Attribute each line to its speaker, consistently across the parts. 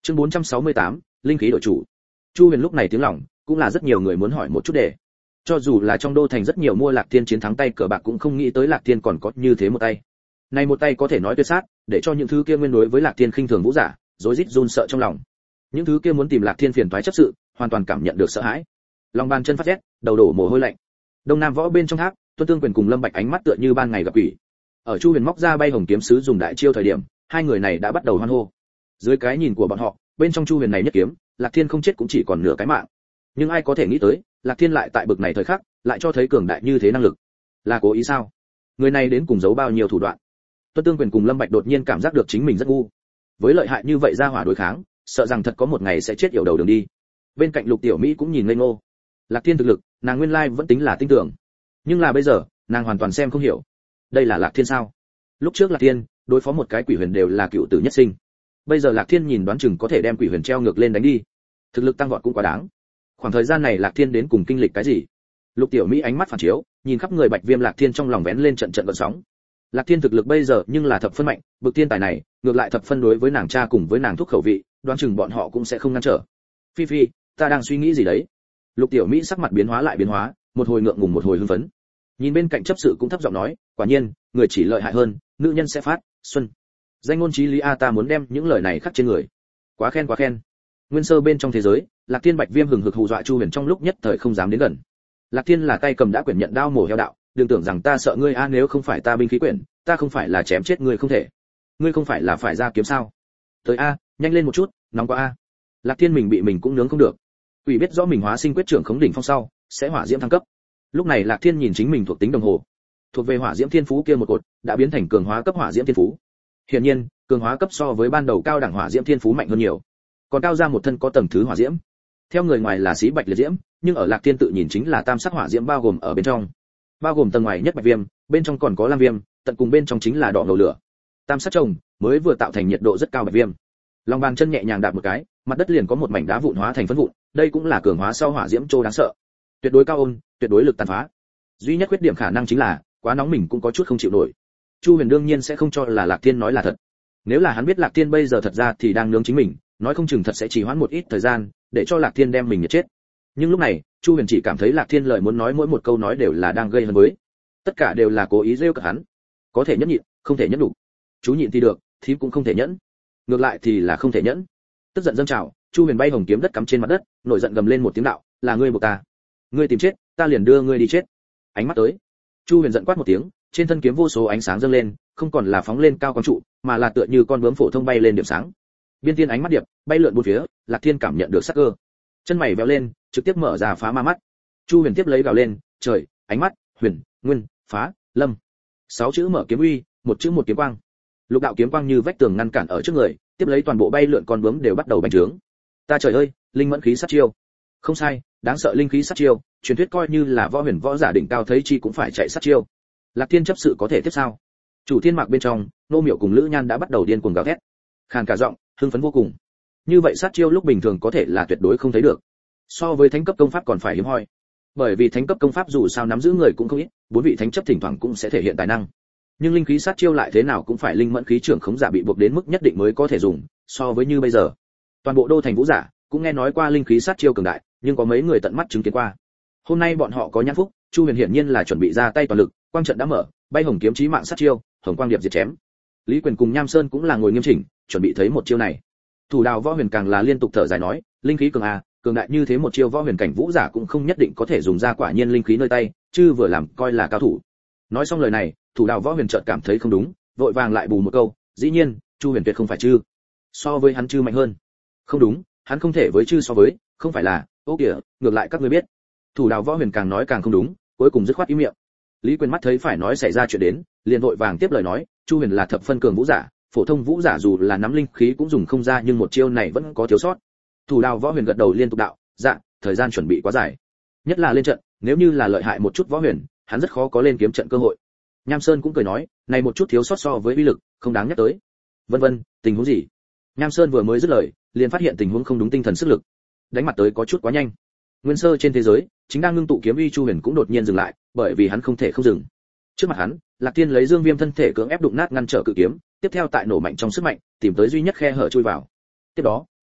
Speaker 1: Chương 468, linh khí đổi chủ. Chu Huyền lúc này tiếng lòng, cũng là rất nhiều người muốn hỏi một chút đề. Cho dù là trong đô thành rất nhiều mua Lạc Thiên chiến thắng tay cờ bạc cũng không nghĩ tới Lạc Thiên còn có như thế một tay. Này một tay có thể nói tuyệt sát, để cho những thứ kia nguyên đối với Lạc Thiên khinh thường vũ giả, rối rít run sợ trong lòng. Những thứ kia muốn tìm Lạc Thiên phiền toái chấp sự, hoàn toàn cảm nhận được sợ hãi. Lòng bàn chân phát rét, đầu đổ mồ hôi lạnh. Đông Nam võ bên trong tháp, Tuân Tương Quyền cùng Lâm Bạch ánh mắt tựa như ban ngày gặp quỷ. Ở Chu Huyền móc ra bay hồng kiếm sứ dùng đại chiêu thời điểm, hai người này đã bắt đầu hoan hô. Dưới cái nhìn của bọn họ, bên trong Chu Huyền này nhất kiếm, Lạc Thiên không chết cũng chỉ còn nửa cái mạng. Nhưng ai có thể nghĩ tới, Lạc Thiên lại tại bực này thời khắc, lại cho thấy cường đại như thế năng lực. Là cố ý sao? Người này đến cùng giấu bao nhiêu thủ đoạn? Tuân Tương Quyền cùng Lâm Bạch đột nhiên cảm giác được chính mình rất ngu. Với lợi hại như vậy ra hỏa đối kháng, sợ rằng thật có một ngày sẽ chết yểu đầu đường đi. Bên cạnh Lục Tiểu Mỹ cũng nhìn ngây ngô. Lạc Thiên thực lực, nàng nguyên lai vẫn tính là tin tưởng. Nhưng là bây giờ, nàng hoàn toàn xem không hiểu. Đây là Lạc Thiên sao? Lúc trước Lạc Thiên đối phó một cái quỷ huyền đều là cựu tử nhất sinh. Bây giờ Lạc Thiên nhìn đoán chừng có thể đem quỷ huyền treo ngược lên đánh đi. Thực lực tăng vọt cũng quá đáng. Khoảng thời gian này Lạc Thiên đến cùng kinh lịch cái gì? Lục Tiểu Mỹ ánh mắt phản chiếu, nhìn khắp người Bạch Viêm Lạc Thiên trong lòng vén lên trận trận gợn sóng. Lạc Thiên thực lực bây giờ nhưng là thập phân mạnh, bực thiên tài này, ngược lại thập phân đối với nàng cha cùng với nàng thúc khẩu vị, đoán chừng bọn họ cũng sẽ không ngăn trở. Phi Phi, ta đang suy nghĩ gì đấy? Lục Tiểu Mỹ sắc mặt biến hóa lại biến hóa, một hồi ngượng ngùng một hồi hưng phấn. Nhìn bên cạnh chấp sự cũng thấp giọng nói, quả nhiên, người chỉ lợi hại hơn, nữ nhân sẽ phát xuân. Danh ngôn chí lý a, ta muốn đem những lời này khắc trên người. Quá khen quá khen. Nguyên sơ bên trong thế giới, Lạc Thiên Bạch Viêm hừng hực hù dọa Chu Huyền trong lúc nhất thời không dám đến gần. Lạc Thiên là tay cầm đã quyển nhận đao mổ heo đạo, đừng tưởng rằng ta sợ ngươi a, nếu không phải ta binh khí quyển, ta không phải là chém chết ngươi không thể. Ngươi không phải là phải ra kiếm sao? Tới a, nhanh lên một chút, nóng quá a. Lạc Thiên mình bị mình cũng nướng không được. Quỷ biết rõ mình hóa sinh quyết trưởng khống đỉnh phong sau, sẽ hỏa diễm thăng cấp. Lúc này Lạc Thiên nhìn chính mình thuộc tính đồng hồ, thuộc về hỏa diễm thiên phú kia một cột, đã biến thành cường hóa cấp hỏa diễm thiên phú. Hiển nhiên, cường hóa cấp so với ban đầu cao đẳng hỏa diễm thiên phú mạnh hơn nhiều. Còn cao ra một thân có tầng thứ hỏa diễm. Theo người ngoài là xí bạch liệt diễm, nhưng ở Lạc Thiên tự nhìn chính là tam sắc hỏa diễm bao gồm ở bên trong. Bao gồm tầng ngoài nhất bạch viêm, bên trong còn có lam viêm, tận cùng bên trong chính là đỏ ngầu lửa. Tam sắc chồng mới vừa tạo thành nhiệt độ rất cao bạch viêm. Lòng bàn chân nhẹ nhàng đạp một cái, mặt đất liền có một mảnh đá vụn hóa thành phấn vụn, đây cũng là cường hóa sau hỏa diễm trô đáng sợ. Tuyệt đối cao ôn, tuyệt đối lực tàn phá. Duy nhất khuyết điểm khả năng chính là quá nóng mình cũng có chút không chịu nổi. Chu Huyền đương nhiên sẽ không cho là Lạc Thiên nói là thật. Nếu là hắn biết Lạc Thiên bây giờ thật ra thì đang nướng chính mình, nói không chừng thật sẽ chỉ hoãn một ít thời gian, để cho Lạc Thiên đem mình nhiệt chết. Nhưng lúc này, Chu Huyền chỉ cảm thấy Lạc Thiên lời muốn nói mỗi một câu nói đều là đang gây hấn với. Tất cả đều là cố ý rêu cợt hắn. Có thể nhẫn nhịn, không thể nhẫn đủ. Chú nhịn thì được, thím cũng không thể nhẫn. Ngược lại thì là không thể nhẫn. Tức giận dâng trào, Chu Huyền bay hồng kiếm đất cắm trên mặt đất, nổi giận gầm lên một tiếng đạo, là ngươi buộc ta. Ngươi tìm chết, ta liền đưa ngươi đi chết. Ánh mắt tới. Chu Huyền giận quát một tiếng, trên thân kiếm vô số ánh sáng dâng lên, không còn là phóng lên cao quang trụ, mà là tựa như con bướm phổ thông bay lên điểm sáng. Biên tiên ánh mắt điệp, bay lượn bốn phía, Lạc Thiên cảm nhận được sắc cơ. Chân mày véo lên, trực tiếp mở ra phá ma mắt. Chu Huyền tiếp lấy gào lên, trời, ánh mắt, huyền, nguyên, phá, lâm. 6 chữ mở kiếm uy, một chữ một kiếm quang. Lục đạo kiếm quang như vách tường ngăn cản ở trước người, tiếp lấy toàn bộ bay lượn con bướm đều bắt đầu bành trướng. Ta trời ơi, linh mẫn khí sát chiêu. Không sai, đáng sợ linh khí sát chiêu, truyền thuyết coi như là võ huyền võ giả đỉnh cao thấy chi cũng phải chạy sát chiêu. Lạc Thiên chấp sự có thể tiếp sao? Chủ thiên mạc bên trong, nô miệu cùng Lữ Nhan đã bắt đầu điên cuồng gào thét, khàn cả giọng, hưng phấn vô cùng. Như vậy sát chiêu lúc bình thường có thể là tuyệt đối không thấy được. So với thánh cấp công pháp còn phải hiếm hoi. Bởi vì thánh cấp công pháp dù sao nắm giữ người cũng không ít, 4 vị thánh chấp thỉnh thoảng cũng sẽ thể hiện tài năng. Nhưng linh khí sát chiêu lại thế nào cũng phải linh mẫn khí trưởng khống giả bị buộc đến mức nhất định mới có thể dùng, so với như bây giờ. Toàn bộ đô thành vũ giả cũng nghe nói qua linh khí sát chiêu cường đại, nhưng có mấy người tận mắt chứng kiến qua. Hôm nay bọn họ có nhãn phúc, Chu Huyền hiển nhiên là chuẩn bị ra tay toàn lực, quang trận đã mở, bay hồng kiếm chí mạng sát chiêu, hồng quang điệp diệt chém. Lý Quyền cùng Nham Sơn cũng là ngồi nghiêm chỉnh, chuẩn bị thấy một chiêu này. Thủ đạo võ huyền càng là liên tục thở dài nói, linh khí cường a, cường đại như thế một chiêu võ huyền cảnh vũ giả cũng không nhất định có thể dùng ra, quả nhiên linh khí nơi tay, chứ vừa làm coi là cao thủ. Nói xong lời này, thủ đạo võ huyền chợt cảm thấy không đúng, vội vàng lại bù một câu, dĩ nhiên, Chu Huyền tuyệt không phải chư, so với hắn chư mạnh hơn. Không đúng, hắn không thể với chư so với, không phải là, ô kìa, ngược lại các ngươi biết. Thủ đạo võ huyền càng nói càng không đúng, cuối cùng dứt khoát im miệng. Lý Quyền mắt thấy phải nói xảy ra chuyện đến, liền vội vàng tiếp lời nói, Chu Huyền là thập phân cường vũ giả, phổ thông vũ giả dù là nắm linh khí cũng dùng không ra, nhưng một chiêu này vẫn có thiếu sót. Thủ đạo võ huyền gật đầu liên tục đạo, dạ, thời gian chuẩn bị quá dài, nhất là lên trận, nếu như là lợi hại một chút võ huyền, hắn rất khó có lên kiếm trận cơ hội. Nham Sơn cũng cười nói, này một chút thiếu sót so với uy lực, không đáng nhắc tới. Vân vân, tình huống gì? Nham Sơn vừa mới dứt lời, liền phát hiện tình huống không đúng, tinh thần sức lực đánh mặt tới có chút quá nhanh. Nguyên sơ trên thế giới, chính đang ngưng tụ kiếm uy Chu Huyền cũng đột nhiên dừng lại, bởi vì hắn không thể không dừng. Trước mặt hắn, Lạc Thiên lấy Dương Viêm thân thể cưỡng ép đụng nát ngăn trở cự kiếm, tiếp theo tại nổ mạnh trong sức mạnh, tìm tới duy nhất khe hở chui vào. Tiếp đó,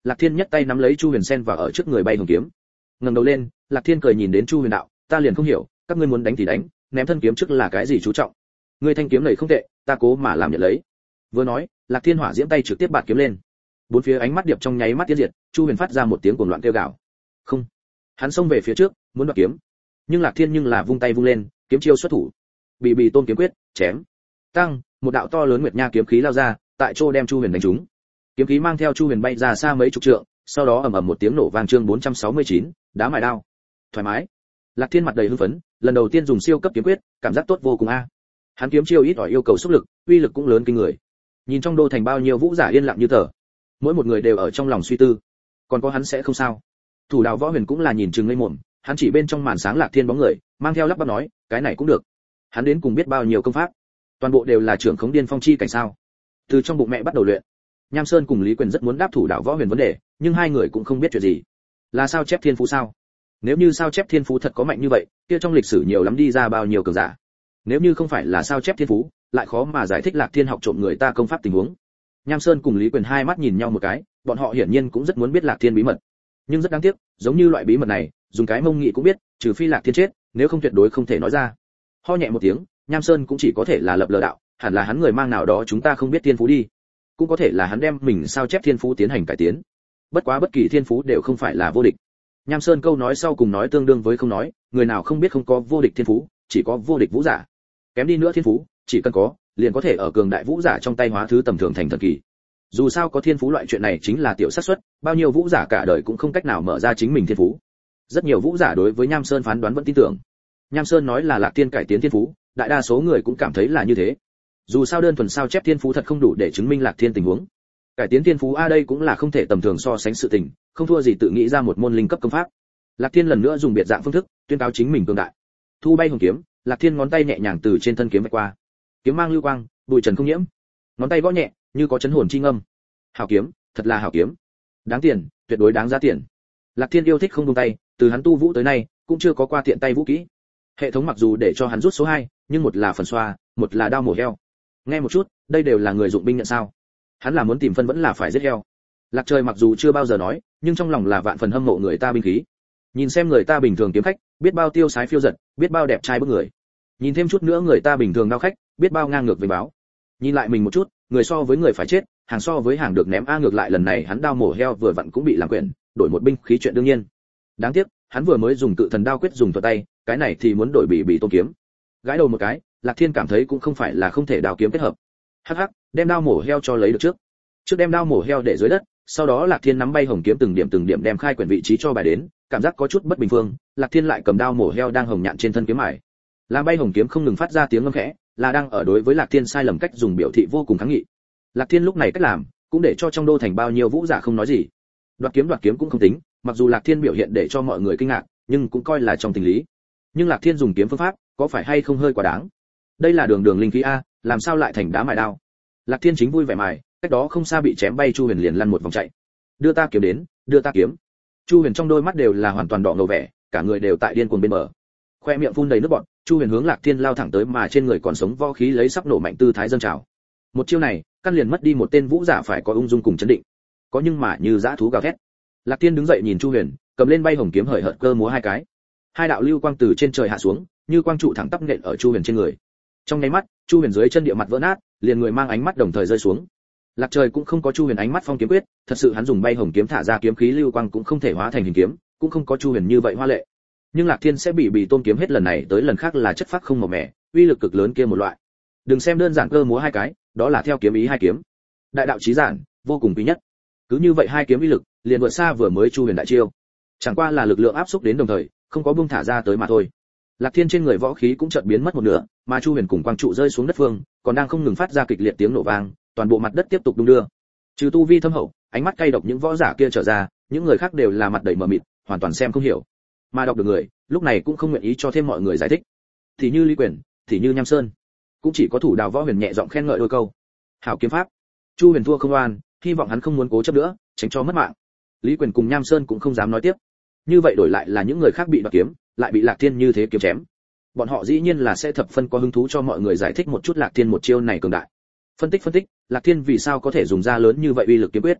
Speaker 1: Lạc Thiên nhất tay nắm lấy Chu Huyền sen và ở trước người bay hồng kiếm. Ngẩng đầu lên, Lạc Thiên cười nhìn đến Chu Huyền đạo, ta liền không hiểu, các ngươi muốn đánh thì đánh, ném thân kiếm trước là cái gì chú trọng? Ngươi thanh kiếm này không tệ, ta cố mà làm nhận lấy. Vừa nói, Lạc Thiên hỏa diễm tay trực tiếp bạt kiếm lên. Bốn phía ánh mắt điệp trong nháy mắt tiến diệt, Chu Huyền phát ra một tiếng cuồng loạn kêu gào. Không, hắn xông về phía trước, muốn đoạt kiếm. Nhưng Lạc Thiên nhưng là vung tay vung lên, kiếm chiêu xuất thủ. Bì bì tôn kiếm quyết, chém. Tăng, một đạo to lớn nguyệt nha kiếm khí lao ra, tại chỗ đem Chu Huyền đánh trúng. Kiếm khí mang theo Chu Huyền bay ra xa mấy chục trượng, sau đó ầm ầm một tiếng nổ vang. Chương 469, đá mài đao. Thoải mái. Lạc Thiên mặt đầy hưng phấn, lần đầu tiên dùng siêu cấp kiếm quyết, cảm giác tốt vô cùng a. Hắn kiếm chiêu ít ỏi yêu cầu sức lực, uy lực cũng lớn kinh người. Nhìn trong đô thành bao nhiêu vũ giả yên lặng như tờ, mỗi một người đều ở trong lòng suy tư, còn có hắn sẽ không sao. Thủ đạo Võ Huyền cũng là nhìn chừng ngây mồm, hắn chỉ bên trong màn sáng Lạc Thiên bóng người, mang theo lắp bắp nói, cái này cũng được. Hắn đến cùng biết bao nhiêu công pháp, toàn bộ đều là trưởng khống điên phong chi cảnh sao? Từ trong bụng mẹ bắt đầu luyện. Nham Sơn cùng Lý Quyền rất muốn đáp thủ đạo Võ Huyền vấn đề, nhưng hai người cũng không biết chuyện gì. Là sao chép thiên phú sao? Nếu như sao chép thiên phú thật có mạnh như vậy, kia trong lịch sử nhiều lắm đi ra bao nhiêu cường giả. Nếu như không phải là sao chép thiên phú, lại khó mà giải thích Lạc Thiên học trộm người ta công pháp tình huống. Nham Sơn cùng Lý Quyền hai mắt nhìn nhau một cái, bọn họ hiển nhiên cũng rất muốn biết Lạc Thiên bí mật. Nhưng rất đáng tiếc, giống như loại bí mật này, dùng cái mông nghị cũng biết, trừ phi Lạc Thiên chết, nếu không tuyệt đối không thể nói ra. Ho nhẹ một tiếng, Nham Sơn cũng chỉ có thể là lập lờ đạo, hẳn là hắn người mang nào đó chúng ta không biết thiên phú đi. Cũng có thể là hắn đem mình sao chép thiên phú tiến hành cải tiến. Bất quá bất kỳ thiên phú đều không phải là vô địch. Nham Sơn câu nói sau cùng nói tương đương với không nói, người nào không biết không có vô địch thiên phú, chỉ có vô địch vũ giả. Kém đi nữa thiên phú, chỉ cần có, liền có thể ở cường đại vũ giả trong tay hóa thứ tầm thường thành thần kỳ. Dù sao có thiên phú loại chuyện này chính là tiểu xác suất, bao nhiêu vũ giả cả đời cũng không cách nào mở ra chính mình thiên phú. Rất nhiều vũ giả đối với Nham Sơn phán đoán vẫn tin tưởng. Nham Sơn nói là Lạc Thiên cải tiến thiên phú, đại đa số người cũng cảm thấy là như thế. Dù sao đơn thuần sao chép thiên phú thật không đủ để chứng minh Lạc Thiên tình huống. Cải tiến thiên phú a đây cũng là không thể tầm thường so sánh sự tình, không thua gì tự nghĩ ra một môn linh cấp công pháp. Lạc Thiên lần nữa dùng biệt dạng phương thức, tuyên cáo chính mình cường đại. Thu bay hồng kiếm, Lạc Thiên ngón tay nhẹ nhàng từ trên thân kiếm vạch qua. Kiếm mang lưu quang, bụi trần không nhiễm. Ngón tay gõ nhẹ, như có chấn hồn chi ngâm. Hảo kiếm, thật là hảo kiếm. Đáng tiền, tuyệt đối đáng giá tiền. Lạc Thiên yêu thích không buông tay, từ hắn tu vũ tới nay, cũng chưa có qua tiện tay vũ kỹ. Hệ thống mặc dù để cho hắn rút số 2, nhưng một là phần xoa, một là đao mổ heo. Nghe một chút, đây đều là người dụng binh nhận sao? Hắn là muốn tìm phân vẫn là phải giết heo. Lạc Trời mặc dù chưa bao giờ nói, nhưng trong lòng là vạn phần hâm mộ người ta binh khí. Nhìn xem người ta bình thường kiếm khách, biết bao tiêu sái phiêu giật, biết bao đẹp trai bức người. Nhìn thêm chút nữa người ta bình thường đao khách, biết bao ngang ngược với báo. Nhìn lại mình một chút, người so với người phải chết, hàng so với hàng được ném a ngược lại lần này hắn đao mổ heo vừa vặn cũng bị làm quyển, đổi một binh khí chuyện đương nhiên. Đáng tiếc, hắn vừa mới dùng cự thần đao quyết dùng thuật tay, cái này thì muốn đổi bị tôn kiếm. Gãi đầu một cái, Lạc Thiên cảm thấy cũng không phải là không thể đao kiếm kết hợp. Hắc hắc, đem đao mổ heo cho lấy được trước. Trước đem đao mổ heo để dưới đất, sau đó Lạc Thiên nắm bay hồng kiếm từng điểm đem khai quyển vị trí cho bài đến, cảm giác có chút bất bình thường, Lạc Thiên lại cầm đao mổ heo đang hồng nhạn trên thân kiếm mài. Làm bay hồng kiếm không ngừng phát ra tiếng ngâm khẽ, là đang ở đối với Lạc Thiên sai lầm cách dùng biểu thị vô cùng kháng nghị. Lạc Thiên lúc này cách làm, cũng để cho trong đô thành bao nhiêu vũ giả không nói gì. Đoạt kiếm cũng không tính, mặc dù Lạc Thiên biểu hiện để cho mọi người kinh ngạc, nhưng cũng coi là trong tình lý. Nhưng Lạc Thiên dùng kiếm phương pháp, có phải hay không hơi quá đáng? Đây là đường linh khí a, làm sao lại thành đá mài đao? Lạc Thiên chính vui vẻ mài, cách đó không xa bị chém bay Chu Huyền liền lăn một vòng chạy. Đưa ta kiếm đến, đưa ta kiếm. Chu Huyền trong đôi mắt đều là hoàn toàn đỏ ngầu vẻ, cả người đều tại điên cuồng bên bờ. Khoe miệng phun đầy nước bọt, Chu Huyền hướng Lạc Thiên lao thẳng tới mà trên người còn sống võ khí lấy sắp nổ mạnh tư thái dâng trào. Một chiêu này, căn liền mất đi một tên vũ giả phải có ung dung cùng chấn định. Có nhưng mà như dã thú gào thét. Lạc Thiên đứng dậy nhìn Chu Huyền, cầm lên bay hồng kiếm hời hợt cơ múa hai cái. Hai đạo lưu quang từ trên trời hạ xuống, như quang trụ thẳng tắp nện ở Chu Huyền trên người. Trong nháy mắt, Chu Huyền dưới chân địa mặt vỡ nát, liền người mang ánh mắt đồng thời rơi xuống. Lạc Trời cũng không có Chu Huyền ánh mắt phong kiếm quyết, thật sự hắn dùng bay hồng kiếm thả ra kiếm khí lưu quang cũng không thể hóa thành hình kiếm, cũng không có Chu Huyền như vậy hoa lệ. Nhưng Lạc Thiên sẽ bị tôn kiếm hết lần này tới lần khác là chất phác không màu mẻ, uy lực cực lớn kia một loại. Đừng xem đơn giản cơ múa hai cái, đó là theo kiếm ý hai kiếm. Đại đạo chí giản, vô cùng quý nhất. Cứ như vậy hai kiếm uy lực, liền vượt xa vừa mới Chu Huyền đại chiêu. Chẳng qua là lực lượng áp xúc đến đồng thời, không có buông thả ra tới mà thôi. Lạc Thiên trên người võ khí cũng chợt biến mất một nửa, mà Chu Huyền cùng quang trụ rơi xuống đất phương, còn đang không ngừng phát ra kịch liệt tiếng nổ vang, toàn bộ mặt đất tiếp tục đung đưa. Trừ tu vi thâm hậu, ánh mắt cay độc những võ giả kia trở ra, những người khác đều là mặt đầy mờ mịt, hoàn toàn xem không hiểu. Mà đọc được người, lúc này cũng không nguyện ý cho thêm mọi người giải thích. Thì như Lý Quyền, thì như Nham Sơn, cũng chỉ có thủ đạo Võ Huyền nhẹ giọng khen ngợi đôi câu. Hảo kiếm pháp. Chu Huyền thua không oan, hy vọng hắn không muốn cố chấp nữa, tránh cho mất mạng. Lý Quyền cùng Nham Sơn cũng không dám nói tiếp. Như vậy đổi lại là những người khác bị đoạt kiếm, lại bị Lạc Thiên như thế kiếm chém. Bọn họ dĩ nhiên là sẽ thập phân có hứng thú cho mọi người giải thích một chút Lạc Thiên một chiêu này cường đại. Phân tích, Lạc Thiên vì sao có thể dùng ra lớn như vậy uy lực kiếm quyết.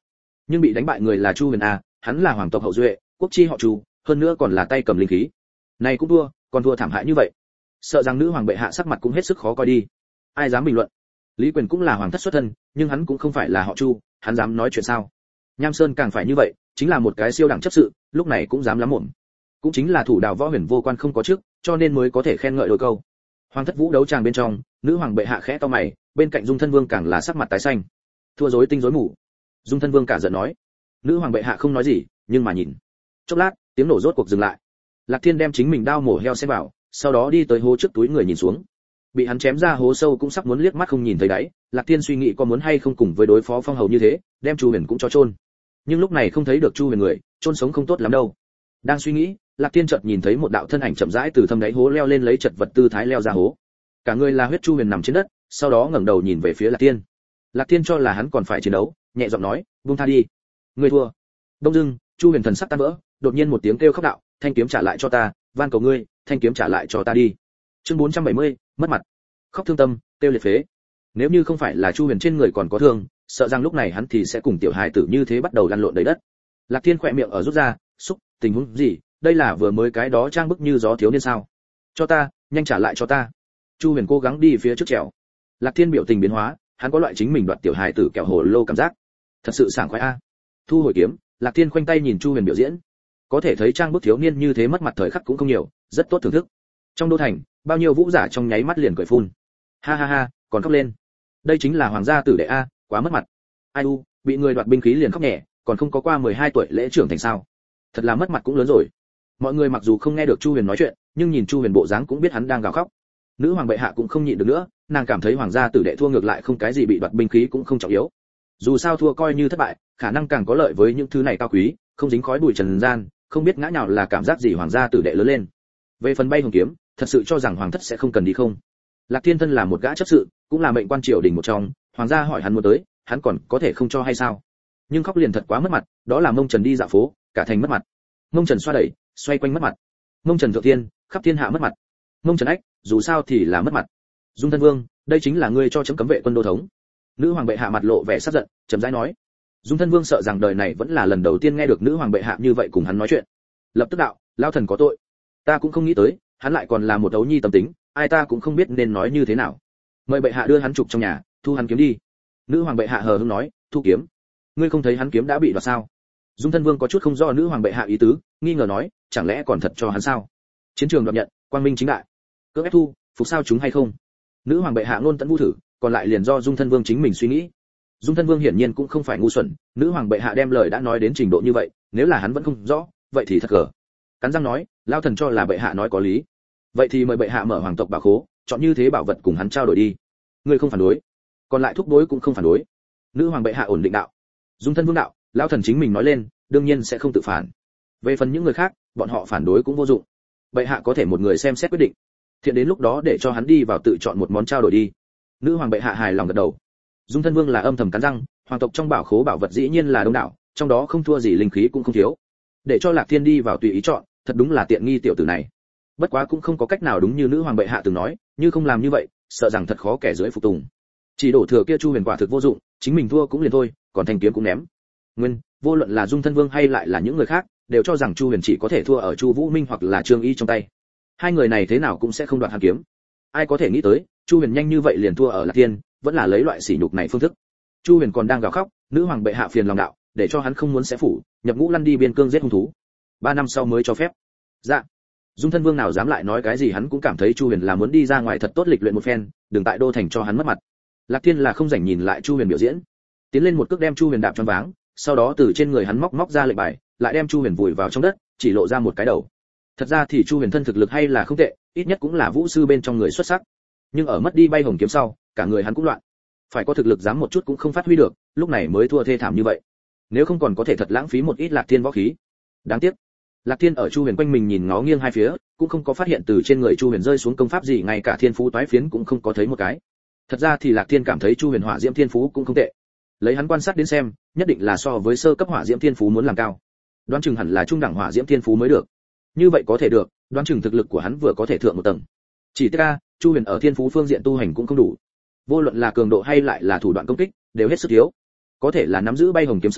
Speaker 1: nhưng bị đánh bại người là Chu Huyền a, hắn là hoàng tộc hậu duệ, quốc chi họ Chu, hơn nữa còn là tay cầm linh khí. Này cũng thua, còn thua thảm hại như vậy. Sợ rằng nữ hoàng bệ hạ sắc mặt cũng hết sức khó coi đi. Ai dám bình luận? Lý Quyền cũng là hoàng thất xuất thân, nhưng hắn cũng không phải là họ Chu, hắn dám nói chuyện sao? Nham Sơn càng phải như vậy, chính là một cái siêu đẳng chấp sự, lúc này cũng dám lắm mồm. Cũng chính là thủ đạo võ huyền vô quan không có trước, cho nên mới có thể khen ngợi đôi câu. Hoàng thất vũ đấu tràng bên trong, nữ hoàng bệ hạ khẽ to mày, bên cạnh Dung Thân Vương càng là sắc mặt tái xanh. Thua rối tinh rối mù. Dung Thân Vương cả giận nói. Nữ hoàng bệ hạ không nói gì, nhưng mà nhìn. Chốc lát, tiếng nổ rốt cuộc dừng lại. Lạc Thiên đem chính mình đao mổ heo xen vào, sau đó đi tới hố trước túi người nhìn xuống. Bị hắn chém ra hố sâu cũng sắp muốn liếc mắt không nhìn thấy đáy, Lạc Thiên suy nghĩ có muốn hay không cùng với đối phó Phong Hầu như thế, đem Chu Huyền cũng cho chôn. Nhưng lúc này không thấy được Chu Huyền người, chôn sống không tốt lắm đâu. Đang suy nghĩ, Lạc Thiên chợt nhìn thấy một đạo thân ảnh chậm rãi từ thâm đáy hố leo lên lấy chật vật tư thái leo ra hố. Cả người là huyết Chu Huyền nằm trên đất, sau đó ngẩng đầu nhìn về phía Lạc Thiên. Lạc Thiên cho là hắn còn phải chiến đấu, nhẹ giọng nói, "Buông tha đi, ngươi thua." Đông dưng, Chu Huyền thần sắc tan vỡ, đột nhiên một tiếng kêu khóc đạo, "Thanh kiếm trả lại cho ta, van cầu ngươi, thanh kiếm trả lại cho ta đi." Chương 470, mất mặt. Khóc thương tâm, kêu liệt phế. Nếu như không phải là Chu Huyền trên người còn có thương, sợ rằng lúc này hắn thì sẽ cùng tiểu hài tử như thế bắt đầu lăn lộn đầy đất. Lạc Thiên khỏe miệng ở rút ra, xúc, tình huống gì, đây là vừa mới cái đó trang bức như gió thiếu niên sao? Cho ta, nhanh trả lại cho ta. Chu Huyền cố gắng đi phía trước trèo. Lạc Thiên biểu tình biến hóa, hắn có loại chính mình đoạt tiểu hài tử kẹo hồ lô cảm giác. Thật sự sảng khoái a. Thu hồi kiếm, Lạc Thiên khoanh tay nhìn Chu Huyền biểu diễn. Có thể thấy trang bức thiếu niên như thế mất mặt thời khắc cũng không nhiều, rất tốt thưởng thức. Trong đô thành, bao nhiêu vũ giả trong nháy mắt liền cười phun. Ha ha ha, còn khóc lên. Đây chính là hoàng gia tử đệ a, quá mất mặt. Ai u, bị người đoạt binh khí liền khóc nhẹ, còn không có qua 12 tuổi lễ trưởng thành sao? Thật là mất mặt cũng lớn rồi. Mọi người mặc dù không nghe được Chu Huyền nói chuyện, nhưng nhìn Chu Huyền bộ dáng cũng biết hắn đang gào khóc. Nữ hoàng bệ hạ cũng không nhịn được nữa, nàng cảm thấy hoàng gia tử đệ thua ngược lại không cái gì bị đoạt binh khí cũng không trọng yếu. Dù sao thua coi như thất bại, khả năng càng có lợi với những thứ này cao quý, không dính khói bụi trần gian, không biết ngã nào là cảm giác gì hoàng gia tử đệ lớn lên. Về phần bay hồng kiếm, thật sự cho rằng hoàng thất sẽ không cần đi không? Lạc Thiên thân là một gã chấp sự, cũng là mệnh quan triều đình một trong, hoàng gia hỏi hắn muốn tới, hắn còn có thể không cho hay sao? Nhưng khóc liền thật quá mất mặt, đó là Mông Trần đi dạo phố, cả thành mất mặt. Mông Trần xoa đẩy, xoay quanh mất mặt. Mông Trần thượng thiên, khắp thiên hạ mất mặt. Mông Trần ách, dù sao thì là mất mặt. Dung Thân Vương, đây chính là ngươi cho chấm cấm vệ quân đô thống. Nữ hoàng bệ hạ mặt lộ vẻ sắc giận, chậm rãi nói. Dung Thân Vương sợ rằng đời này vẫn là lần đầu tiên nghe được nữ hoàng bệ hạ như vậy cùng hắn nói chuyện. Lập tức đạo, lao thần có tội. Ta cũng không nghĩ tới, hắn lại còn là một đấu nhi tâm tính, ai ta cũng không biết nên nói như thế nào. Mời bệ hạ đưa hắn trục trong nhà, thu hắn kiếm đi. Nữ hoàng bệ hạ hờ hững nói, thu kiếm? Ngươi không thấy hắn kiếm đã bị đoạt sao? Dung Thân Vương có chút không rõ nữ hoàng bệ hạ ý tứ, nghi ngờ nói, chẳng lẽ còn thật cho hắn sao? Chiến trường đoạt nhận, quang minh chính đại. Cưỡng ép thu, phục sao chúng hay không? Nữ hoàng bệ hạ ngôn tận vu thử, còn lại liền do Dung Thân Vương chính mình suy nghĩ. Dung Thân Vương hiển nhiên cũng không phải ngu xuẩn, nữ hoàng bệ hạ đem lời đã nói đến trình độ như vậy, nếu là hắn vẫn không rõ, vậy thì thật gở. Cắn răng nói, lao thần cho là bệ hạ nói có lý. Vậy thì mời bệ hạ mở hoàng tộc bảo khố, chọn như thế bảo vật cùng hắn trao đổi đi. Ngươi không phản đối, còn lại thúc đối cũng không phản đối. Nữ hoàng bệ hạ ổn định đạo. Dung Thân Vương đạo, lao thần chính mình nói lên, đương nhiên sẽ không tự phản. Về phần những người khác, bọn họ phản đối cũng vô dụng. Bệ hạ có thể một người xem xét quyết định. Thiện đến lúc đó để cho hắn đi vào tự chọn một món trao đổi đi. Nữ hoàng bệ hạ hài lòng gật đầu. Dung Thân Vương là âm thầm cắn răng, hoàng tộc trong bảo khố bảo vật dĩ nhiên là đông đảo, trong đó không thua gì linh khí cũng không thiếu. Để cho Lạc Thiên đi vào tùy ý chọn, thật đúng là tiện nghi tiểu tử này. Bất quá cũng không có cách nào, đúng như nữ hoàng bệ hạ từng nói, như không làm như vậy, sợ rằng thật khó kẻ dưới phục tùng. Chỉ đổ thừa kia Chu Huyền quả thực vô dụng, chính mình thua cũng liền thôi, còn thanh kiếm cũng ném. Nguyên, vô luận là Dung Thân Vương hay lại là những người khác, đều cho rằng Chu Huyền chỉ có thể thua ở Chu Vũ Minh hoặc là Trương Y trong tay. Hai người này thế nào cũng sẽ không đoạt hàn kiếm. Ai có thể nghĩ tới, Chu Huyền nhanh như vậy liền thua ở Lạc Thiên, vẫn là lấy loại sỉ nhục này phương thức. Chu Huyền còn đang gào khóc, nữ hoàng bệ hạ phiền lòng đạo, để cho hắn không muốn sẽ phủ, nhập ngũ lăn đi biên cương giết hung thú. 3 năm sau mới cho phép. Dạ. Dung Thân Vương nào dám lại nói cái gì, hắn cũng cảm thấy Chu Huyền là muốn đi ra ngoài thật tốt lịch luyện một phen, đừng tại đô thành cho hắn mất mặt. Lạc Thiên là không rảnh nhìn lại Chu Huyền biểu diễn, tiến lên một cước đem Chu Huyền đạp choáng váng, sau đó từ trên người hắn móc ra lệnh bài, lại đem Chu Huyền vùi vào trong đất, chỉ lộ ra một cái đầu. Thật ra thì Chu Huyền thân thực lực hay là không tệ, ít nhất cũng là vũ sư bên trong người xuất sắc. Nhưng ở mất đi bay hồng kiếm sau, cả người hắn cũng loạn. Phải có thực lực dám một chút cũng không phát huy được, lúc này mới thua thê thảm như vậy. Nếu không còn có thể thật lãng phí một ít Lạc Thiên võ khí. Đáng tiếc. Lạc Thiên ở Chu Huyền quanh mình nhìn ngó nghiêng hai phía, cũng không có phát hiện từ trên người Chu Huyền rơi xuống công pháp gì, ngay cả thiên phú toái phiến cũng không có thấy một cái. Thật ra thì Lạc Thiên cảm thấy Chu Huyền hỏa diễm thiên phú cũng không tệ. Lấy hắn quan sát đến xem, nhất định là so với sơ cấp hỏa diễm thiên phú muốn làm cao. Đoán chừng hẳn là trung đẳng hỏa diễm thiên phú mới được. Như vậy có thể được, đoán chừng thực lực của hắn vừa có thể thượng một tầng. Chỉ tiếc Chu Huyền ở thiên phú phương diện tu hành cũng không đủ. Vô luận là cường độ hay lại là thủ đoạn công kích, đều hết sức thiếu. Có thể là nắm giữ bay hồng kiếm sau,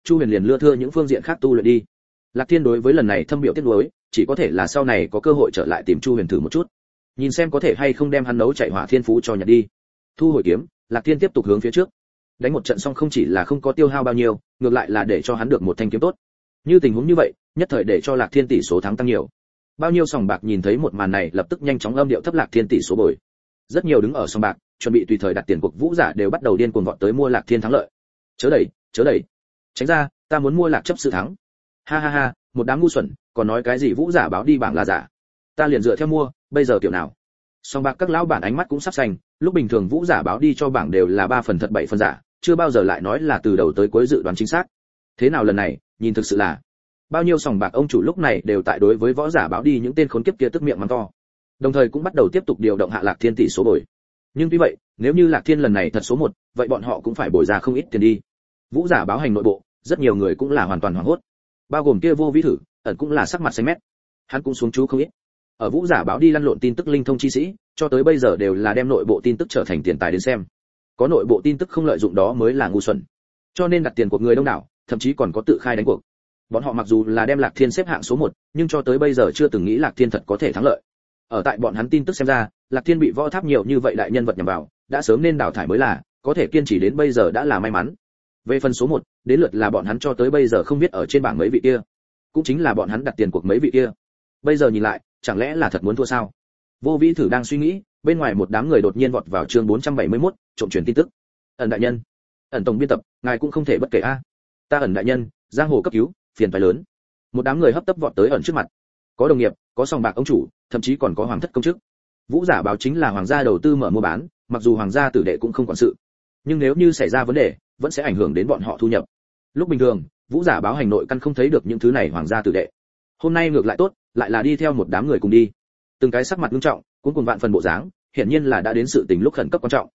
Speaker 1: Chu Huyền liền lưa thưa những phương diện khác tu luyện đi. Lạc Thiên đối với lần này thâm biểu tiếc nuối, chỉ có thể là sau này có cơ hội trở lại tìm Chu Huyền thử một chút, nhìn xem có thể hay không đem hắn nấu chạy hỏa thiên phú cho nhặt đi. Thu hồi kiếm, Lạc Thiên tiếp tục hướng phía trước. Đánh một trận xong không chỉ là không có tiêu hao bao nhiêu, ngược lại là để cho hắn được một thanh kiếm tốt. Như tình huống như vậy, nhất thời để cho Lạc Thiên tỷ số thắng tăng nhiều. Bao nhiêu sòng bạc nhìn thấy một màn này lập tức nhanh chóng âm điệu thấp Lạc Thiên tỷ số bồi. Rất nhiều đứng ở sòng bạc, chuẩn bị tùy thời đặt tiền cuộc vũ giả đều bắt đầu điên cuồng vọt tới mua Lạc Thiên thắng lợi. Chớ đẩy, tránh ra, ta muốn mua Lạc chấp sự thắng. Ha ha ha, một đám ngu xuẩn, còn nói cái gì vũ giả báo đi bảng là giả. Ta liền dựa theo mua, bây giờ kiểu nào? Sòng bạc các lão bản ánh mắt cũng sắp xanh, lúc bình thường vũ giả báo đi cho bảng đều là 3 phần thật 7 phần giả, chưa bao giờ lại nói là từ đầu tới cuối dự đoán chính xác. Thế nào lần này, nhìn thực sự là bao nhiêu sòng bạc ông chủ lúc này đều tại đối với võ giả báo đi những tên khốn kiếp kia tức miệng mắng to. Đồng thời cũng bắt đầu tiếp tục điều động hạ Lạc Thiên tỷ số bồi. Nhưng tuy vậy, nếu như Lạc Thiên lần này thật số 1, vậy bọn họ cũng phải bồi ra không ít tiền đi. Vũ giả báo hành nội bộ, rất nhiều người cũng là hoàn toàn hoảng hốt. Bao gồm kia Vô Vĩ Thử, ẩn cũng là sắc mặt xanh mét. Hắn cũng xuống chú không ít. Ở vũ giả báo đi lăn lộn tin tức linh thông chi sĩ, cho tới bây giờ đều là đem nội bộ tin tức trở thành tiền tài đến xem. Có nội bộ tin tức không lợi dụng đó mới là ngu xuẩn. Cho nên đặt tiền của người đông đảo, thậm chí còn có tự khai đánh cuộc. Bọn họ mặc dù là đem Lạc Thiên xếp hạng số 1, nhưng cho tới bây giờ chưa từng nghĩ Lạc Thiên thật có thể thắng lợi. Ở tại bọn hắn tin tức xem ra, Lạc Thiên bị võ tháp nhiều như vậy đại nhân vật nhằm vào, đã sớm nên đào thải mới là, có thể kiên trì đến bây giờ đã là may mắn. Về phần số 1, đến lượt là bọn hắn cho tới bây giờ không biết ở trên bảng mấy vị kia, cũng chính là bọn hắn đặt tiền cuộc mấy vị kia. Bây giờ nhìn lại, chẳng lẽ là thật muốn thua sao? Vô Vĩ Thử đang suy nghĩ, bên ngoài một đám người đột nhiên vọt vào chương 471, trộm truyền tin tức. Ẩn đại nhân, Ẩn tổng biên tập, ngài cũng không thể bất kể a. Ta Ẩn đại nhân, giang hồ cấp cứu, phiền phải lớn. Một đám người hấp tấp vọt tới Ẩn trước mặt. Có đồng nghiệp, có sòng bạc ông chủ, thậm chí còn có hoàng thất công chức. Vũ giả báo chính là hoàng gia đầu tư mở mua bán, mặc dù hoàng gia tử đệ cũng không quản sự, nhưng nếu như xảy ra vấn đề, vẫn sẽ ảnh hưởng đến bọn họ thu nhập. Lúc bình thường, vũ giả báo hành nội căn không thấy được những thứ này hoàng gia tử đệ. Hôm nay ngược lại tốt, lại là đi theo một đám người cùng đi. Từng cái sắc mặt nghiêm trọng, cuống cuồng vạn phần bộ dáng, hiển nhiên là đã đến sự tình lúc khẩn cấp quan trọng.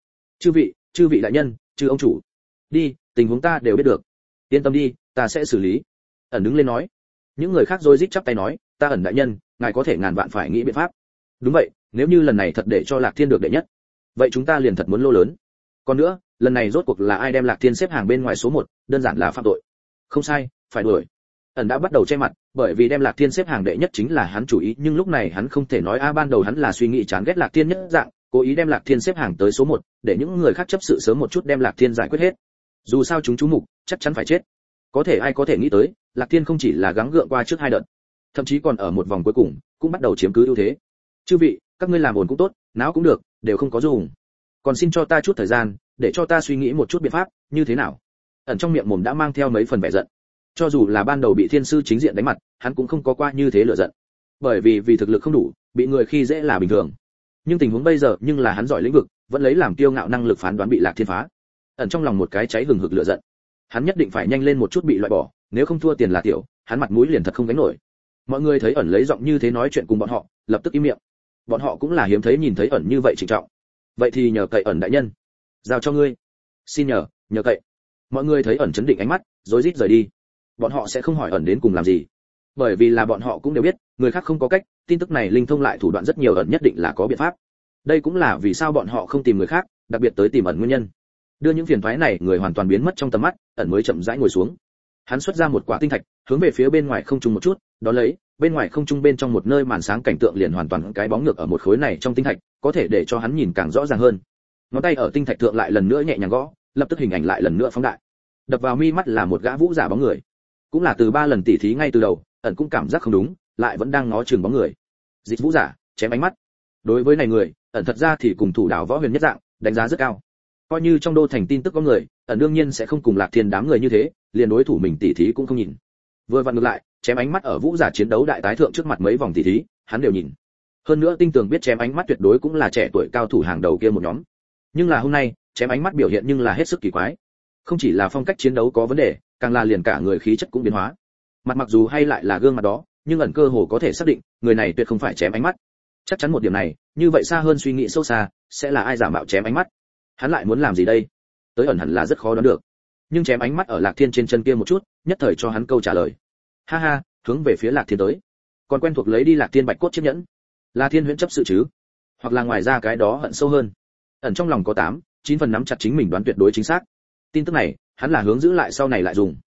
Speaker 1: Chư vị đại nhân, chư ông chủ, đi, tình huống ta đều biết được. Yên tâm đi, ta sẽ xử lý. Ẩn đứng lên nói. Những người khác rối rít chắp tay nói, ta Ẩn đại nhân, ngài có thể ngàn vạn phải nghĩ biện pháp. Đúng vậy, nếu như lần này thật để cho Lạc Thiên được đệ nhất, vậy chúng ta liền thật muốn lô lớn. Còn nữa, lần này rốt cuộc là ai đem Lạc Thiên xếp hàng bên ngoài số 1, đơn giản là phạm tội. Không sai, phải đuổi. Ẩn đã bắt đầu che mặt, bởi vì đem Lạc Thiên xếp hàng đệ nhất chính là hắn chủ ý, nhưng lúc này hắn không thể nói ban đầu hắn là suy nghĩ chán ghét Lạc Thiên nhất dạng, cố ý đem Lạc Thiên xếp hàng tới số 1, để những người khác chấp sự sớm một chút đem Lạc Thiên giải quyết hết. Dù sao chúng chú mục, chắc chắn phải chết. Có thể ai có thể nghĩ tới, Lạc Thiên không chỉ là gắng gượng qua trước 2 đợt, thậm chí còn ở một vòng cuối cùng, cũng bắt đầu chiếm cứ ưu thế. Chư vị, các ngươi làm ổn cũng tốt, náo cũng được, đều không có dùng. Còn xin cho ta chút thời gian, để cho ta suy nghĩ một chút biện pháp, như thế nào? Ẩn trong miệng mồm đã mang theo mấy phần vẻ giận. Cho dù là ban đầu bị thiên sư chính diện đánh mặt, hắn cũng không có qua như thế lửa giận. Bởi vì thực lực không đủ, bị người khi dễ là bình thường. Nhưng tình huống bây giờ, nhưng là hắn giỏi lĩnh vực, vẫn lấy làm kiêu ngạo năng lực phán đoán bị Lạc Thiên phá. Ẩn trong lòng một cái cháy hừng hực lửa giận. Hắn nhất định phải nhanh lên một chút bị loại bỏ, nếu không thua tiền là tiểu, hắn mặt mũi liền thật không gánh nổi. Mọi người thấy Ẩn lấy giọng như thế nói chuyện cùng bọn họ, lập tức im miệng. Bọn họ cũng là hiếm thấy nhìn thấy Ẩn như vậy trịnh trọng. Vậy thì nhờ cậy Ẩn đại nhân, giao cho ngươi. Xin nhờ cậy. Mọi người thấy Ẩn chấn định ánh mắt, rối rít rời đi. Bọn họ sẽ không hỏi Ẩn đến cùng làm gì, bởi vì là bọn họ cũng đều biết, người khác không có cách, tin tức này linh thông lại thủ đoạn rất nhiều, Ẩn nhất định là có biện pháp. Đây cũng là vì sao bọn họ không tìm người khác, đặc biệt tới tìm Ẩn nguyên nhân. Đưa những phiền toái này người hoàn toàn biến mất trong tầm mắt, Ẩn mới chậm rãi ngồi xuống. Hắn xuất ra một quả tinh thạch, hướng về phía bên ngoài không trung một chút, đó lấy, bên ngoài không trung bên trong một nơi màn sáng cảnh tượng liền hoàn toàn cái bóng ngược ở một khối này trong tinh thạch, có thể để cho hắn nhìn càng rõ ràng hơn. Ngón tay ở tinh thạch thượng lại lần nữa nhẹ nhàng gõ, lập tức hình ảnh lại lần nữa phóng đại. Đập vào mi mắt là một gã vũ giả bóng người. Cũng là từ 3 lần tỉ thí ngay từ đầu, Ẩn cũng cảm giác không đúng, lại vẫn đang ngó chừng bóng người. Dịch vũ giả, chém ánh mắt. Đối với này người, Ẩn thật ra thì cùng thủ đảo võ huyền nhất dạng, đánh giá rất cao. Coi như trong đô thành tin tức có người, Ẩn đương nhiên sẽ không cùng Lạc Thiên đám người như thế, liền đối thủ mình tỉ thí cũng không nhìn. Vừa vặn ngược lại, chém ánh mắt ở vũ giả chiến đấu đại tái thượng trước mặt mấy vòng tỉ thí, hắn đều nhìn. Hơn nữa tinh tường biết chém ánh mắt tuyệt đối cũng là trẻ tuổi cao thủ hàng đầu kia một nhóm. Nhưng là hôm nay, chém ánh mắt biểu hiện nhưng là hết sức kỳ quái. Không chỉ là phong cách chiến đấu có vấn đề, càng là liền cả người khí chất cũng biến hóa. Mặt mặc dù hay lại là gương mặt đó, nhưng Ẩn cơ hồ có thể xác định, người này tuyệt không phải chém ánh mắt. Chắc chắn một điểm này, như vậy xa hơn suy nghĩ sâu xa, sẽ là ai giả mạo chém ánh mắt. Hắn lại muốn làm gì đây? Tới Ẩn hẳn là rất khó đoán được. Nhưng chém ánh mắt ở Lạc Thiên trên chân kia một chút, nhất thời cho hắn câu trả lời. Ha ha, hướng về phía Lạc Thiên tới. Còn quen thuộc lấy đi Lạc Thiên bạch cốt chiếc nhẫn. Là Thiên huyễn chấp sự chứ? Hoặc là ngoài ra cái đó hận sâu hơn. Ẩn trong lòng có 8, 9 phần nắm chặt chính mình đoán tuyệt đối chính xác. Tin tức này, hắn là hướng giữ lại sau này lại dùng.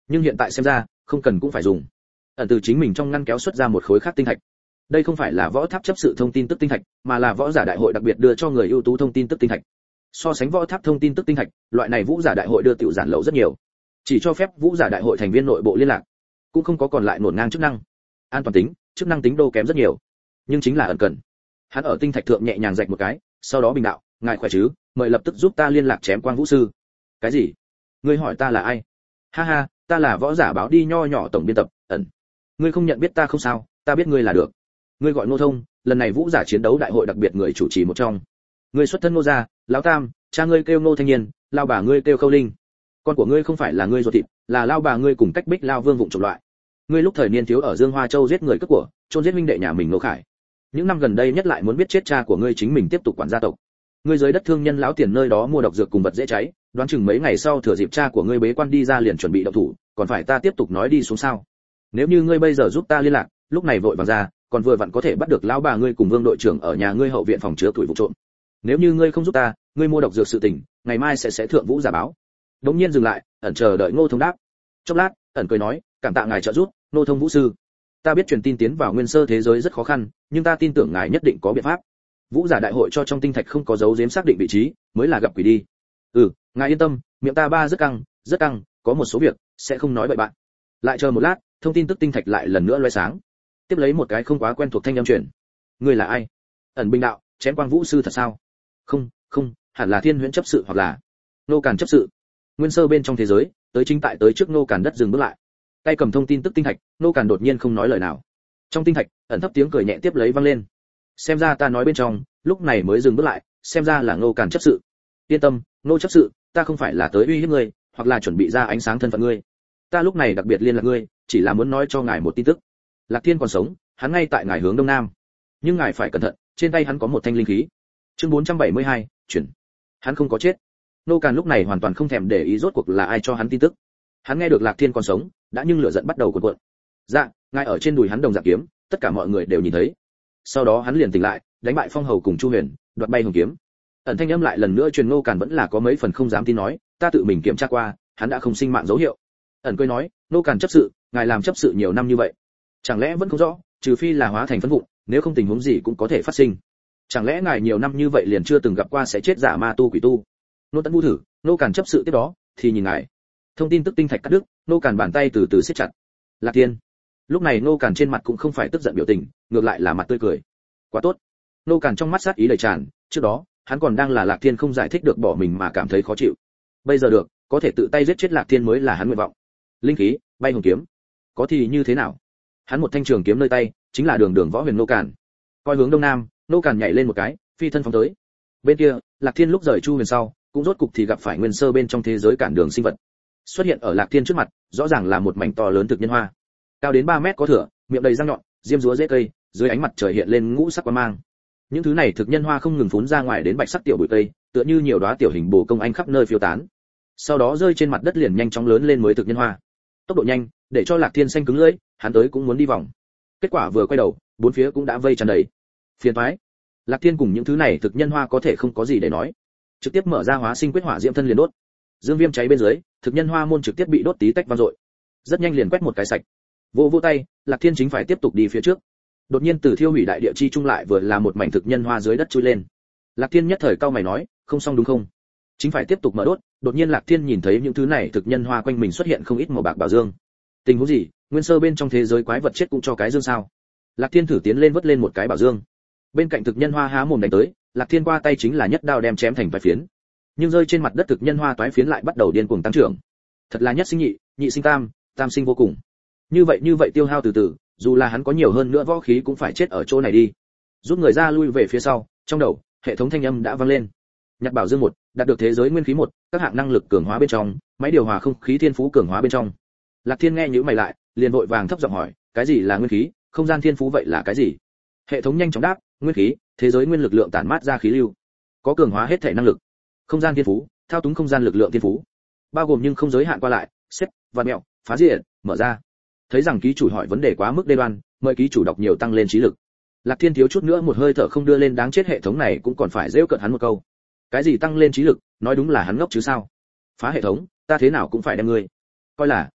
Speaker 1: nhưng hiện tại xem ra không cần cũng phải dùng. Ẩn từ chính mình trong ngăn kéo xuất ra một khối khác tinh thạch. Đây không phải là võ tháp chấp sự thông tin tức tinh thạch, mà là võ giả đại hội đặc biệt đưa cho người ưu tú thông tin tức tinh thạch. So sánh võ tháp thông tin tức tinh thạch, loại này vũ giả đại hội đưa tiểu giản lậu rất nhiều, chỉ cho phép vũ giả đại hội thành viên nội bộ liên lạc, cũng không có còn lại nổn ngang chức năng. An toàn tính, chức năng tính đô kém rất nhiều, nhưng chính là ẩn cần. Hắn ở tinh thạch thượng nhẹ nhàng rạch một cái, sau đó bình đạo, ngài khỏe chứ, mời lập tức giúp ta liên lạc chém quang vũ sư. Cái gì? Ngươi hỏi ta là ai? Ha ha, ta là võ giả báo đi nho nhỏ tổng biên tập. Ẩn, ngươi không nhận biết ta không sao, ta biết ngươi là được. Ngươi gọi Ngô Thông, lần này vũ giả chiến đấu đại hội đặc biệt người chủ trì một trong. Ngươi xuất thân Ngô gia, lão tam, cha ngươi kêu Ngô Thanh Niên, lao bà ngươi kêu Khâu Linh. Con của ngươi không phải là ngươi ruột thịt, là lao bà ngươi cùng cách Bích Lao Vương vụng trộm loại. Ngươi lúc thời niên thiếu ở Dương Hoa Châu giết người cướp của, chôn giết huynh đệ nhà mình Ngô Khải. Những năm gần đây nhất lại muốn biết chết cha của ngươi chính mình tiếp tục quản gia tộc. Ngươi dưới đất thương nhân lão tiền nơi đó mua độc dược cùng vật dễ cháy, đoán chừng mấy ngày sau thừa dịp cha của ngươi bế quan đi ra liền chuẩn bị động thủ, còn phải ta tiếp tục nói đi xuống sao? Nếu như ngươi bây giờ giúp ta liên lạc, lúc này vội vàng ra, còn vừa vặn có thể bắt được lão bà ngươi cùng Vương đội trưởng ở nhà ngươi hậu viện phòng chứa tuổi vụ trộm. Nếu như ngươi không giúp ta, ngươi mua độc dược sự tình, ngày mai sẽ thượng vũ giả báo. Đống nhiên dừng lại, Ẩn chờ đợi Ngô Thông đáp. Chốc lát, Ẩn cười nói, cảm tạ ngài trợ giúp, Ngô Thông vũ sư. Ta biết truyền tin tiến vào nguyên sơ thế giới rất khó khăn, nhưng ta tin tưởng ngài nhất định có biện pháp. Vũ giả đại hội cho trong tinh thạch không có dấu giếm xác định vị trí, mới là gặp quỷ đi. Ngài yên tâm, miệng ta ba rất căng, có một số việc sẽ không nói bậy bạn. Lại chờ một lát, thông tin tức tinh thạch lại lần nữa lóe sáng. Tiếp lấy một cái không quá quen thuộc thanh âm truyền. Ngươi là ai? Ẩn bình đạo, chém quang vũ sư thật sao? Không, hẳn là Thiên Huyễn chấp sự hoặc là Nô Càn chấp sự. Nguyên sơ bên trong thế giới, tới chính tại tới trước Nô Càn đất dừng bước lại. Tay cầm thông tin tức tinh thạch, Nô Càn đột nhiên không nói lời nào. Trong tinh thạch, Ẩn thấp tiếng cười nhẹ tiếp lấy vang lên. Xem ra ta nói bên trong, lúc này mới dừng bước lại, xem ra là Nô Càn chấp sự. Yên tâm, Nô chấp sự, ta không phải là tới uy hiếp ngươi, hoặc là chuẩn bị ra ánh sáng thân phận ngươi. Ta lúc này đặc biệt liên lạc ngươi, chỉ là muốn nói cho ngài một tin tức. Lạc Thiên còn sống, hắn ngay tại ngài hướng đông nam. Nhưng ngài phải cẩn thận, trên tay hắn có một thanh linh khí. Chương 472, chuyển. Hắn không có chết. Nô Càn lúc này hoàn toàn không thèm để ý rốt cuộc là ai cho hắn tin tức. Hắn nghe được Lạc Thiên còn sống, đã nhưng lửa giận bắt đầu cuộn cuộn. Dạ, ngài ở trên đùi hắn đồng dạng kiếm, tất cả mọi người đều nhìn thấy. Sau đó hắn liền tỉnh lại, đánh bại Phong Hầu cùng Chu Huyền, đoạt bay hồng kiếm. Ẩn thanh âm lại lần nữa truyền Nô Càn vẫn là có mấy phần không dám tin nói, ta tự mình kiểm tra qua, hắn đã không sinh mạng dấu hiệu. Ẩn cười nói, Nô Càn chấp sự, ngài làm chấp sự nhiều năm như vậy, chẳng lẽ vẫn không rõ, trừ phi là hóa thành phấn vụn, nếu không tình huống gì cũng có thể phát sinh. Chẳng lẽ ngài nhiều năm như vậy liền chưa từng gặp qua sẽ chết giả ma tu quỷ tu? Nô Tấn Vũ thử, Nô Càn chấp sự tiếp đó, thì nhìn ngài. Thông tin tức tinh thạch cắt đứt, Nô Càn bàn tay từ từ siết chặt. Lạc Thiên. Lúc này Nô Càn trên mặt cũng không phải tức giận biểu tình, ngược lại là mặt tươi cười. Quá tốt. Nô Càn trong mắt sát ý đầy tràn, trước đó, hắn còn đang là Lạc Thiên không giải thích được bỏ mình mà cảm thấy khó chịu. Bây giờ được, có thể tự tay giết chết Lạc Thiên mới là hắn nguyện vọng. Linh khí, bay hồng kiếm. Có thì như thế nào? Hắn một thanh trường kiếm nơi tay, chính là đường võ huyền Nô Càn. Coi hướng đông nam, Nô Càn nhảy lên một cái, phi thân phóng tới. Bên kia, Lạc Thiên lúc rời Chu Huyền sau, cũng rốt cục thì gặp phải nguyên sơ bên trong thế giới cản đường sinh vật. Xuất hiện ở Lạc Thiên trước mặt, rõ ràng là một mảnh to lớn thực nhân hoa. Cao đến 3 mét có thửa, miệng đầy răng nhọn, diêm dúa rễ cây, dưới ánh mặt trời hiện lên ngũ sắc quang mang. Những thứ này thực nhân hoa không ngừng phún ra ngoài đến bạch sắc tiểu bụi cây, tựa như nhiều đóa tiểu hình bồ công anh khắp nơi phiêu tán. Sau đó rơi trên mặt đất liền nhanh chóng lớn lên mới thực nhân hoa. Tốc độ nhanh, để cho Lạc Thiên xanh cứng lưỡi, hắn tới cũng muốn đi vòng. Kết quả vừa quay đầu, bốn phía cũng đã vây tràn đầy. Phiền toái. Lạc Thiên cùng những thứ này thực nhân hoa có thể không có gì để nói, trực tiếp mở ra hóa sinh quyết hỏa diễm thân liền đốt. Dương viêm cháy bên dưới, thực nhân hoa môn trực tiếp bị đốt tí tách vang dội. Rất nhanh liền quét một cái sạch. Vỗ tay, Lạc Thiên chính phải tiếp tục đi phía trước. Đột nhiên từ thiêu hủy đại địa chi trung lại vừa là một mảnh thực nhân hoa dưới đất chui lên. Lạc Thiên nhất thời cau mày nói, không xong đúng không? Chính phải tiếp tục mở đốt, đột nhiên Lạc Thiên nhìn thấy những thứ này thực nhân hoa quanh mình xuất hiện không ít màu bạc bảo dương. Tình huống gì? Nguyên sơ bên trong thế giới quái vật chết cũng cho cái dương sao? Lạc Thiên thử tiến lên vớt lên một cái bảo dương. Bên cạnh thực nhân hoa há mồm đánh tới, Lạc Thiên qua tay chính là nhất đao đem chém thành vài phiến. Nhưng rơi trên mặt đất thực nhân hoa toái phiến lại bắt đầu điên cuồng tăng trưởng. Thật là nhất sinh nhị, nhị sinh tam, tam sinh vô cùng. Như vậy tiêu hao từ từ, dù là hắn có nhiều hơn nữa võ khí cũng phải chết ở chỗ này đi. Rút người ra lui về phía sau, trong đầu, hệ thống thanh âm đã vang lên. Nhặt bảo dương 1, đạt được thế giới nguyên khí 1, các hạng năng lực cường hóa bên trong, máy điều hòa không khí thiên phú cường hóa bên trong. Lạc Thiên nghe nhíu mày lại, liền vội vàng thấp giọng hỏi, cái gì là nguyên khí, không gian thiên phú vậy là cái gì? Hệ thống nhanh chóng đáp, nguyên khí, thế giới nguyên lực lượng tản mát ra khí lưu, có cường hóa hết thể năng lực. Không gian thiên phú, thao túng không gian lực lượng thiên phú, bao gồm nhưng không giới hạn qua lại, xếp, vạn mẹo, phá diệt, mở ra. Thấy rằng ký chủ hỏi vấn đề quá mức đê đoan, mời ký chủ đọc nhiều tăng lên trí lực. Lạc Thiên thiếu chút nữa một hơi thở không đưa lên, đáng chết, hệ thống này cũng còn phải giễu cợt hắn một câu. Cái gì tăng lên trí lực, nói đúng là hắn ngốc chứ sao? Phá hệ thống, ta thế nào cũng phải đem ngươi coi là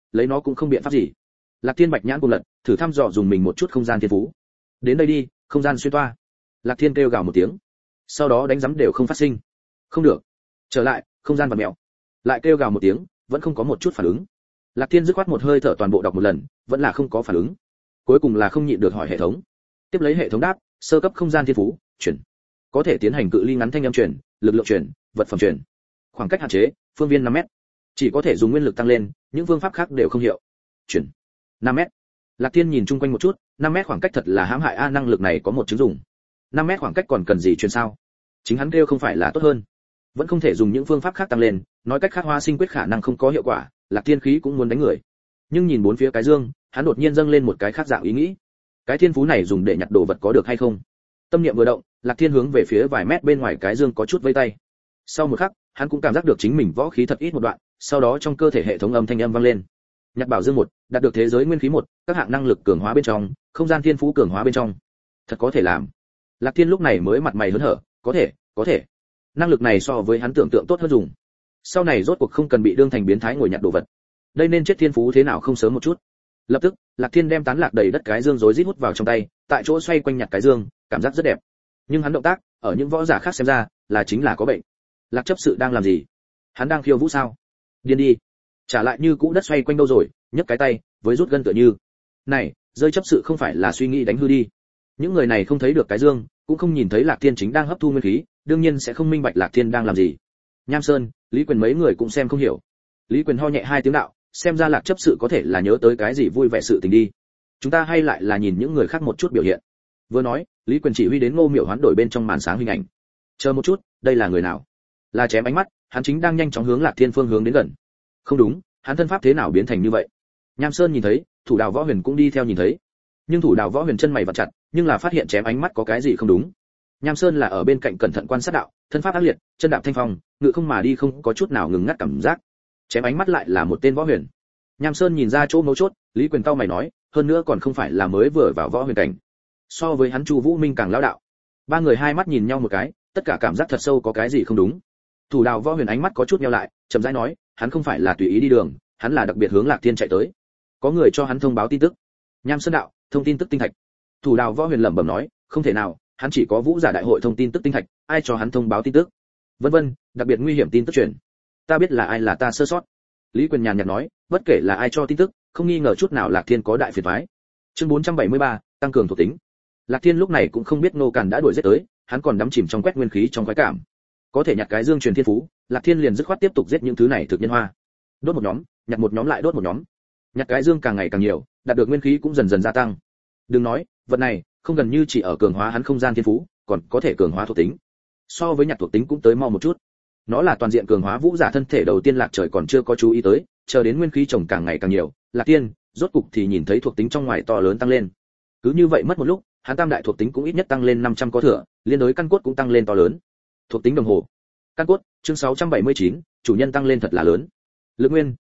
Speaker 1: lấy nó cũng không biện pháp gì. Lạc Thiên bạch nhãn cùng lật, thử thăm dò dùng mình một chút không gian thiên phú. Đến đây đi, không gian xuyên toa. Lạc Thiên kêu gào một tiếng, sau đó đánh giấm đều không phát sinh. Không được, trở lại, không gian vặn mèo. Lại kêu gào một tiếng, vẫn không có một chút phản ứng. Lạc Thiên dứt khoát một hơi thở toàn bộ đọc một lần, vẫn là không có phản ứng. Cuối cùng là không nhịn được hỏi hệ thống. Tiếp lấy hệ thống đáp, sơ cấp không gian thiên phú, chuyển. Có thể tiến hành cự ly ngắn thanh âm truyền, lực lượng truyền, vật phẩm truyền. Khoảng cách hạn chế, phương viên 5 mét. Chỉ có thể dùng nguyên lực tăng lên, những phương pháp khác đều không hiệu. Chuyển. 5 mét. Lạc Thiên nhìn chung quanh một chút, 5 mét khoảng cách thật là hãm hại a, năng lực này có một chứng dùng. 5 mét khoảng cách còn cần gì truyền sao? Chính hắn kêu không phải là tốt hơn. Vẫn không thể dùng những phương pháp khác tăng lên, nói cách khác hóa sinh quyết khả năng không có hiệu quả, Lạc Thiên khí cũng muốn đánh người. Nhưng nhìn bốn phía cái dương, hắn đột nhiên dâng lên một cái khác dạng ý nghĩ. Cái thiên phú này dùng để nhặt đồ vật có được hay không? Tâm niệm vừa động, Lạc Thiên hướng về phía vài mét bên ngoài cái dương có chút vây tay. Sau một khắc, hắn cũng cảm giác được chính mình võ khí thật ít một đoạn, sau đó trong cơ thể hệ thống âm thanh âm vang lên. Nhặt bảo dương 1, đạt được thế giới nguyên khí 1, các hạng năng lực cường hóa bên trong, không gian thiên phú cường hóa bên trong. Thật có thể làm. Lạc Thiên lúc này mới mặt mày hớn hở, có thể. Năng lực này so với hắn tưởng tượng tốt hơn dùng. Sau này rốt cuộc không cần bị đương thành biến thái ngồi nhặt đồ vật. Đây nên chết thiên phú thế nào không sớm một chút. Lập tức, Lạc Thiên đem tán lạc đầy đất cái dương rối rít hút vào trong tay, tại chỗ xoay quanh nhặt cái dương, cảm giác rất đẹp. Nhưng hắn động tác, ở những võ giả khác xem ra, là chính là có bệnh. Lạc chấp sự đang làm gì? Hắn đang khiêu vũ sao? Điên đi. Trả lại như cũ đất xoay quanh đâu rồi, nhấc cái tay, với rút gân tựa như. Này, rơi chấp sự không phải là suy nghĩ đánh hư đi. Những người này không thấy được cái dương, cũng không nhìn thấy Lạc Thiên chính đang hấp thu nguyên khí, đương nhiên sẽ không minh bạch Lạc Thiên đang làm gì. Nham Sơn, Lý Quyền mấy người cũng xem không hiểu. Lý Quyền ho nhẹ hai tiếng đạo, xem ra Lạc chấp sự có thể là nhớ tới cái gì vui vẻ sự tình đi. Chúng ta hay lại là nhìn những người khác một chút biểu hiện. Vừa nói, Lý Quyền chỉ huy đến Ngô Miểu hoán đổi bên trong màn sáng hình ảnh. Chờ một chút, đây là người nào? Là chém ánh mắt, hắn chính đang nhanh chóng hướng Lạc Thiên phương hướng đến gần. Không đúng, hắn thân pháp thế nào biến thành như vậy? Nham Sơn nhìn thấy, Thủ Đào Võ Huyền cũng đi theo nhìn thấy. Nhưng Thủ Đào Võ Huyền chân mày vặn chặt, nhưng là phát hiện chém ánh mắt có cái gì không đúng. Nham Sơn là ở bên cạnh cẩn thận quan sát đạo, thân pháp ác liệt, chân đạp thanh phong, ngự không mà đi không có chút nào ngừng ngắt cảm giác. Chém ánh mắt lại là một tên võ huyền. Nham Sơn nhìn ra chỗ mấu chốt, Lý Quyền cau mày nói, hơn nữa còn không phải là mới vừa vào võ huyền cảnh. So với hắn Chu Vũ Minh càng lão đạo. Ba người hai mắt nhìn nhau một cái, tất cả cảm giác thật sâu có cái gì không đúng. Thủ Đào Võ Huyền ánh mắt có chút nheo lại, chậm rãi nói, hắn không phải là tùy ý đi đường, hắn là đặc biệt hướng Lạc Thiên chạy tới. Có người cho hắn thông báo tin tức. Nham Sơn đạo, thông tin tức tinh thạch. Thủ Đào Võ Huyền lẩm bẩm nói, không thể nào, hắn chỉ có Vũ giả đại hội thông tin tức tinh thạch, ai cho hắn thông báo tin tức? Vân vân, đặc biệt nguy hiểm tin tức truyền. Ta biết là ai, là ta sơ sót. Lý Quyền nhàn nhạt nói, bất kể là ai cho tin tức, không nghi ngờ chút nào Lạc Thiên có đại phiền toái. Chương 473, tăng cường thuộc tính. Lạc Thiên lúc này cũng không biết Ngô Càn đã đuổi giết tới, hắn còn đắm chìm trong quét nguyên khí trong khoái cảm. Có thể nhặt cái dương truyền thiên phú, Lạc Thiên liền dứt khoát tiếp tục giết những thứ này thực nhân hoa. Đốt một nhóm, nhặt một nhóm lại đốt một nhóm. Nhặt cái dương càng ngày càng nhiều, đạt được nguyên khí cũng dần dần gia tăng. Đừng nói, vật này không gần như chỉ ở cường hóa hắn không gian thiên phú, còn có thể cường hóa thuộc tính. So với nhặt thuộc tính cũng tới mau một chút. Nó là toàn diện cường hóa vũ giả thân thể đầu tiên Lạc Trời còn chưa có chú ý tới, chờ đến nguyên khí trồng càng ngày càng nhiều, Lạc Thiên rốt cục thì nhìn thấy thuộc tính trong ngoài to lớn tăng lên. Cứ như vậy mất một lúc, hắn tam đại thuộc tính cũng ít nhất tăng lên 500 có thừa, liên đối căn cốt cũng tăng lên to lớn. Thuộc tính đồng hồ. Căn cốt, chương 679, chủ nhân tăng lên thật là lớn. Lực nguyên,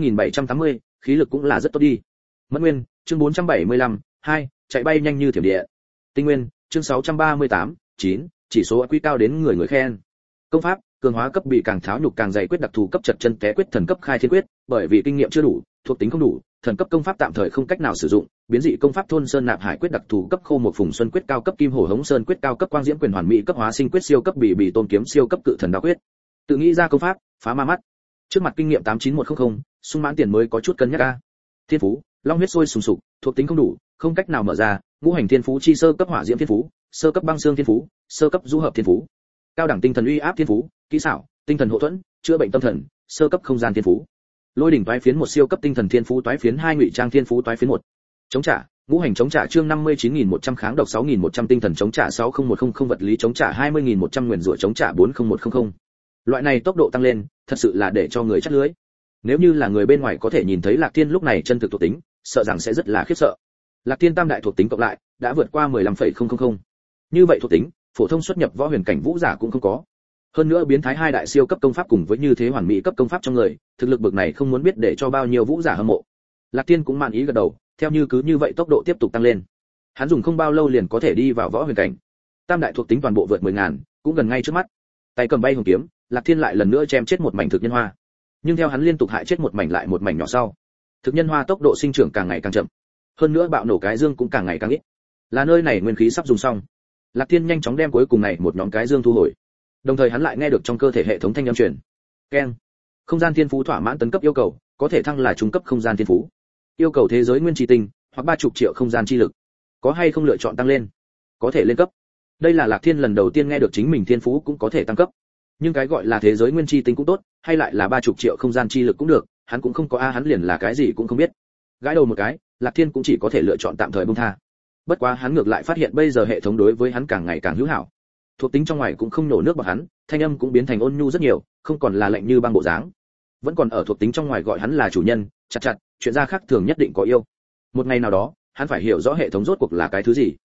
Speaker 1: 5780, khí lực cũng là rất tốt đi. Mẫn nguyên, chương 475, 2, chạy bay nhanh như thiểm điện. Tinh nguyên, chương 638, 9, chỉ số quy cao đến người khen. Công pháp, cường hóa cấp bị càng tháo nhục càng dày quyết đặc thù cấp chật chân té quyết thần cấp khai thiên quyết, bởi vì kinh nghiệm chưa đủ, thuộc tính không đủ, thần cấp công pháp tạm thời không cách nào sử dụng, biến dị công pháp thôn sơn nạp hải quyết đặc thù cấp khô một phùng xuân quyết cao cấp kim hổ hống sơn quyết cao cấp quang diễm quyền hoàn mỹ cấp hóa sinh quyết siêu cấp bị tôn kiếm siêu cấp cự thần đao quyết. Tự nghĩ ra công pháp, phá ma mắt. Trước mặt kinh nghiệm 89100, sung mãn tiền mới có chút cân nhắc a. Thiên phú, long huyết sôi sùng sục, thuộc tính không đủ, không cách nào mở ra, ngũ hành thiên phú chi sơ cấp hỏa diễm thiên phú, sơ cấp băng xương thiên phú, sơ cấp du hợp thiên phú. Cao đẳng tinh thần uy áp thiên phú, kỹ xảo, tinh thần hộ thuẫn, chữa bệnh tâm thần, sơ cấp không gian thiên phú. Lôi đỉnh toái phiến một siêu cấp tinh thần thiên phú toái phiến 2 ngụy trang thiên phú toái phiến 1. Chống trả, ngũ hành chống trả chương 59100 kháng độc 6100 tinh thần chống trả 60100 vật lý chống trả 20100 nguyên rủa chống trả 40100. Loại này tốc độ tăng lên, thật sự là để cho người chắt lưới. Nếu như là người bên ngoài có thể nhìn thấy Lạc Thiên lúc này chân thực thuộc tính, sợ rằng sẽ rất là khiếp sợ. Lạc Thiên tam đại thuộc tính cộng lại đã vượt qua 15,000. Như vậy thuộc tính, phổ thông xuất nhập võ huyền cảnh vũ giả cũng không có. Hơn nữa biến thái hai đại siêu cấp công pháp cùng với như thế hoàn mỹ cấp công pháp trong người, thực lực bậc này không muốn biết để cho bao nhiêu vũ giả hâm mộ. Lạc Thiên cũng mạn ý gật đầu, theo như cứ như vậy tốc độ tiếp tục tăng lên. Hắn dùng không bao lâu liền có thể đi vào võ huyền cảnh. Tam đại thuộc tính toàn bộ vượt 10.000, cũng gần ngay trước mắt. Tay cầm bay hồng kiếm, Lạc Thiên lại lần nữa chém chết một mảnh thực nhân hoa. Nhưng theo hắn liên tục hại chết một mảnh lại một mảnh nhỏ sau, Thực nhân hoa tốc độ sinh trưởng càng ngày càng chậm, hơn nữa bạo nổ cái dương cũng càng ngày càng ít. Là nơi này nguyên khí sắp dùng xong. Lạc Thiên nhanh chóng đem cuối cùng này một nhóm cái dương thu hồi. Đồng thời hắn lại nghe được trong cơ thể hệ thống thanh âm truyền. Keng. Không gian thiên phú thỏa mãn tấn cấp yêu cầu, có thể thăng là trung cấp không gian thiên phú. Yêu cầu thế giới nguyên chi tinh, hoặc 30 triệu không gian chi lực. Có hay không lựa chọn tăng lên? Có thể lên cấp. Đây là Lạc Thiên lần đầu tiên nghe được chính mình thiên phú cũng có thể tăng cấp. Nhưng cái gọi là thế giới nguyên chi tinh cũng tốt, hay lại là 30 triệu không gian chi lực cũng được, hắn cũng không có hắn liền là cái gì cũng không biết. Gãi đầu một cái, Lạc Thiên cũng chỉ có thể lựa chọn tạm thời buông tha. Bất quá hắn ngược lại phát hiện bây giờ hệ thống đối với hắn càng ngày càng hữu hảo. Thuộc tính trong ngoài cũng không nổ nước bọt hắn, thanh âm cũng biến thành ôn nhu rất nhiều, không còn là lạnh như băng bộ dáng. Vẫn còn ở thuộc tính trong ngoài gọi hắn là chủ nhân, chặt, chuyện ra khác thường nhất định có yêu. Một ngày nào đó, hắn phải hiểu rõ hệ thống rốt cuộc là cái thứ gì.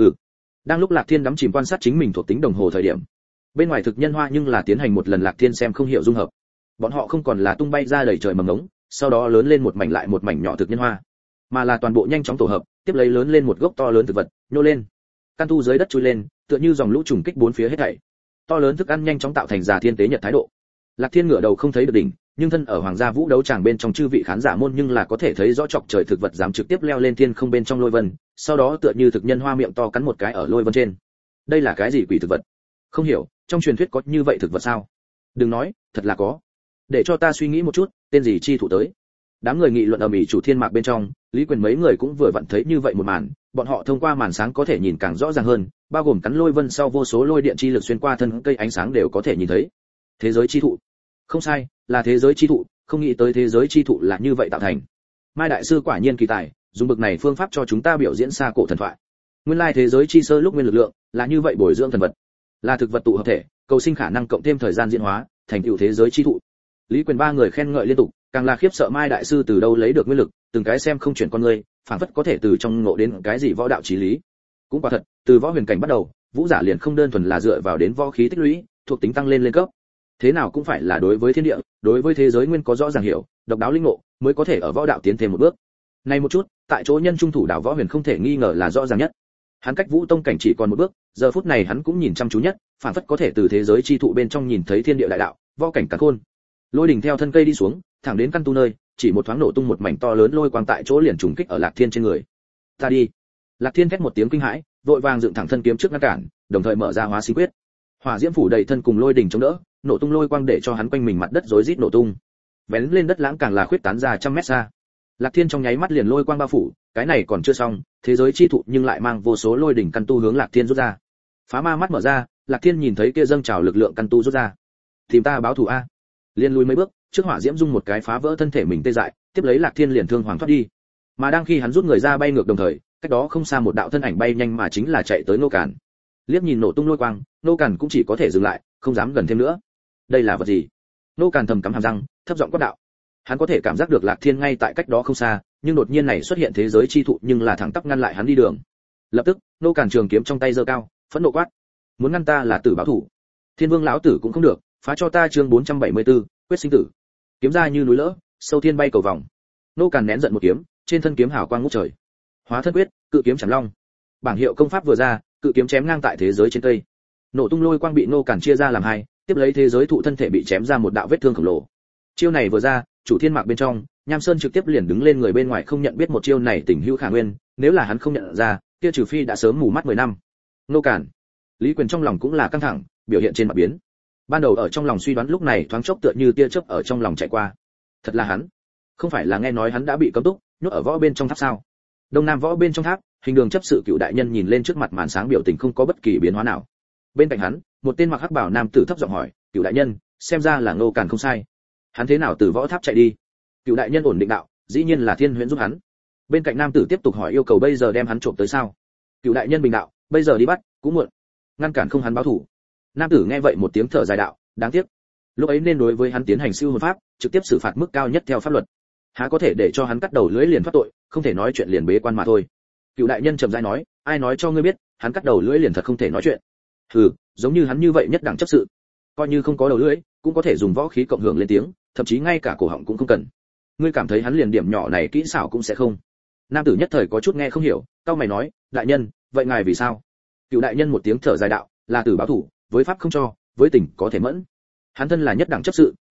Speaker 1: Đang lúc Lạc Thiên đắm chìm quan sát chính mình thuộc tính đồng hồ thời điểm, bên ngoài thực nhân hoa nhưng là tiến hành một lần Lạc Thiên xem không hiểu dung hợp. Bọn họ không còn là tung bay ra đầy trời mầm ngống, sau đó lớn lên một mảnh lại một mảnh nhỏ thực nhân hoa, mà là toàn bộ nhanh chóng tổ hợp, tiếp lấy lớn lên một gốc to lớn thực vật, nhô lên. Căn tu dưới đất chui lên, tựa như dòng lũ trùng kích bốn phía hết thảy. To lớn thức ăn nhanh chóng tạo thành giả thiên tế nhật thái độ. Lạc Thiên ngửa đầu không thấy được đỉnh, nhưng thân ở hoàng gia vũ đấu tràng bên trong chư vị khán giả môn nhưng là có thể thấy rõ chọc trời thực vật dám trực tiếp leo lên thiên không bên trong lôi vân, sau đó tựa như thực nhân hoa miệng to cắn một cái ở lôi vân trên. Đây là cái gì quỷ thực vật? Không hiểu, trong truyền thuyết có như vậy thực vật sao? Đừng nói, thật là có. Để cho ta suy nghĩ một chút, tên gì chi thủ tới. Đám người nghị luận ầm ĩ chủ thiên mạc bên trong, Lý Quyền mấy người cũng vừa vặn thấy như vậy một màn, bọn họ thông qua màn sáng có thể nhìn càng rõ ràng hơn, bao gồm cắn lôi vân sau vô số lôi điện chi lực xuyên qua thân cây ánh sáng đều có thể nhìn thấy. Thế giới chi thụ. Không sai, là thế giới chi thụ, không nghĩ tới thế giới chi thụ là như vậy tạo thành. Mai đại sư quả nhiên kỳ tài, dùng bực này phương pháp cho chúng ta biểu diễn xa cổ thần thoại. Nguyên lai thế giới chi sơ lúc nguyên lực lượng là như vậy bồi dưỡng thần vật, là thực vật tụ hợp thể, cầu sinh khả năng cộng thêm thời gian diễn hóa, thành tựu thế giới chi thụ. Lý Quyền ba người khen ngợi liên tục, càng là khiếp sợ Mai đại sư từ đâu lấy được nguyên lực, từng cái xem không chuyển con người, phảng phất có thể từ trong ngộ đến cái gì võ đạo chí lý. Cũng quả thật, từ võ huyền cảnh bắt đầu, vũ giả liền không đơn thuần là dựa vào đến võ khí tích lũy, thuộc tính tăng lên cấp. Thế nào cũng phải là đối với thiên địa, đối với thế giới nguyên có rõ ràng hiểu, độc đáo linh ngộ, mới có thể ở võ đạo tiến thêm một bước. Này một chút, tại chỗ nhân trung thủ đạo võ huyền không thể nghi ngờ là rõ ràng nhất. Hắn cách vũ tông cảnh chỉ còn một bước, giờ phút này hắn cũng nhìn chăm chú nhất, phảng phất có thể từ thế giới chi thụ bên trong nhìn thấy thiên địa đại đạo, võ cảnh cả khôn. Lôi đỉnh theo thân cây đi xuống, thẳng đến căn tu nơi, chỉ một thoáng nổ tung một mảnh to lớn lôi quang tại chỗ liền trùng kích ở Lạc Thiên trên người. Ta đi. Lạc Thiên thét một tiếng kinh hãi, vội vàng dựng thẳng thân kiếm trước ngăn cản, đồng thời mở ra hóa sinh quyết. Hỏa diễm phủ đầy thân cùng lôi đỉnh chống đỡ, nổ tung lôi quang để cho hắn quanh mình mặt đất rối rít nổ tung. Vén lên đất lãng càng là khuyết tán ra trăm mét xa. Lạc Thiên trong nháy mắt liền lôi quang bao phủ, cái này còn chưa xong, thế giới chi thụ nhưng lại mang vô số lôi đỉnh căn tu hướng Lạc Thiên rút ra. Phá ma mắt mở ra, Lạc Thiên nhìn thấy kia dâng trào lực lượng căn tu rút ra. Tìm ta báo thù a. Liên lùi mấy bước, trước hỏa diễm dung một cái phá vỡ thân thể mình tê dại, tiếp lấy Lạc Thiên liền thương hoàng thoát đi. Mà đang khi hắn rút người ra bay ngược đồng thời, cách đó không xa một đạo thân ảnh bay nhanh mà chính là chạy tới Nô Cản. Liếc nhìn nổ tung lôi quang, Nô Cản cũng chỉ có thể dừng lại, không dám gần thêm nữa. Đây là vật gì? Nô Cản thầm cắn hàm răng, thấp giọng quát đạo. Hắn có thể cảm giác được Lạc Thiên ngay tại cách đó không xa, nhưng đột nhiên này xuất hiện thế giới chi thụ nhưng là thẳng tắp ngăn lại hắn đi đường. Lập tức, Nô Cản trường kiếm trong tay giơ cao, phẫn nộ quát: "Muốn ngăn ta là tử báo thủ. Thiên Vương lão tử cũng không được, phá cho ta chương 474, quyết sinh tử." Kiếm ra như núi lỡ, sâu thiên bay cầu vòng. Nô Cản nén giận một kiếm, trên thân kiếm hào quang ngút trời. Hóa thân quyết, cự kiếm chảm long. Bảng hiệu công pháp vừa ra, cự kiếm chém ngang tại thế giới trên cây. Nổ tung lôi quang bị Nô Cản chia ra làm hai, tiếp lấy thế giới thụ thân thể bị chém ra một đạo vết thương khổng lồ. Chiêu này vừa ra, chủ thiên mạc bên trong, Nham Sơn trực tiếp liền đứng lên người bên ngoài không nhận biết một chiêu này tình hữu khả nguyên, nếu là hắn không nhận ra, kia trừ phi đã sớm mù mắt 10 năm. Nô Cản. Lý Quyền trong lòng cũng là căng thẳng, biểu hiện trên mặt biến. Ban đầu ở trong lòng suy đoán lúc này thoáng chốc tựa như tia chớp ở trong lòng chạy qua. Thật là hắn. Không phải là nghe nói hắn đã bị cấm túc, nhốt ở võ bên trong tháp sao? Đông Nam võ bên trong tháp, hình đường chấp sự Cựu đại nhân nhìn lên trước mặt màn sáng biểu tình không có bất kỳ biến hóa nào. Bên cạnh hắn, một tên mặc hắc bào nam tử thấp giọng hỏi, "Cựu đại nhân, xem ra là Ngô Cản không sai. Hắn thế nào từ võ tháp chạy đi?" Cựu đại nhân ổn định đạo, "Dĩ nhiên là Thiên Huyễn giúp hắn." Bên cạnh nam tử tiếp tục hỏi, "Yêu cầu bây giờ đem hắn trộm tới sao?" Cựu đại nhân bình đạo, "Bây giờ đi bắt, cũng muộn. Ngăn cản không hắn báo thủ." Nam tử nghe vậy một tiếng thở dài đạo, "Đáng tiếc. Lúc ấy nên đối với hắn tiến hành siêu hồn pháp, trực tiếp xử phạt mức cao nhất theo pháp luật. Há có thể để cho hắn cắt đầu lưỡi liền thoát tội, không thể nói chuyện liền bế quan mà thôi." Cựu đại nhân trầm rãi nói, "Ai nói cho ngươi biết, hắn cắt đầu lưỡi liền thật không thể nói chuyện? Hừ, giống như hắn như vậy nhất đẳng chấp sự, coi như không có đầu lưỡi, cũng có thể dùng võ khí cộng hưởng lên tiếng, thậm chí ngay cả cổ họng cũng không cần. Ngươi cảm thấy hắn liền điểm nhỏ này kỹ xảo cũng sẽ không?" Nam tử nhất thời có chút nghe không hiểu, cau mày nói, "Đại nhân, vậy ngài vì sao?" Cựu đại nhân một tiếng thở dài đạo, "Là tử báo thủ, với pháp không cho, với tình có thể mẫn. Hắn thân là nhất đẳng chấp sự,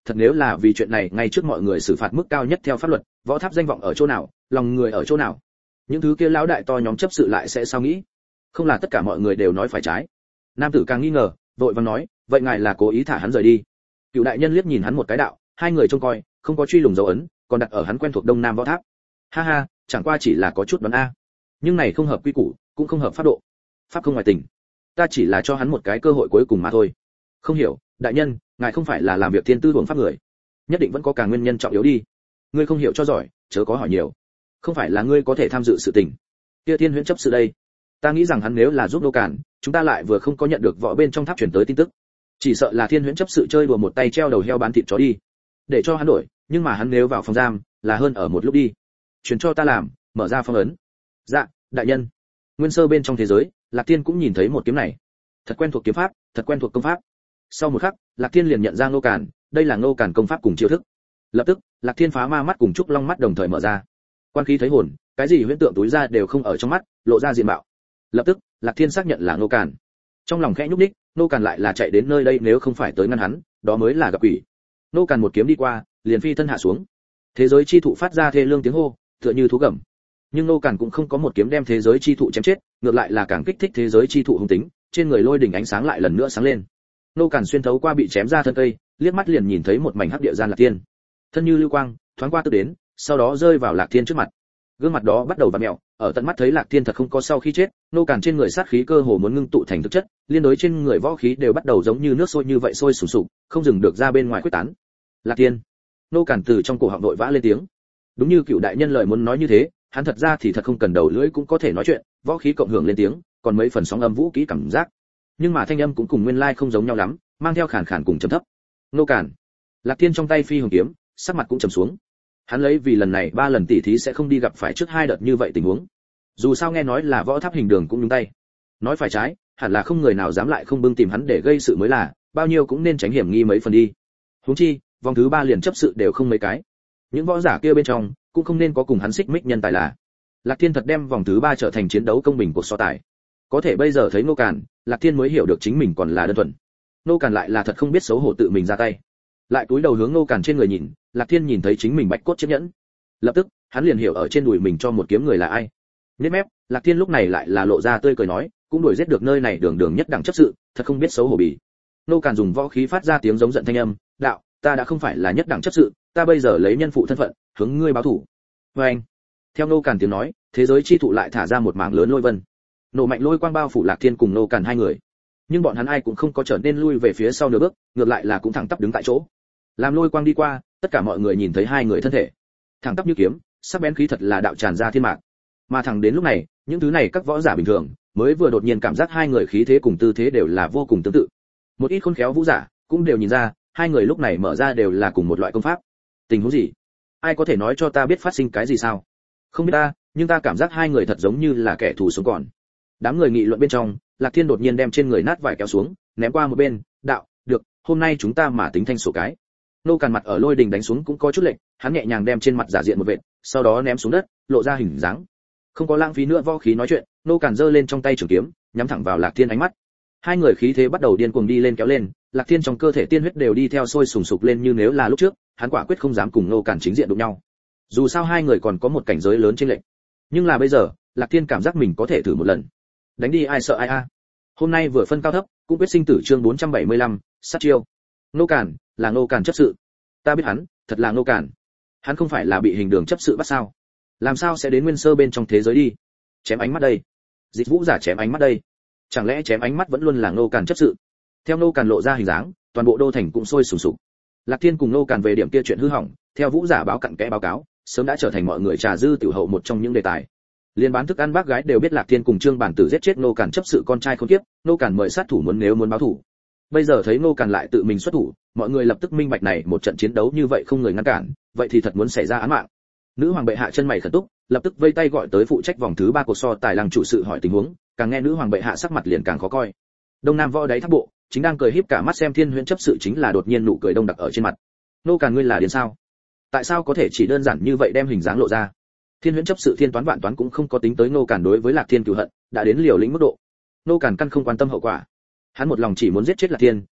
Speaker 1: thật nếu là vì chuyện này ngay trước mọi người xử phạt mức cao nhất theo pháp luật, võ tháp danh vọng ở chỗ nào, lòng người ở chỗ nào? Những thứ kia lão đại to nhóm chấp sự lại sẽ sao nghĩ? Không là tất cả mọi người đều nói phải trái. Nam tử càng nghi ngờ, vội vàng nói, vậy ngài là cố ý thả hắn rời đi? Cựu đại nhân liếc nhìn hắn một cái đạo, hai người trông coi, không có truy lùng dấu ấn, còn đặt ở hắn quen thuộc Đông Nam võ tháp. Ha ha, chẳng qua chỉ là có chút đoán a. Nhưng này không hợp quy củ, cũng không hợp pháp độ. Pháp không ngoài tình. Ta chỉ là cho hắn một cái cơ hội cuối cùng mà thôi. Không hiểu, đại nhân, ngài không phải là làm việc thiên tư hưởng pháp người, nhất định vẫn có cả nguyên nhân trọng yếu đi. Ngươi không hiểu cho giỏi, chớ có hỏi nhiều. Không phải là ngươi có thể tham dự sự tình. Kia Thiên Huyễn chấp sự đây, ta nghĩ rằng hắn nếu là giúp Nô Cản, chúng ta lại vừa không có nhận được võ bên trong tháp truyền tới tin tức, chỉ sợ là Thiên Huyễn chấp sự chơi đùa một tay treo đầu heo bán thịt chó đi, để cho hắn đổi, nhưng mà hắn nếu vào phòng giam, là hơn ở một lúc đi. Truyền cho ta làm, mở ra phong ấn. Dạ, đại nhân. Nguyên sơ bên trong thế giới, Lạc Thiên cũng nhìn thấy một kiếm này, thật quen thuộc kiếm pháp, thật quen thuộc công pháp. Sau một khắc, Lạc Thiên liền nhận ra Nô Cản, đây là Nô Cản công pháp cùng chiêu thức. Lập tức, Lạc Thiên phá ma mắt cùng trúc long mắt đồng thời mở ra. Quan khí thấy hồn, cái gì huyễn tượng túi ra đều không ở trong mắt, lộ ra diện mạo. Lập tức, Lạc Thiên xác nhận là Nô Cản. Trong lòng khẽ nhúc nhích, Nô Cản lại là chạy đến nơi đây, nếu không phải tới ngăn hắn, đó mới là gặp quỷ. Nô Cản một kiếm đi qua, liền phi thân hạ xuống. Thế giới chi thụ phát ra thê lương tiếng hô, tựa như thú gầm. Nhưng Nô Cản cũng không có một kiếm đem thế giới chi thụ chém chết, ngược lại là càng kích thích thế giới chi thụ hung tính, trên người lôi đỉnh ánh sáng lại lần nữa sáng lên. Nô Cản xuyên thấu qua bị chém ra thân cây, liếc mắt liền nhìn thấy một mảnh hắc địa gian Lạc Thiên. Thân như lưu quang, thoáng qua tức đến, sau đó rơi vào Lạc Thiên trước mặt. Gương mặt đó bắt đầu vặn mèo, ở tận mắt thấy Lạc Thiên thật không có sau khi chết, Nô Cản trên người sát khí cơ hồ muốn ngưng tụ thành thực chất, liên đối trên người võ khí đều bắt đầu giống như nước sôi như vậy sôi sùng sục, không dừng được ra bên ngoài quyết tán. Lạc Thiên. Nô Cản từ trong cổ họng vội vã lên tiếng. Đúng như cựu đại nhân lời muốn nói như thế, hắn thật ra thì thật không cần đầu lưỡi cũng có thể nói chuyện, võ khí cộng hưởng lên tiếng, còn mấy phần sóng âm vũ khí cảm giác. Nhưng mà thanh âm cũng cùng nguyên lai không giống nhau lắm, mang theo khàn khàn cùng trầm thấp. Nô Cản. Lạc Thiên trong tay phi hồng kiếm, sắc mặt cũng trầm xuống. Hắn lấy vì lần này 3 lần tỉ thí sẽ không đi gặp phải trước 2 đợt như vậy tình huống. Dù sao nghe nói là võ tháp hình đường cũng nhúng tay. Nói phải trái, hẳn là không người nào dám lại không bưng tìm hắn để gây sự mới là, bao nhiêu cũng nên tránh hiểm nghi mấy phần đi. Huống chi, vòng thứ 3 liền chấp sự đều không mấy cái. Những võ giả kia bên trong cũng không nên có cùng hắn xích mích nhân tài là. Lạc Thiên thật đem vòng thứ 3 trở thành chiến đấu công bình cuộc so tài. Có thể bây giờ thấy Nô Cản, Lạc Thiên mới hiểu được chính mình còn là đơn thuần. Nô Cản lại là thật không biết xấu hổ tự mình ra tay. Lại cúi đầu hướng Nô Cản trên người nhìn, Lạc Thiên nhìn thấy chính mình bạch cốt chiếc nhẫn. Lập tức, hắn liền hiểu ở trên đùi mình cho một kiếm người là ai. Nhếch mép, Lạc Thiên lúc này lại là lộ ra tươi cười nói, cũng đuổi giết được nơi này đường đường nhất đẳng chấp sự, thật không biết xấu hổ bỉ. Nô Cản dùng võ khí phát ra tiếng giống giận thanh âm, đạo, ta đã không phải là nhất đẳng chấp sự, ta bây giờ lấy nhân phụ thân phận, hướng ngươi báo thù. Và anh. Theo Nô Cản tiếng nói, thế giới chi thụ lại thả ra một mảng lớn lôi vân. Nổ mạnh lôi quang bao phủ Lạc Thiên cùng Nô Cản hai người. Nhưng bọn hắn ai cũng không có trở nên lui về phía sau nửa bước, ngược lại là cũng thẳng tắp đứng tại chỗ. Làm lôi quang đi qua, tất cả mọi người nhìn thấy hai người thân thể thẳng tắp như kiếm, sắc bén khí thật là đạo tràn ra thiên mạc. Mà thẳng đến lúc này, những thứ này các võ giả bình thường mới vừa đột nhiên cảm giác hai người khí thế cùng tư thế đều là vô cùng tương tự. Một ít khôn khéo vũ giả cũng đều nhìn ra, hai người lúc này mở ra đều là cùng một loại công pháp. Tình huống gì? Ai có thể nói cho ta biết phát sinh cái gì sao? Không biết ta, nhưng ta cảm giác hai người thật giống như là kẻ thù sống còn. Đám người nghị luận bên trong, Lạc Thiên đột nhiên đem trên người nát vải kéo xuống, ném qua một bên, đạo, được, hôm nay chúng ta mà tính thanh sổ cái. Nô Cản mặt ở lôi đình đánh xuống cũng có chút lệch, hắn nhẹ nhàng đem trên mặt giả diện một vệt, sau đó ném xuống đất, lộ ra hình dáng. Không có lãng phí nữa võ khí nói chuyện, Nô Cản giơ lên trong tay trường kiếm, nhắm thẳng vào Lạc Thiên ánh mắt. Hai người khí thế bắt đầu điên cuồng đi lên kéo lên, Lạc Thiên trong cơ thể tiên huyết đều đi theo sôi sùng sục lên, như nếu là lúc trước, hắn quả quyết không dám cùng Nô Cản chính diện đụng nhau. Dù sao hai người còn có một cảnh giới lớn trên lệnh. Nhưng là bây giờ, Lạc Thiên cảm giác mình có thể thử một lần. Đánh đi ai sợ ai a. Hôm nay vừa phân cao thấp, cũng quyết sinh tử chương 475, sát chiêu. Nô Cản, là Nô Cản chấp sự. Ta biết hắn, thật là Nô Cản. Hắn không phải là bị hình đường chấp sự bắt sao? Làm sao sẽ đến nguyên sơ bên trong thế giới đi? Chém ánh mắt đây. Dịch vũ giả chém ánh mắt đây. Chẳng lẽ chém ánh mắt vẫn luôn là Nô Cản chấp sự? Theo Nô Cản lộ ra hình dáng, toàn bộ đô thành cũng sôi sùng sục. Lạc Thiên cùng Nô Cản về điểm kia chuyện hư hỏng, theo vũ giả báo cặn kẽ báo cáo, sớm đã trở thành mọi người trà dư tiểu hậu một trong những đề tài. Liên bán thức ăn bác gái đều biết Lạc Thiên cùng Trương Bản Tử giết chết Nô Cản chấp sự con trai khốn kiếp, Nô Cản mời sát thủ muốn báo thủ. Bây giờ thấy Nô Cản lại tự mình xuất thủ, mọi người lập tức minh bạch này một trận chiến đấu như vậy không người ngăn cản, vậy thì thật muốn xảy ra án mạng. Nữ hoàng bệ hạ chân mày khẩn túc, lập tức vây tay gọi tới phụ trách vòng thứ 3 cuộc so tài lăng chủ sự hỏi tình huống, càng nghe nữ hoàng bệ hạ sắc mặt liền càng khó coi. Đông Nam võ đáy tháp bộ, chính đang cười híp cả mắt xem Thiên Huyễn chấp sự, chính là đột nhiên nụ cười đông đặc ở trên mặt. Nô Cản ngươi là điên sao? Tại sao có thể chỉ đơn giản như vậy đem hình dáng lộ ra? Thiên Huyễn chấp sự thiên toán vạn toán cũng không có tính tới Nô Cản đối với Lạc Thiên cừu hận, đã đến liều lĩnh mức độ. Nô Cản căn không quan tâm hậu quả. Hắn một lòng chỉ muốn giết chết Lạc Thiên,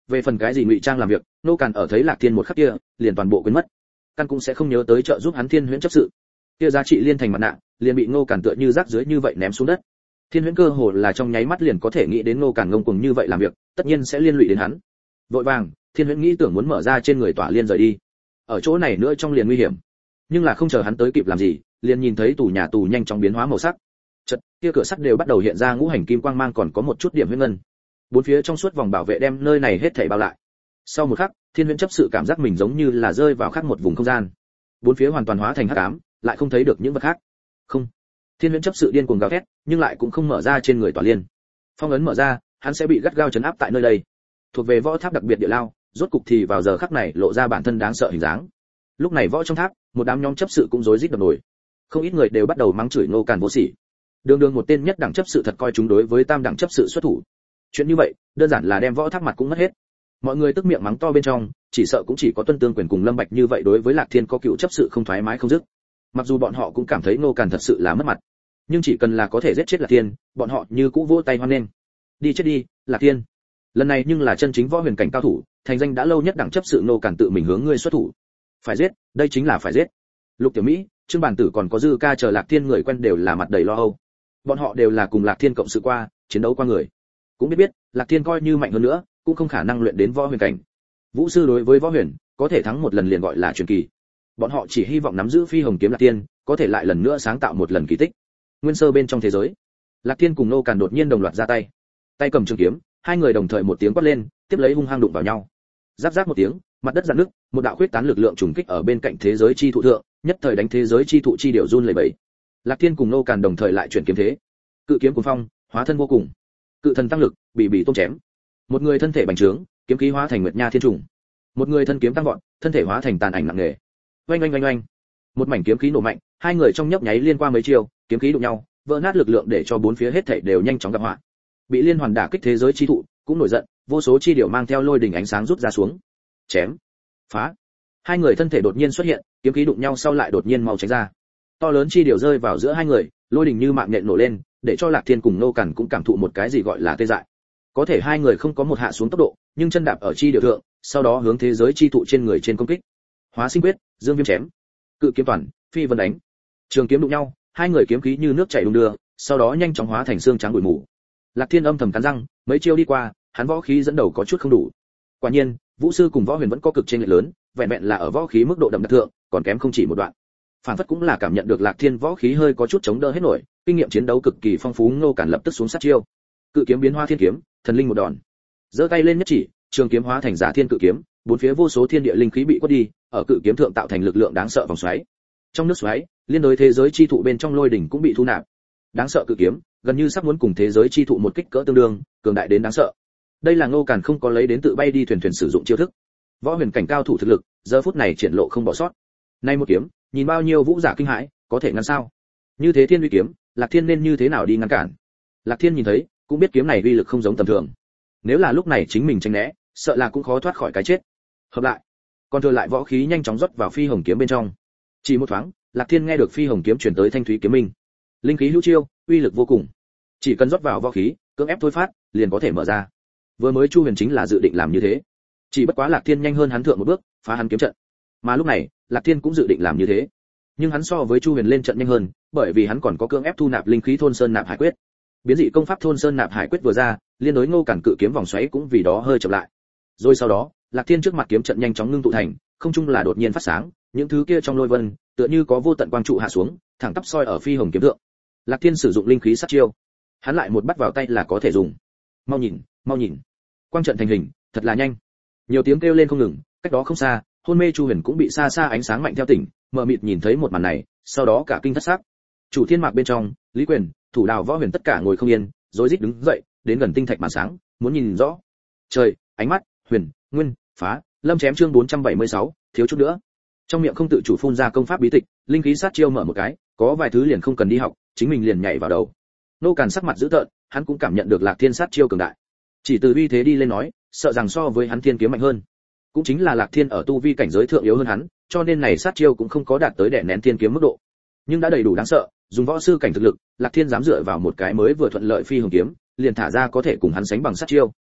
Speaker 1: về phần cái gì ngụy trang làm việc, nô càn ở thấy Lạc Thiên một khắc kia, liền toàn bộ quên mất, căn cũng sẽ không nhớ tới trợ giúp hắn Thiên Huyễn chấp sự. Kia giá trị liên thành mặt nạ, liền bị Nô Càn tựa như rác dưới như vậy ném xuống đất. Thiên Huyễn cơ hồ là trong nháy mắt liền có thể nghĩ đến Nô Càn ngông cuồng như vậy làm việc, tất nhiên sẽ liên lụy đến hắn. Vội vàng, Thiên Huyễn nghĩ tưởng muốn mở ra trên người tỏa liên rời đi. Ở chỗ này nữa trong liền nguy hiểm. Nhưng là không chờ hắn tới kịp làm gì, liền nhìn thấy tủ nhà tù nhanh chóng biến hóa màu sắc. Chợt, kia cửa sắt đều bắt đầu hiện ra ngũ hành kim quang mang còn có một chút điểm huyết ngân. Bốn phía trong suốt vòng bảo vệ đem nơi này hết thảy bao lại. Sau một khắc, Thiên Huyễn chấp sự cảm giác mình giống như là rơi vào khác một vùng không gian. Bốn phía hoàn toàn hóa thành hắc ám, lại không thấy được những vật khác. Không. Thiên Huyễn chấp sự điên cuồng gào thét, nhưng lại cũng không mở ra trên người tỏa liên. Phong ấn mở ra, hắn sẽ bị gắt gao trấn áp tại nơi đây. Thuộc về võ tháp đặc biệt địa lao, rốt cục thì vào giờ khắc này lộ ra bản thân đáng sợ hình dáng. Lúc này võ trong tháp, một đám nhóm chấp sự cũng rối rít đập nổi. Không ít người đều bắt đầu mắng chửi Ngô Càn vô sỉ. Đường đường một tên nhất đẳng chấp sự thật coi chúng đối với tam đẳng chấp sự xuất thủ. Chuyện như vậy, đơn giản là đem võ tháp mặt cũng mất hết. Mọi người tức miệng mắng to bên trong, chỉ sợ cũng chỉ có Tuân Tương Quyền cùng Lâm Bạch như vậy đối với Lạc Thiên có cựu chấp sự không thoải mái không dứt. Mặc dù bọn họ cũng cảm thấy Ngô Càn thật sự là mất mặt, nhưng chỉ cần là có thể giết chết Lạc Thiên, bọn họ như cũ vỗ tay hoan nghênh. Đi chết đi, Lạc Thiên. Lần này nhưng là chân chính võ huyền cảnh cao thủ, thành danh đã lâu nhất đẳng chấp sự Ngô Càn tự mình hướng ngươi xuất thủ. Phải giết, đây chính là phải giết. Lục Tiểu Mỹ, Trương Bản Tử còn có Dư Ca chờ Lạc Thiên người quen đều là mặt đầy lo âu. Bọn họ đều là cùng Lạc Thiên cộng sự qua, chiến đấu qua người, cũng biết Lạc Thiên coi như mạnh hơn nữa, cũng không khả năng luyện đến võ huyền cảnh. Vũ sư đối với võ huyền, có thể thắng một lần liền gọi là truyền kỳ. Bọn họ chỉ hy vọng nắm giữ phi hồng kiếm Lạc Thiên, có thể lại lần nữa sáng tạo một lần kỳ tích. Nguyên sơ bên trong thế giới, Lạc Thiên cùng Nô Càn đột nhiên đồng loạt ra tay, tay cầm trường kiếm, hai người đồng thời một tiếng quát lên, tiếp lấy hung hăng đụng vào nhau. Giáp giáp một tiếng, mặt đất rạn nứt, một đạo khuyết tán lực lượng trùng kích ở bên cạnh thế giới chi thụ thượng, nhất thời đánh thế giới chi thụ chi điệu run lẩy bẩy. Lạc Thiên cùng Nô Càn đồng thời lại chuyển kiếm thế, cự kiếm cuồng phong, hóa thân vô cùng, cự thần tăng lực, bị tôm chém. Một người thân thể bành trướng, kiếm khí hóa thành nguyệt nha thiên trùng. Một người thân kiếm tăng vọt, thân thể hóa thành tàn ảnh nặng nề. Oanh oanh oanh oanh. Một mảnh kiếm khí nổ mạnh, hai người trong nhấp nháy liên qua mấy chiêu, kiếm khí đụng nhau, vỡ nát lực lượng để cho bốn phía hết thảy đều nhanh chóng gặp họa. Bị liên hoàn đả kích thế giới chi thụ, cũng nổi giận, vô số chi điệu mang theo lôi đỉnh ánh sáng rút ra xuống. Chém, phá. Hai người thân thể đột nhiên xuất hiện, kiếm khí đụng nhau sau lại đột nhiên mau tránh ra. To lớn chi điệu rơi vào giữa hai người, lôi đỉnh như mạng nhện nổ lên, để cho Lạc Thiên cùng Nô Càn cũng cảm thụ một cái gì gọi là tê dại. Có thể hai người không có một hạ xuống tốc độ, nhưng chân đạp ở chi điệu thượng, sau đó hướng thế giới chi thụ trên người trên công kích. Hóa sinh quyết, dương viêm chém, cự kiếm toàn, phi vân đánh. Trường kiếm đụng nhau, hai người kiếm khí như nước chảy đung đưa, sau đó nhanh chóng hóa thành xương trắng bụi mù. Lạc Thiên âm thầm cắn răng, mấy chiêu đi qua, hắn võ khí dẫn đầu có chút không đủ. Quả nhiên, vũ sư cùng võ huyền vẫn có cực chênh lệch lớn, vẹn vẹn là ở võ khí mức độ đậm đặc thượng, còn kém không chỉ một đoạn. Phản phất cũng là cảm nhận được Lạc Thiên võ khí hơi có chút chống đỡ hết nổi, kinh nghiệm chiến đấu cực kỳ phong phú, Ngô Càn lập tức xuống sát chiêu. Cự kiếm biến hoa thiên kiếm, thần linh một đòn. Giơ tay lên nhất chỉ, trường kiếm hóa thành giả thiên cự kiếm, bốn phía vô số thiên địa linh khí bị quất đi, ở cự kiếm thượng tạo thành lực lượng đáng sợ vòng xoáy. Trong nước xoáy, liên đối thế giới chi thụ bên trong lôi đỉnh cũng bị thu nạp. Đáng sợ cự kiếm, gần như sắp muốn cùng thế giới chi thụ một kích cỡ tương đương, cường đại đến đáng sợ. Đây là Ngô Càn không có lấy đến tự bay đi thuyền sử dụng chiêu thức. Võ huyền cảnh cao thủ thực lực, giờ phút này triển lộ không bỏ sót. Nay một kiếm, nhìn bao nhiêu vũ giả kinh hãi, có thể ngăn sao? Như thế thiên uy kiếm, Lạc Thiên nên như thế nào đi ngăn cản? Lạc Thiên nhìn thấy, cũng biết kiếm này uy lực không giống tầm thường. Nếu là lúc này chính mình tránh né, sợ là cũng khó thoát khỏi cái chết. Hợp lại, còn thừa lại võ khí nhanh chóng rót vào phi hồng kiếm bên trong. Chỉ một thoáng, Lạc Thiên nghe được phi hồng kiếm truyền tới thanh thúy kiếm minh. Linh khí hữu chiêu, uy lực vô cùng. Chỉ cần rót vào võ khí, cưỡng ép thôi phát, liền có thể mở ra. Vừa mới Chu Huyền chính là dự định làm như thế. Chỉ bất quá Lạc Thiên nhanh hơn hắn thượng một bước, phá hắn kiếm trận. Mà lúc này, Lạc Thiên cũng dự định làm như thế. Nhưng hắn so với Chu Huyền lên trận nhanh hơn, bởi vì hắn còn có cưỡng ép thu nạp linh khí thôn sơn nạp hải quyết. Biến dị công pháp thôn sơn nạp hải quyết vừa ra, liên đối Ngô Càn cự kiếm vòng xoáy cũng vì đó hơi chậm lại. Rồi sau đó, Lạc Thiên trước mặt kiếm trận nhanh chóng ngưng tụ thành, không trung là đột nhiên phát sáng, những thứ kia trong lôi vân, tựa như có vô tận quang trụ hạ xuống, thẳng tắp soi ở phi hồng kiếm thượng. Lạc Thiên sử dụng linh khí sát chiêu, hắn lại một bắt vào tay là có thể dùng. Mau nhìn, mau nhìn, quang trận thành hình, thật là nhanh. Nhiều tiếng kêu lên không ngừng, cách đó không xa, hôn mê Chu Huyền cũng bị xa xa ánh sáng mạnh theo tỉnh, mờ mịt nhìn thấy một màn này, sau đó cả kinh thất sắc. Chủ thiên mạc bên trong, Lý Quyền, Thủ Đào Võ Huyền tất cả ngồi không yên, rối rít đứng dậy, đến gần tinh thạch màn sáng, muốn nhìn rõ. Trời, ánh mắt, Huyền, Nguyên, Phá, Lâm chém chương 476, thiếu chút nữa. Trong miệng không tự chủ phun ra công pháp bí tịch, linh khí sát chiêu mở một cái, có vài thứ liền không cần đi học, chính mình liền nhảy vào đầu. Nô Càn sắc mặt dữ tợn, hắn cũng cảm nhận được Lạc Thiên sát chiêu cường đại. Chỉ từ uy thế đi lên nói, sợ rằng so với hắn thiên kiếm mạnh hơn. Cũng chính là Lạc Thiên ở tu vi cảnh giới thượng yếu hơn hắn, cho nên này sát chiêu cũng không có đạt tới đè nén thiên kiếm mức độ. Nhưng đã đầy đủ đáng sợ, dùng võ sư cảnh thực lực, Lạc Thiên dám dựa vào một cái mới vừa thuận lợi phi hồng kiếm, liền thả ra có thể cùng hắn sánh bằng sát chiêu.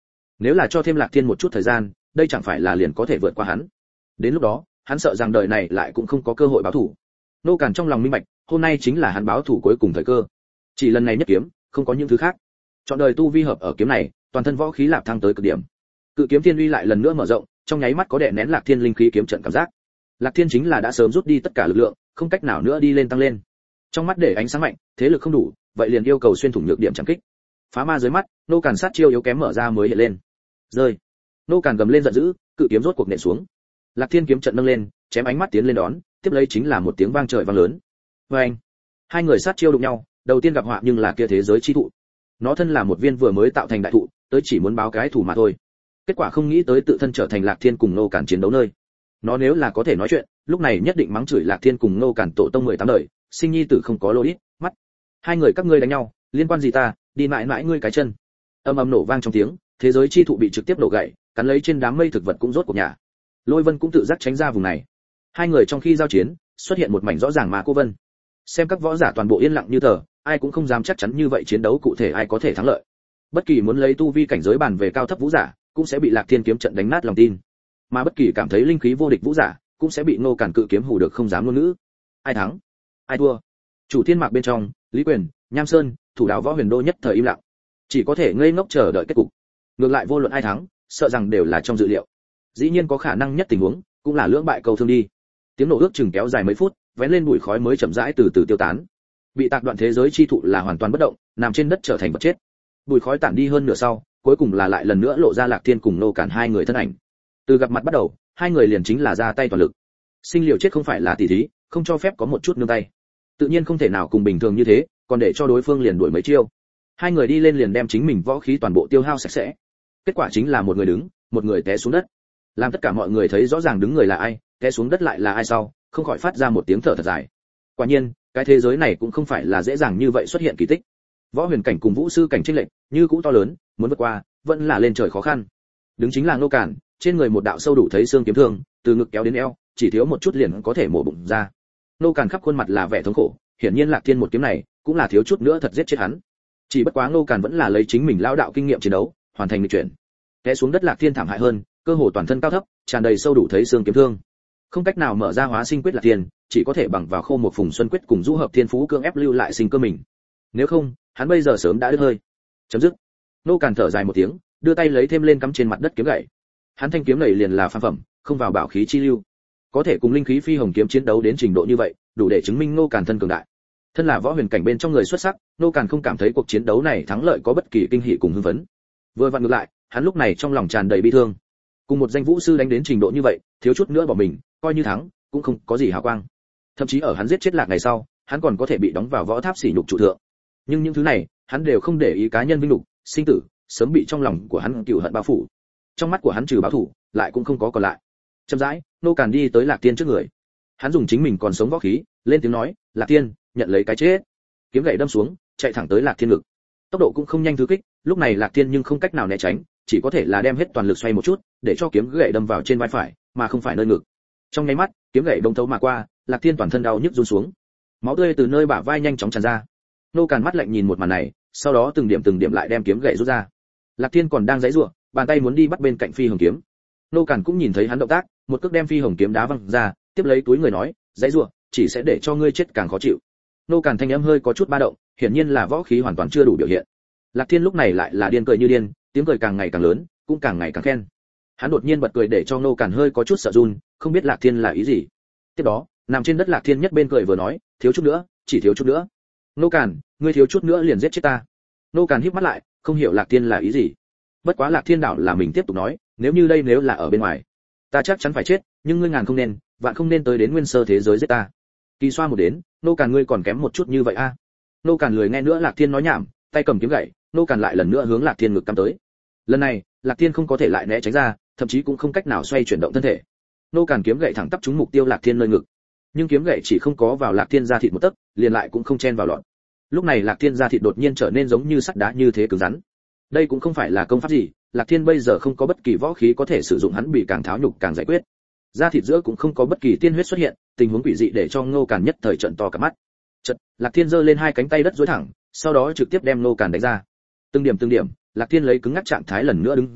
Speaker 1: Nếu là cho thêm Lạc Thiên một chút thời gian, đây chẳng phải là liền có thể vượt qua hắn. Đến lúc đó, hắn sợ rằng đời này lại cũng không có cơ hội báo thù. Nô Càn trong lòng minh bạch, hôm nay chính là hắn báo thù cuối cùng thời cơ. Chỉ lần này nhất kiếm, không có những thứ khác. Chọn đời tu vi hợp ở kiếm này, toàn thân võ khí lạp thăng tới cực điểm. Cự kiếm thiên uy lại lần nữa mở rộng, trong nháy mắt có đè nén Lạc Thiên linh khí kiếm trận cảm giác. Lạc Thiên chính là đã sớm rút đi tất cả lực lượng, không cách nào nữa đi lên tăng lên. Trong mắt để ánh sáng mạnh, thế lực không đủ, vậy liền yêu cầu xuyên thủng nhược điểm chẳng kích. Phá ma dưới mắt, Nô Càn sát chiêu yếu kém mở ra mới hiện lên. Rơi. Nô Càn gầm lên giận dữ, cự kiếm rốt cuộc nện xuống. Lạc Thiên kiếm trận nâng lên, chém ánh mắt tiến lên đón, tiếp lấy chính là một tiếng vang trời vang lớn. Oeng! Hai người sát chiêu đụng nhau, đầu tiên gặp họa nhưng là kia thế giới chi thụ. Nó thân là một viên vừa mới tạo thành đại thụ, tới chỉ muốn báo cái thù mà thôi. Kết quả không nghĩ tới tự thân trở thành Lạc Thiên cùng Nô Càn chiến đấu nơi. Nó nếu là có thể nói chuyện, lúc này nhất định mắng chửi Lạc Thiên cùng Nô Càn tổ tông 18 đời, sinh nhi tử không có lỗi ít, mắt. Hai người các ngươi đánh nhau, liên quan gì ta, đi mãi mãi ngươi cái chân. Âm ầm nổ vang trong tiếng, thế giới chi thụ bị trực tiếp nổ gãy, cắn lấy trên đám mây thực vật cũng rốt cuộc nhà. Lôi Vân cũng tự giác tránh ra vùng này. Hai người trong khi giao chiến, xuất hiện một mảnh rõ ràng mà cô Vân. Xem các võ giả toàn bộ yên lặng như tờ, ai cũng không dám chắc chắn như vậy chiến đấu cụ thể ai có thể thắng lợi. Bất kỳ muốn lấy tu vi cảnh giới bàn về cao thấp vũ giả, cũng sẽ bị Lạc Thiên kiếm trận đánh nát lòng tin. Mà bất kỳ cảm thấy linh khí vô địch vũ giả, cũng sẽ bị Ngô Càn cự kiếm hù được không dám ngôn ngữ. Ai thắng? Ai thua? Chủ thiên mạc bên trong, Lý Quyền, Nham Sơn, thủ đạo võ huyền đô nhất thời im lặng, chỉ có thể ngây ngốc chờ đợi kết cục. Ngược lại vô luận ai thắng, sợ rằng đều là trong dự liệu. Dĩ nhiên có khả năng nhất tình huống, cũng là lưỡng bại cầu thương đi. Tiếng nổ ước chừng kéo dài mấy phút, vén lên bụi khói mới chậm rãi từ từ tiêu tán. Bị tạc đoạn thế giới chi thụ là hoàn toàn bất động, nằm trên đất trở thành vật chết. Bụi khói tản đi hơn nửa sau, cuối cùng là lại lần nữa lộ ra Lạc Thiên cùng Nô Càn hai người thân ảnh. Từ gặp mặt bắt đầu, hai người liền chính là ra tay toàn lực. Sinh liều chết không phải là tỉ thí, không cho phép có một chút nương tay. Tự nhiên không thể nào cùng bình thường như thế, còn để cho đối phương liền đuổi mấy chiêu. Hai người đi lên liền đem chính mình võ khí toàn bộ tiêu hao sạch sẽ. Kết quả chính là một người đứng, một người té xuống đất. Làm tất cả mọi người thấy rõ ràng đứng người là ai, té xuống đất lại là ai sau, không khỏi phát ra một tiếng thở thật dài. Quả nhiên, cái thế giới này cũng không phải là dễ dàng như vậy xuất hiện kỳ tích. Võ huyền cảnh cùng vũ sư cảnh chênh lệch, như cũ to lớn, muốn vượt qua, vẫn là lên trời khó khăn. Đứng chính là Ngô Càn, trên người một đạo sâu đủ thấy xương kiếm thương, từ ngực kéo đến eo, chỉ thiếu một chút liền có thể mổ bụng ra. Ngô Càn khắp khuôn mặt là vẻ thống khổ, hiển nhiên Lạc Thiên một kiếm này, cũng là thiếu chút nữa thật giết chết hắn. Chỉ bất quá Ngô Càn vẫn là lấy chính mình lão đạo kinh nghiệm chiến đấu, hoàn thành nghịch chuyển. Té xuống đất Lạc Thiên thảm hại hơn, cơ hồ toàn thân cao thấp, tràn đầy sâu đủ thấy xương kiếm thương. Không cách nào mở ra hóa sinh quyết Lạc Thiên, chỉ có thể bằng vào khô một phùng xuân quyết cùng du hợp thiên phú cương ép lưu lại sinh cơ mình. Nếu không, hắn bây giờ sớm đã đứt hơi. Chấm dứt. Ngô Càn thở dài một tiếng, đưa tay lấy thêm lên cắm trên mặt đất kiếm gậy. Hắn thanh kiếm này liền là phàm phẩm, không vào bảo khí chi lưu. Có thể cùng linh khí phi hồng kiếm chiến đấu đến trình độ như vậy, đủ để chứng minh Ngô Càn thân cường đại. Thân là võ huyền cảnh bên trong người xuất sắc, Ngô Càn không cảm thấy cuộc chiến đấu này thắng lợi có bất kỳ kinh hỉ cùng hưng phấn. Vừa vặn ngược lại, hắn lúc này trong lòng tràn đầy bi thương. Cùng một danh vũ sư đánh đến trình độ như vậy, thiếu chút nữa bỏ mình, coi như thắng, cũng không có gì hào quang. Thậm chí ở hắn giết chết Lạc ngày sau, hắn còn có thể bị đóng vào võ tháp sỉ nhục trụ thượng. Nhưng những thứ này, hắn đều không để ý cá nhân vinh nhục, sinh tử, sớm bị trong lòng của hắn cừu hận bao phủ. Trong mắt của hắn trừ báo thủ, lại cũng không có còn lại. Chậm rãi, Ngô Càn đi tới Lạc Tiên trước người. Hắn dùng chính mình còn sống võ khí, lên tiếng nói, "Lạc Tiên, nhận lấy cái chết." Kiếm gậy đâm xuống, chạy thẳng tới Lạc Thiên ngực. Tốc độ cũng không nhanh thứ kích, lúc này Lạc Thiên nhưng không cách nào né tránh, chỉ có thể là đem hết toàn lực xoay một chút, để cho kiếm gậy đâm vào trên vai phải, mà không phải nơi ngực. Trong nháy mắt, kiếm gậy đông thấu mà qua, Lạc Thiên toàn thân đau nhức run xuống. Máu tươi từ nơi bả vai nhanh chóng tràn ra. Ngô Càn mắt lạnh nhìn một màn này, sau đó từng điểm lại đem kiếm gậy rút ra. Lạc Thiên còn đang giãy giụa, bàn tay muốn đi bắt bên cạnh phi hồng kiếm. Ngô Càn cũng nhìn thấy hắn động tác, một cước đem phi hồng kiếm đá văng ra, tiếp lấy túi người nói, giãy giụa, chỉ sẽ để cho ngươi chết càng khó chịu. Ngô Càn thanh âm hơi có chút ba động, hiển nhiên là võ khí hoàn toàn chưa đủ biểu hiện. Lạc Thiên lúc này lại là điên cười như điên, tiếng cười càng ngày càng lớn, cũng càng ngày càng khen. Hắn đột nhiên bật cười để cho Ngô Càn hơi có chút sợ run, không biết Lạc Thiên là ý gì. Tiếp đó, nằm trên đất Lạc Thiên nhất bên cười vừa nói, thiếu chút nữa, chỉ thiếu chút nữa. Ngô Càn, ngươi thiếu chút nữa liền giết chết ta. Ngô Càn híp mắt lại, không hiểu Lạc Thiên là ý gì. Bất quá Lạc Thiên đảo là mình tiếp tục nói, nếu là ở bên ngoài, ta chắc chắn phải chết, nhưng ngươi ngàn không nên, vạn không nên tới đến nguyên sơ thế giới giết ta. Kỳ xoa một đến, Ngô Càn ngươi còn kém một chút như vậy a. Ngô Càn lười nghe nữa Lạc Thiên nói nhảm, tay cầm kiếm gậy, Ngô Càn lại lần nữa hướng Lạc Thiên ngực cắm tới. Lần này, Lạc Thiên không có thể lại né tránh ra, thậm chí cũng không cách nào xoay chuyển động thân thể. Ngô Càn kiếm gậy thẳng tắp trúng mục tiêu Lạc Thiên nơi ngực. Nhưng kiếm gậy chỉ không có vào Lạc Thiên da thịt một tấc, liền lại cũng không chen vào lọt. Lúc này Lạc Thiên da thịt đột nhiên trở nên giống như sắt đá như thế cứng rắn. Đây cũng không phải là công pháp gì, Lạc Thiên bây giờ không có bất kỳ võ khí có thể sử dụng, hắn bị càng tháo nhục càng giải quyết. Da thịt giữa cũng không có bất kỳ tiên huyết xuất hiện, tình huống quỷ dị để cho Ngô Càn nhất thời trợn to cả mắt. Chợt, Lạc Thiên giơ lên hai cánh tay đất duỗi thẳng, sau đó trực tiếp đem Ngô Càn đánh ra. Từng điểm, Lạc Thiên lấy cứng ngắc trạng thái lần nữa đứng dậy,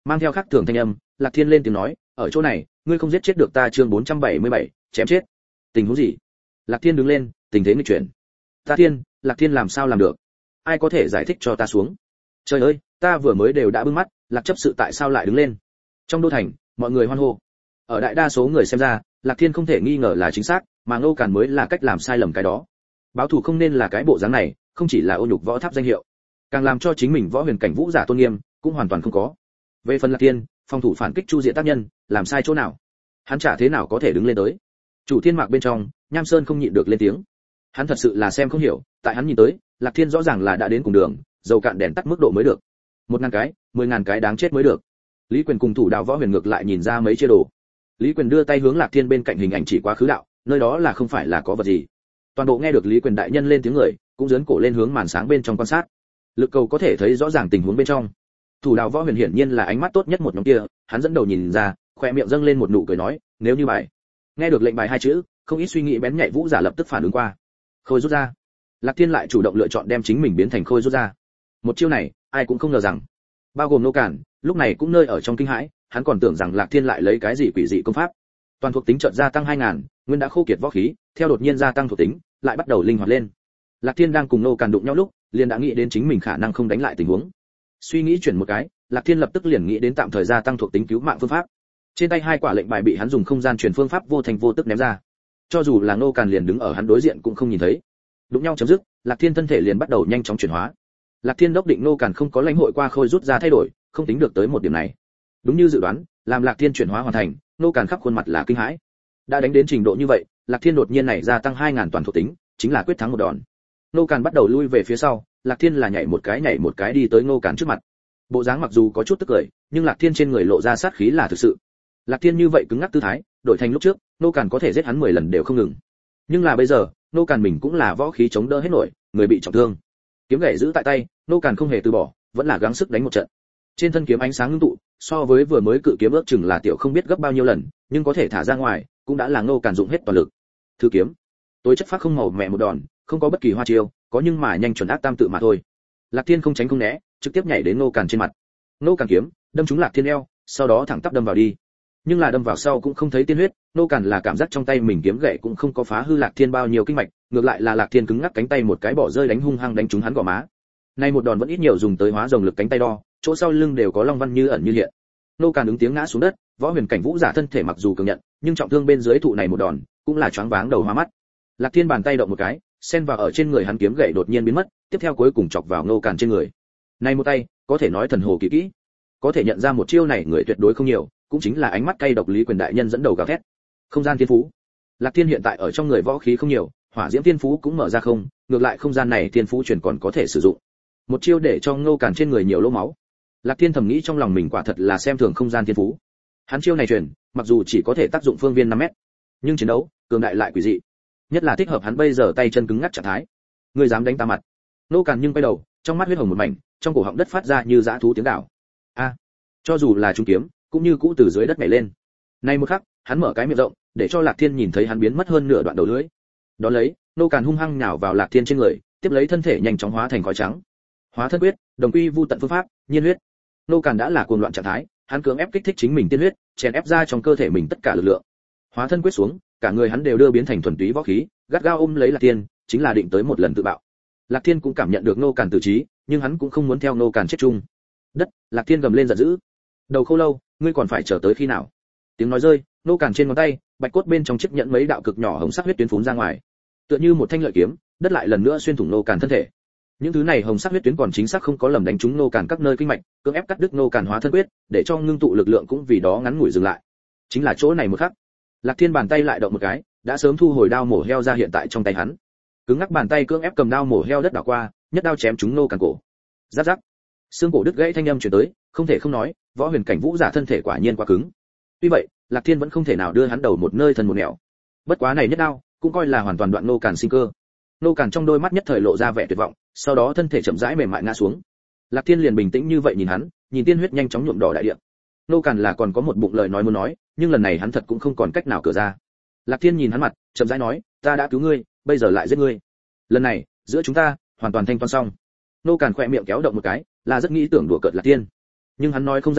Speaker 1: mang theo khắc thường thanh âm, Lạc Thiên lên tiếng nói, ở chỗ này ngươi không giết chết được ta. Chương 477, chém chết. Tình huống gì? Lạc Thiên đứng lên, tình thế nghịch chuyển. Ta Thiên, Lạc Thiên làm sao làm được? Ai có thể giải thích cho ta xuống? Trời ơi, ta vừa mới đều đã bưng mắt, Lạc chấp sự tại sao lại đứng lên? Trong đô thành, mọi người hoan hô. Ở đại đa số người xem ra, Lạc Thiên không thể nghi ngờ là chính xác, mà Ngô Càn mới là cách làm sai lầm cái đó. Báo thù không nên là cái bộ dáng này, không chỉ là ô nhục võ tháp danh hiệu, càng làm cho chính mình võ huyền cảnh vũ giả tôn nghiêm cũng hoàn toàn không có. Về phần Lạc Thiên, phòng thủ phản kích chu diện tác nhân, làm sai chỗ nào? Hắn chả thế nào có thể đứng lên tới. Chủ thiên mạc bên trong, Nham Sơn không nhịn được lên tiếng. Hắn thật sự là xem không hiểu, tại hắn nhìn tới, Lạc Thiên rõ ràng là đã đến cùng đường, dầu cạn đèn tắt mức độ mới được. 1.000 cái, 10.000 cái đáng chết mới được. Lý Quyền cùng thủ đạo võ huyền ngược lại nhìn ra mấy chia đồ. Lý Quyền đưa tay hướng Lạc Thiên bên cạnh hình ảnh chỉ quá khứ đạo, nơi đó là không phải là có vật gì. Toàn bộ nghe được Lý Quyền đại nhân lên tiếng người, cũng giớn cổ lên hướng màn sáng bên trong quan sát. Lực cầu có thể thấy rõ ràng tình huống bên trong. Thủ đạo võ huyền hiển nhiên là ánh mắt tốt nhất một nhóm kia, hắn dẫn đầu nhìn ra, khoe miệng dâng lên một nụ cười nói, nếu như bài. Nghe được lệnh bài hai chữ, không ít suy nghĩ bén nhạy vũ giả lập tức phản ứng qua. Khôi rút ra. Lạc Thiên lại chủ động lựa chọn đem chính mình biến thành khôi rút ra. Một chiêu này, ai cũng không ngờ rằng, bao gồm Nô Cản, lúc này cũng nơi ở trong kinh hãi, hắn còn tưởng rằng Lạc Thiên lại lấy cái gì quỷ dị công pháp. Toàn thuộc tính chợt gia tăng 2000, nguyên đã khô kiệt võ khí, theo đột nhiên gia tăng thuộc tính, lại bắt đầu linh hoạt lên. Lạc Thiên đang cùng Nô Cản đụng nhau lúc, liền đã nghĩ đến chính mình khả năng không đánh lại tình huống. Suy nghĩ chuyển một cái, Lạc Thiên lập tức liền nghĩ đến tạm thời gia tăng thuộc tính cứu mạng phương pháp. Trên tay hai quả lệnh bài bị hắn dùng không gian truyền phương pháp vô thành vô tức ném ra. Cho dù là Nô Cản liền đứng ở hắn đối diện cũng không nhìn thấy. Đụng nhau chấm dứt, Lạc Thiên thân thể liền bắt đầu nhanh chóng chuyển hóa. Lạc Thiên đốc định Nô Cản không có lãnh hội qua khôi rút ra thay đổi, không tính được tới một điểm này. Đúng như dự đoán, làm Lạc Thiên chuyển hóa hoàn thành, Nô Cản khắp khuôn mặt là kinh hãi. Đã đánh đến trình độ như vậy, Lạc Thiên đột nhiên này gia tăng 2000 toàn thuộc tính, chính là quyết thắng một đòn. Nô Cản bắt đầu lui về phía sau, Lạc Thiên là nhảy một cái đi tới Nô Cản trước mặt. Bộ dáng mặc dù có chút tức cười, nhưng Lạc Thiên trên người lộ ra sát khí là thực sự. Lạc Thiên như vậy cứng ngắc tư thái, đổi thành lúc trước, Nô Cản có thể giết hắn 10 lần đều không ngừng. Nhưng là bây giờ, Nô Cản mình cũng là võ khí chống đỡ hết nổi, người bị trọng thương. Kiếm gậy giữ tại tay, Nô Cản không hề từ bỏ, vẫn là gắng sức đánh một trận. Trên thân kiếm ánh sáng ngưng tụ, so với vừa mới cự kiếm ước chừng là tiểu không biết gấp bao nhiêu lần, nhưng có thể thả ra ngoài, cũng đã là Nô Cản dụng hết toàn lực. Thứ kiếm, tối chất phát không màu mẹ một đòn, không có bất kỳ hoa chiêu, có nhưng mà nhanh chuẩn ác tam tự mà thôi. Lạc Thiên không tránh không né, trực tiếp nhảy đến Nô Cản trên mặt. Nô Cản kiếm đâm trúng Lạc Thiên eo, sau đó thẳng tắp đâm vào đi. Nhưng là đâm vào sau cũng không thấy tiên huyết, Nô Cản là cảm giác trong tay mình kiếm gậy cũng không có phá hư Lạc Thiên bao nhiêu kinh mạch, ngược lại là Lạc Thiên cứng ngắc cánh tay một cái bỏ rơi đánh hung hăng đánh trúng hắn gò má. Nay một đòn vẫn ít nhiều dùng tới hóa rồng lực cánh tay đo, chỗ sau lưng đều có long văn như ẩn như hiện. Nô Cản ứng tiếng ngã xuống đất, võ huyền cảnh vũ giả thân thể mặc dù cường nhận, nhưng trọng thương bên dưới thụ này một đòn, cũng là choáng váng đầu hoa mắt. Lạc Thiên bàn tay động một cái, xen vào ở trên người hắn kiếm gậy đột nhiên biến mất, tiếp theo cuối cùng chọc vào Nô Cản trên người. Này một tay, có thể nói thần hồ kỳ kỹ. Có thể nhận ra một chiêu này người tuyệt đối không nhiều, cũng chính là ánh mắt cay độc Lý Quyền đại nhân dẫn đầu gào thét. Không gian thiên phú. Lạc Thiên hiện tại ở trong người võ khí không nhiều, hỏa diễm thiên phú cũng mở ra không, ngược lại không gian này thiên phú truyền còn có thể sử dụng. Một chiêu để cho Ngô Cản trên người nhiều lỗ máu. Lạc Thiên thầm nghĩ trong lòng mình quả thật là xem thường không gian thiên phú. Hắn chiêu này truyền, mặc dù chỉ có thể tác dụng phương viên 5 mét, nhưng chiến đấu, cường đại lại quỷ dị. Nhất là thích hợp hắn bây giờ tay chân cứng ngắc trạng thái. Ngươi dám đánh ta mặt? Ngô Cản nhưng quay đầu, trong mắt huyết hồng một mảnh, trong cổ họng đất phát ra như dã thú tiếng gào. A! Cho dù là trung kiếm, cũng như cũ từ dưới đất nhảy lên. Nay một khắc, hắn mở cái miệng rộng, để cho Lạc Thiên nhìn thấy hắn biến mất hơn nửa đoạn đầu lưỡi. Đó lấy, Ngô Cản hung hăng nhào vào Lạc Thiên trên người, tiếp lấy thân thể nhanh chóng hóa thành khói trắng. Hóa thân quyết, đồng quy vu tận phương pháp, nhiên huyết. Ngô Cản đã là cuồng loạn trạng thái, hắn cưỡng ép kích thích chính mình tiên huyết, chèn ép ra trong cơ thể mình tất cả lực lượng. Hóa thân quyết xuống, cả người hắn đều đưa biến thành thuần túy võ khí, gắt gao ôm lấy Lạc Thiên, chính là định tới một lần tự bạo. Lạc Thiên cũng cảm nhận được Ngô Cản tử trí, nhưng hắn cũng không muốn theo Ngô Cản chết chung. Đất, Lạc Thiên gầm lên giận dữ. Đầu Khâu Lâu, ngươi còn phải chờ tới khi nào? Tiếng nói rơi, Ngô Cản trên ngón tay, bạch cốt bên trong chiếc nhẫn mấy đạo cực nhỏ hồng sắc huyết tuyến phún ra ngoài. Tựa như một thanh lợi kiếm, đất lại lần nữa xuyên thủng Ngô Cản thân thể. Những thứ này hồng sắc huyết tuyến còn chính xác không có lầm đánh trúng Ngô Cản các nơi kinh mạch, cưỡng ép cắt đứt Ngô Cản hóa thân quyết, để cho ngưng tụ lực lượng cũng vì đó ngắn ngủi dừng lại. Chính là chỗ này một khắc, Lạc Thiên bàn tay lại động một cái, đã sớm thu hồi đao mổ heo ra hiện tại trong tay hắn. Cứng ngắc bàn tay cưỡng ép cầm đao mổ heo đất đảo qua, nhất đao chém trúng Ngô Cản cổ. Rắc rắc. Xương cổ đứt gãy thanh âm truyền tới, không thể không nói, võ huyền cảnh vũ giả thân thể quả nhiên quá cứng. Tuy vậy, Lạc Thiên vẫn không thể nào đưa hắn đầu một nơi thân một nẻo. Bất quá này nhất đao, cũng coi là hoàn toàn đoạn Ngô Cản sinh cơ. Ngô Cản trong đôi mắt nhất thời lộ ra vẻ tuyệt vọng, sau đó thân thể chậm rãi mềm mại ngã xuống. Lạc Thiên liền bình tĩnh như vậy nhìn hắn, nhìn tiên huyết nhanh chóng nhuộm đỏ đại địa. Ngô Cản là còn có một bụng lời nói muốn nói, nhưng lần này hắn thật cũng không còn cách nào cửa ra. Lạc Thiên nhìn hắn mặt, chậm rãi nói, ta đã cứu ngươi, bây giờ lại giết ngươi. Lần này, giữa chúng ta, hoàn toàn thanh toán xong. Ngô Cản khẽ miệng kéo động một cái, là rất nghĩ tưởng đùa cợt Lạc Thiên, nhưng hắn nói không ra lời,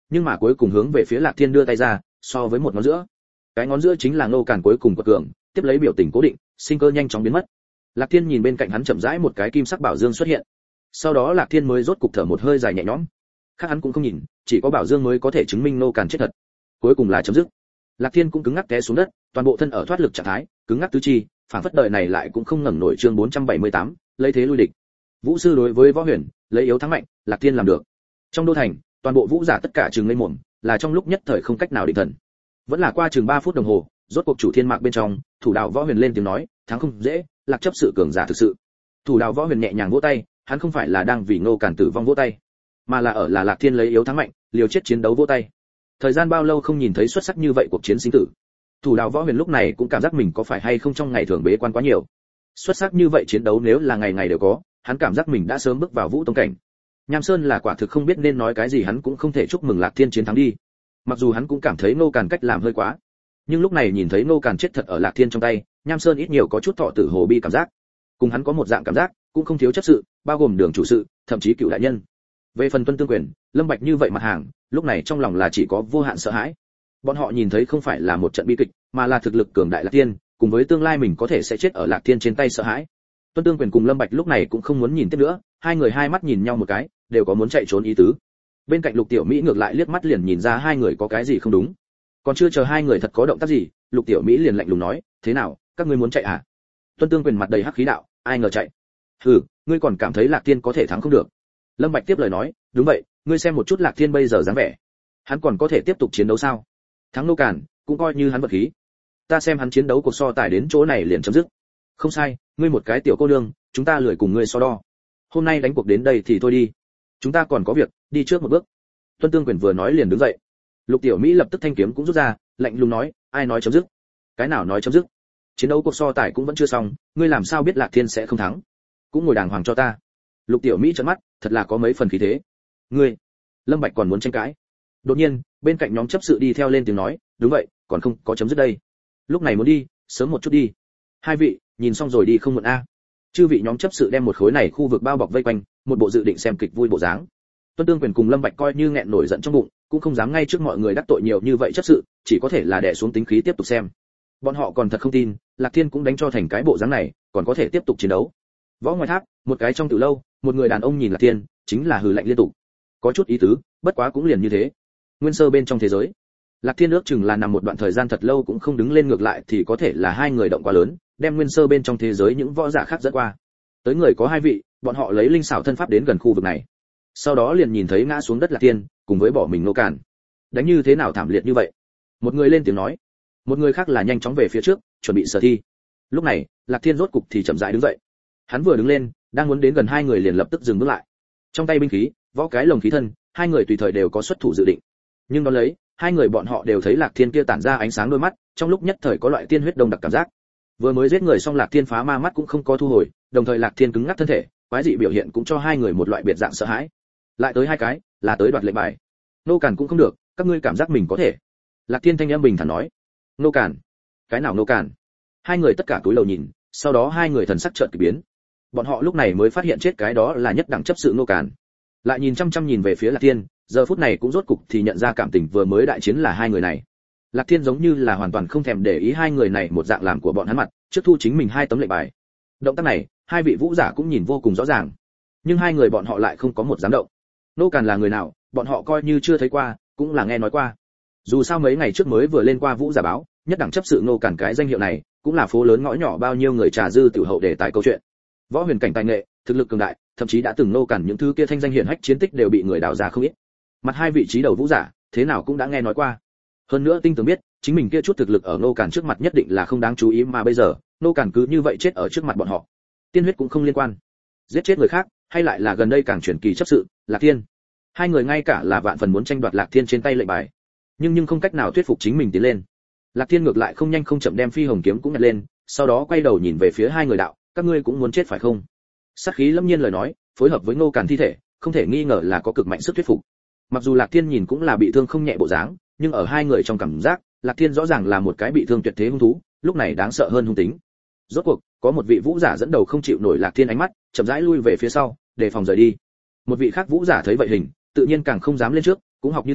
Speaker 1: nhưng mà cuối cùng hướng về phía Lạc Thiên đưa tay ra, so với một ngón giữa. Cái ngón giữa chính là Ngô Càn cuối cùng quật cường, tiếp lấy biểu tình cố định, sinh cơ nhanh chóng biến mất. Lạc Thiên nhìn bên cạnh hắn chậm rãi một cái kim sắc bảo dương xuất hiện. Sau đó Lạc Thiên mới rốt cục thở một hơi dài nhẹ nhõm. Khác hắn cũng không nhìn, chỉ có bảo dương mới có thể chứng minh Ngô Càn chết thật. Cuối cùng là chấm dứt. Lạc Thiên cũng cứng ngắc té xuống đất, toàn bộ thân ở thoát lực trạng thái, cứng ngắc tứ chi, phản phất đời này lại cũng không ngẩng nổi. Chương 478, lấy thế lui địch. Vũ sư đối với võ huyền, lấy yếu thắng mạnh, Lạc Thiên làm được. Trong đô thành, toàn bộ vũ giả tất cả trừng lên mồm, là trong lúc nhất thời không cách nào định thần. Vẫn là qua chừng 3 phút đồng hồ, rốt cuộc chủ thiên mạc bên trong, thủ đạo võ huyền lên tiếng nói, thắng không dễ, Lạc chấp sự cường giả thực sự. Thủ đạo võ huyền nhẹ nhàng vỗ tay, hắn không phải là đang vì Ngô Càn tử vong vỗ tay, mà là ở là Lạc Thiên lấy yếu thắng mạnh, liều chết chiến đấu vỗ tay. Thời gian bao lâu không nhìn thấy xuất sắc như vậy cuộc chiến sinh tử. Thủ đạo võ huyền lúc này cũng cảm giác mình có phải hay không trong ngày thường bế quan quá nhiều. Xuất sắc như vậy chiến đấu nếu là ngày ngày đều có, hắn cảm giác mình đã sớm bước vào vũ tông cảnh. Nham Sơn là quả thực không biết nên nói cái gì, hắn cũng không thể chúc mừng Lạc Thiên chiến thắng đi. Mặc dù hắn cũng cảm thấy Ngô Càn cách làm hơi quá, nhưng lúc này nhìn thấy Ngô Càn chết thật ở Lạc Thiên trong tay, Nham Sơn ít nhiều có chút thọ tử hồ bi cảm giác. Cùng hắn có một dạng cảm giác, cũng không thiếu chấp sự, bao gồm Đường chủ sự, thậm chí Cựu đại nhân. Về phần Tuân Tương Quyền, Lâm Bạch như vậy mặt hàng, lúc này trong lòng là chỉ có vô hạn sợ hãi. Bọn họ nhìn thấy không phải là một trận bi kịch, mà là thực lực cường đại Lạc Thiên, cùng với tương lai mình có thể sẽ chết ở Lạc Thiên trên tay sợ hãi. Tuân Tương Quyền cùng Lâm Bạch lúc này cũng không muốn nhìn tiếp nữa, hai người hai mắt nhìn nhau một cái, đều có muốn chạy trốn ý tứ. Bên cạnh Lục Tiểu Mỹ ngược lại liếc mắt liền nhìn ra hai người có cái gì không đúng. Còn chưa chờ hai người thật có động tác gì, Lục Tiểu Mỹ liền lạnh lùng nói, thế nào, các ngươi muốn chạy à? Tuân Tương Quyền mặt đầy hắc khí đạo, ai ngờ chạy. Hừ, ngươi còn cảm thấy Lạc Thiên có thể thắng không được? Lâm Bạch tiếp lời nói, đúng vậy, ngươi xem một chút Lạc Thiên bây giờ dáng vẻ, hắn còn có thể tiếp tục chiến đấu sao? Thắng Ngô Càn, cũng coi như hắn vật khí. Ta xem hắn chiến đấu cuộc so tài đến chỗ này liền chấm dứt. Không sai, ngươi một cái tiểu cô nương, chúng ta lười cùng ngươi so đo. Hôm nay đánh cuộc đến đây thì thôi đi. Chúng ta còn có việc, đi trước một bước. Tuân Tương Quyền vừa nói liền đứng dậy. Lục Tiểu Mỹ lập tức thanh kiếm cũng rút ra, lạnh lùng nói, ai nói chấm dứt? Cái nào nói chấm dứt? Chiến đấu cuộc so tài cũng vẫn chưa xong, ngươi làm sao biết Lạc Thiên sẽ không thắng? Cũng ngồi đàng hoàng cho ta. Lục Tiểu Mỹ trợn mắt, thật là có mấy phần khí thế. Ngươi, Lâm Bạch còn muốn tranh cãi. Đột nhiên, bên cạnh nhóm chấp sự đi theo lên tiếng nói, đúng vậy, còn không có chấm dứt đây. Lúc này muốn đi, sớm một chút đi. Hai vị, nhìn xong rồi đi không muộn a. Chư vị nhóm chấp sự đem một khối này khu vực bao bọc vây quanh, một bộ dự định xem kịch vui bộ dáng. Tuân Tương Quyền cùng Lâm Bạch coi như nghẹn nổi giận trong bụng, cũng không dám ngay trước mọi người đắc tội nhiều như vậy chấp sự, chỉ có thể là đè xuống tính khí tiếp tục xem. Bọn họ còn thật không tin, Lạc Thiên cũng đánh cho thành cái bộ dáng này, còn có thể tiếp tục chiến đấu. Võ ngoài tháp, một cái trong tử lâu, một người đàn ông nhìn Lạc Thiên, chính là hừ lạnh liên tục. Có chút ý tứ, bất quá cũng liền như thế. Nguyên sơ bên trong thế giới, Lạc Thiên ước chừng là nằm một đoạn thời gian thật lâu cũng không đứng lên, ngược lại thì có thể là hai người động quá lớn, đem nguyên sơ bên trong thế giới những võ giả khác dẫn qua. Tới người có hai vị, bọn họ lấy linh xảo thân pháp đến gần khu vực này. Sau đó liền nhìn thấy ngã xuống đất Lạc Thiên, cùng với bỏ mình Ngô Càn. Đánh như thế nào thảm liệt như vậy? Một người lên tiếng nói, một người khác là nhanh chóng về phía trước, chuẩn bị sở thi. Lúc này, Lạc Thiên rốt cục thì chậm rãi đứng dậy. Hắn vừa đứng lên, đang muốn đến gần hai người liền lập tức dừng bước lại. Trong tay binh khí, võ cái lồng khí thân, hai người tùy thời đều có xuất thủ dự định. Nhưng đón lấy, hai người bọn họ đều thấy Lạc Thiên kia tản ra ánh sáng đôi mắt, trong lúc nhất thời có loại tiên huyết đông đặc cảm giác. Vừa mới giết người xong Lạc Thiên phá ma mắt cũng không có thu hồi, đồng thời Lạc Thiên cứng ngắc thân thể, quái dị biểu hiện cũng cho hai người một loại biệt dạng sợ hãi. Lại tới hai cái, là tới đoạt lệnh bài. Nô Càn cũng không được, các ngươi cảm giác mình có thể. Lạc Thiên thanh âm bình thản nói. Nô Càn? Cái nào Nô Càn? Hai người tất cả cúi đầu nhìn, sau đó hai người thần sắc chợt kỳ biến. Bọn họ lúc này mới phát hiện chết cái đó là nhất đẳng chấp sự Nô Càn. Lại nhìn chăm chăm nhìn về phía Lạc Thiên, giờ phút này cũng rốt cục thì nhận ra cảm tình vừa mới đại chiến là hai người này. Lạc Thiên giống như là hoàn toàn không thèm để ý hai người này một dạng làm của bọn hắn mặt, trước thu chính mình hai tấm lệnh bài. Động tác này, hai vị vũ giả cũng nhìn vô cùng rõ ràng, nhưng hai người bọn họ lại không có một dám động. Nô Càn là người nào, bọn họ coi như chưa thấy qua, cũng là nghe nói qua. Dù sao mấy ngày trước mới vừa lên qua vũ giả báo, nhất đẳng chấp sự Nô Càn cái danh hiệu này, cũng là phố lớn ngõ nhỏ bao nhiêu người trà dư tiểu hậu để tài câu chuyện. Võ huyền cảnh tài nghệ, thực lực cường đại, thậm chí đã từng Nô Càn những thứ kia thanh danh hiển hách chiến tích đều bị người đào ra không ít. Mặt hai vị trí đầu vũ giả, thế nào cũng đã nghe nói qua. Hơn nữa tinh tường biết, chính mình kia chút thực lực ở Nô Càn trước mặt nhất định là không đáng chú ý, mà bây giờ, Nô Càn cứ như vậy chết ở trước mặt bọn họ. Tiên huyết cũng không liên quan. Giết chết người khác, hay lại là gần đây càng chuyển kỳ chấp sự, Lạc Thiên. Hai người ngay cả là vạn phần muốn tranh đoạt Lạc Thiên trên tay lệnh bài, nhưng không cách nào thuyết phục chính mình tiến lên. Lạc Thiên ngược lại không nhanh không chậm đem phi hồng kiếm cũng nhặt lên, sau đó quay đầu nhìn về phía hai người đạo, các ngươi cũng muốn chết phải không? Sát khí lâm nhiên lời nói, phối hợp với Nô Càn thi thể, không thể nghi ngờ là có cực mạnh sức thuyết phục. Mặc dù Lạc Thiên nhìn cũng là bị thương không nhẹ bộ dáng, nhưng ở hai người trong cảm giác, Lạc Thiên rõ ràng là một cái bị thương tuyệt thế hung thú, lúc này đáng sợ hơn hung tính. Rốt cuộc, có một vị vũ giả dẫn đầu không chịu nổi Lạc Thiên ánh mắt, chậm rãi lui về phía sau, đề phòng rời đi. Một vị khác vũ giả thấy vậy hình, tự nhiên càng không dám lên trước, cũng học như thế,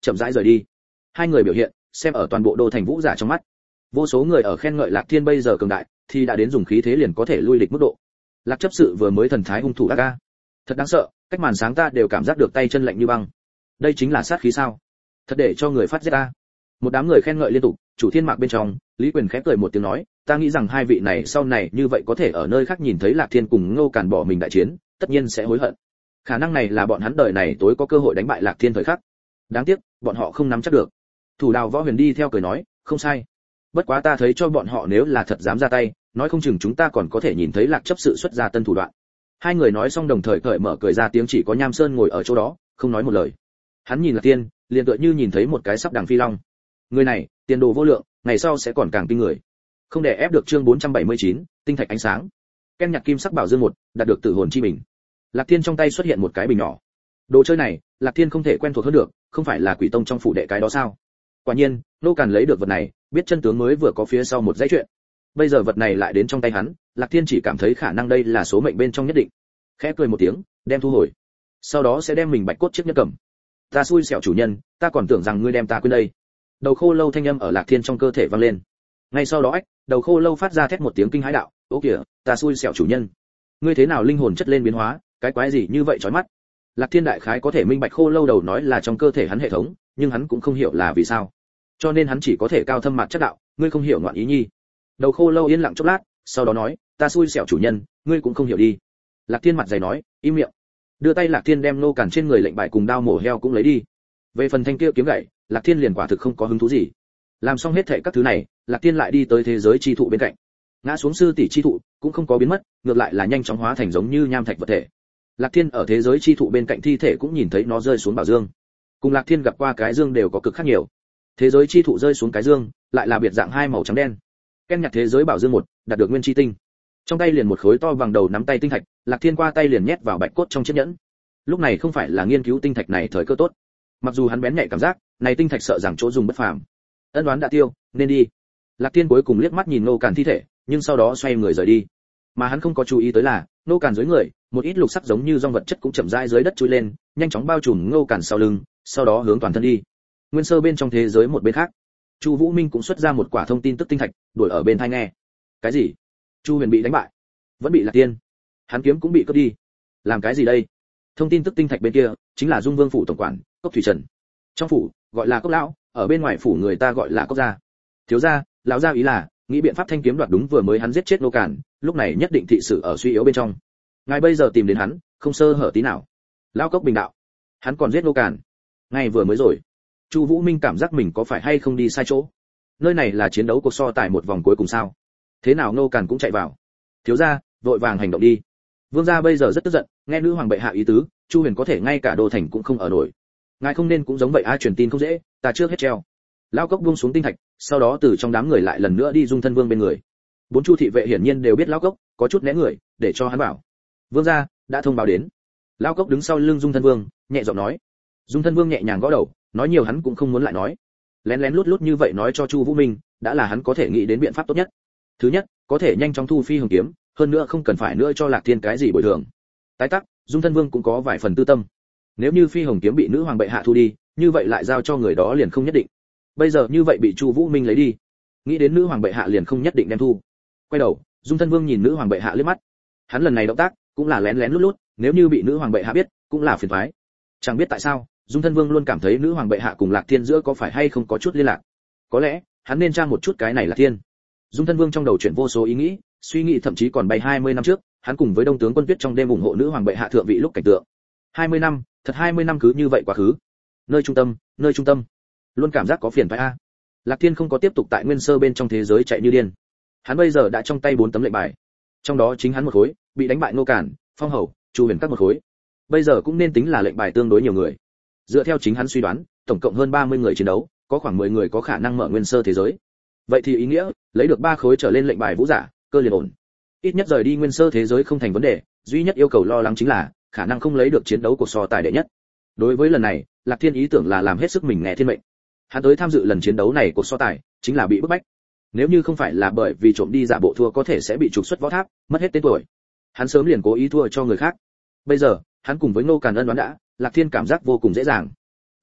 Speaker 1: chậm rãi rời đi. Hai người biểu hiện xem ở toàn bộ đô thành vũ giả trong mắt. Vô số người ở khen ngợi Lạc Thiên bây giờ cường đại, thì đã đến dùng khí thế liền có thể lui địch mức độ. Lạc chấp sự vừa mới thần thái hung thủ ác ca, thật đáng sợ, cách màn sáng ta đều cảm giác được tay chân lạnh như băng. Đây chính là sát khí sao? Thật để cho người phát giết ta. Một đám người khen ngợi liên tục, chủ thiên mạc bên trong, Lý Quyền khẽ cười một tiếng nói, ta nghĩ rằng hai vị này sau này như vậy có thể ở nơi khác nhìn thấy Lạc Thiên cùng Ngô Càn bỏ mình đại chiến, tất nhiên sẽ hối hận. Khả năng này là bọn hắn đời này tối có cơ hội đánh bại Lạc Thiên thời khắc. Đáng tiếc, bọn họ không nắm chắc được. Thủ Đào Võ Huyền đi theo cười nói, không sai. Bất quá ta thấy cho bọn họ nếu là thật dám ra tay, nói không chừng chúng ta còn có thể nhìn thấy Lạc chấp sự xuất ra tân thủ đoạn. Hai người nói xong đồng thời cởi mở cười ra tiếng, chỉ có Nham Sơn ngồi ở chỗ đó, không nói một lời. Hắn nhìn Lạc Thiên, liền tựa như nhìn thấy một cái sắp đằng phi long. Người này, tiền đồ vô lượng, ngày sau sẽ còn càng kinh người. Không để ép được chương 479, tinh thạch ánh sáng. Ken nhạc kim sắc bảo dương 1, đạt được tử hồn chi bình. Lạc Thiên trong tay xuất hiện một cái bình nhỏ. Đồ chơi này, Lạc Thiên không thể quen thuộc hơn được, không phải là Quỷ Tông trong phủ đệ cái đó sao? Quả nhiên, Nô Càn lấy được vật này, biết chân tướng mới vừa có phía sau một dãy chuyện. Bây giờ vật này lại đến trong tay hắn, Lạc Thiên chỉ cảm thấy khả năng đây là số mệnh bên trong nhất định. Khẽ cười một tiếng, đem thu hồi. Sau đó sẽ đem mình bạch cốt chiếc nhất cầm. Ta xui xẻo chủ nhân, ta còn tưởng rằng ngươi đem ta quên đây. Đầu khô lâu thanh âm ở Lạc Thiên trong cơ thể vang lên. Ngay sau đó ách, đầu khô lâu phát ra thét một tiếng kinh hãi đạo, "Ô kìa, ta xui xẻo chủ nhân, ngươi thế nào linh hồn chất lên biến hóa, cái quái gì như vậy chói mắt?" Lạc Thiên đại khái có thể minh bạch khô lâu đầu nói là trong cơ thể hắn hệ thống, nhưng hắn cũng không hiểu là vì sao. Cho nên hắn chỉ có thể cao thâm mặt chất đạo, "Ngươi không hiểu ngoạn ý nhi." Đầu khô lâu yên lặng chốc lát, sau đó nói, "Ta xui xẻo chủ nhân, ngươi cũng không hiểu đi." Lạc Thiên mặt dày nói, "Im miệng." Đưa tay Lạc Thiên đem Nô Càn trên người lệnh bài cùng đao mổ heo cũng lấy đi. Về phần thanh kia kiếm gậy, Lạc Thiên liền quả thực không có hứng thú gì. Làm xong hết thảy các thứ này, Lạc Thiên lại đi tới thế giới chi thụ bên cạnh. Ngã xuống sư tỷ chi thụ cũng không có biến mất, ngược lại là nhanh chóng hóa thành giống như nham thạch vật thể. Lạc Thiên ở thế giới chi thụ bên cạnh thi thể cũng nhìn thấy nó rơi xuống bảo dương. Cùng Lạc Thiên gặp qua cái dương đều có cực khác nhiều. Thế giới chi thụ rơi xuống cái dương, lại là biệt dạng hai màu trắng đen. Ken nhặt thế giới bảo dương 1, đạt được nguyên chi tinh. Trong tay liền một khối to bằng đầu nắm tay tinh thạch, Lạc Thiên qua tay liền nhét vào bạch cốt trong chiếc nhẫn. Lúc này không phải là nghiên cứu tinh thạch này thời cơ tốt. Mặc dù hắn bén nhạy cảm giác, này tinh thạch sợ rằng chỗ dùng bất phàm. Ân đoán đã tiêu, nên đi. Lạc Thiên cuối cùng liếc mắt nhìn Nô Càn thi thể, nhưng sau đó xoay người rời đi. Mà hắn không có chú ý tới là, Nô Càn dưới người, một ít lục sắc giống như dòng vật chất cũng chậm rãi dưới đất chui lên, nhanh chóng bao trùm Nô Càn sau lưng, sau đó hướng toàn thân đi. Nguyên sơ bên trong thế giới một bên khác, Chu Vũ Minh cũng xuất ra một quả thông tin tức tinh thạch, đuổi ở bên tai nghe. Cái gì? Chu Huyền bị đánh bại, vẫn bị Lạc Tiên, hắn kiếm cũng bị cướp đi. Làm cái gì đây? Thông tin tức tinh thạch bên kia, chính là Dung Vương phủ tổng quản, Cốc Thủy Trần. Trong phủ, gọi là Cốc lão, ở bên ngoài phủ người ta gọi là Cốc gia. Thiếu gia, lão gia ý là nghĩ biện pháp thanh kiếm đoạt đúng vừa mới hắn giết chết Nô Càn, lúc này nhất định thị sự ở suy yếu bên trong. Ngài bây giờ tìm đến hắn, không sơ hở tí nào. Lão Cốc bình đạo, hắn còn giết Nô Càn. Ngay vừa mới rồi. Chu Vũ Minh cảm giác mình có phải hay không đi sai chỗ. Nơi này là chiến đấu cuộc so tài một vòng cuối cùng sao? Thế nào Nô Càn cũng chạy vào. Thiếu gia, vội vàng hành động đi. Vương gia bây giờ rất tức giận, nghe nữ hoàng bệ hạ ý tứ, Chu Huyền có thể ngay cả đô thành cũng không ở nổi. Ngài không nên cũng giống vậy a, truyền tin không dễ, ta trước hết treo. Lão Cốc buông xuống tinh thạch, sau đó từ trong đám người lại lần nữa đi Dung Thân Vương bên người. Bốn Chu thị vệ hiển nhiên đều biết Lão Cốc, có chút né người, để cho hắn bảo. Vương gia đã thông báo đến. Lão Cốc đứng sau lưng Dung Thân Vương, nhẹ giọng nói. Dung Thân Vương nhẹ nhàng gõ đầu, nói nhiều hắn cũng không muốn lại nói. Lén lén lút lút như vậy nói cho Chu Vũ Minh, đã là hắn có thể nghĩ đến biện pháp tốt nhất. Thứ nhất, có thể nhanh chóng thu phi hồng kiếm, hơn nữa không cần phải nữa cho Lạc Thiên cái gì bồi thường. Tái tắc, Dung Thân Vương cũng có vài phần tư tâm. Nếu như phi hồng kiếm bị nữ hoàng bệ hạ thu đi, như vậy lại giao cho người đó liền không nhất định. Bây giờ như vậy bị Chu Vũ Minh lấy đi, nghĩ đến nữ hoàng bệ hạ liền không nhất định đem thu. Quay đầu, Dung Thân Vương nhìn nữ hoàng bệ hạ liếc mắt. Hắn lần này động tác cũng là lén lén lút lút, nếu như bị nữ hoàng bệ hạ biết, cũng là phiền toái. Chẳng biết tại sao, Dung Thân Vương luôn cảm thấy nữ hoàng bệ hạ cùng Lạc Thiên giữa có phải hay không có chút liên lạc. Có lẽ, hắn nên tra một chút cái này là Thiên. Dung Thân Vương trong đầu chuyển vô số ý nghĩ, suy nghĩ thậm chí còn bay 20 năm trước, hắn cùng với Đông tướng Quân Tuyết trong đêm ủng hộ nữ hoàng bệ hạ thượng vị lúc cảnh tượng. 20 năm, thật 20 năm cứ như vậy quá khứ. Nơi trung tâm, luôn cảm giác có phiền phải a. Lạc Thiên không có tiếp tục tại nguyên sơ bên trong thế giới chạy như điên. Hắn bây giờ đã trong tay 4 tấm lệnh bài. Trong đó chính hắn một khối, bị đánh bại Nô Càn, Phong Hầu, Chu Huyền các một khối. Bây giờ cũng nên tính là lệnh bài tương đối nhiều người. Dựa theo chính hắn suy đoán, tổng cộng hơn 30 người chiến đấu, có khoảng 10 người có khả năng mở nguyên sơ thế giới. Vậy thì ý nghĩa, lấy được 3 khối trở lên lệnh bài vũ giả, cơ liền ổn. Ít nhất rời đi nguyên sơ thế giới không thành vấn đề, duy nhất yêu cầu lo lắng chính là khả năng không lấy được chiến đấu của so tài đệ nhất. Đối với lần này, Lạc Thiên ý tưởng là làm hết sức mình nghe thiên mệnh. Hắn tới tham dự lần chiến đấu này của so tài, chính là bị bức bách. Nếu như không phải là bởi vì trộm đi giả bộ thua có thể sẽ bị trục xuất võ tháp, mất hết tên tuổi, hắn sớm liền cố ý thua cho người khác. Bây giờ, hắn cùng với Nô Càn ân đoán đã, Lạc Thiên cảm giác vô cùng dễ dàng.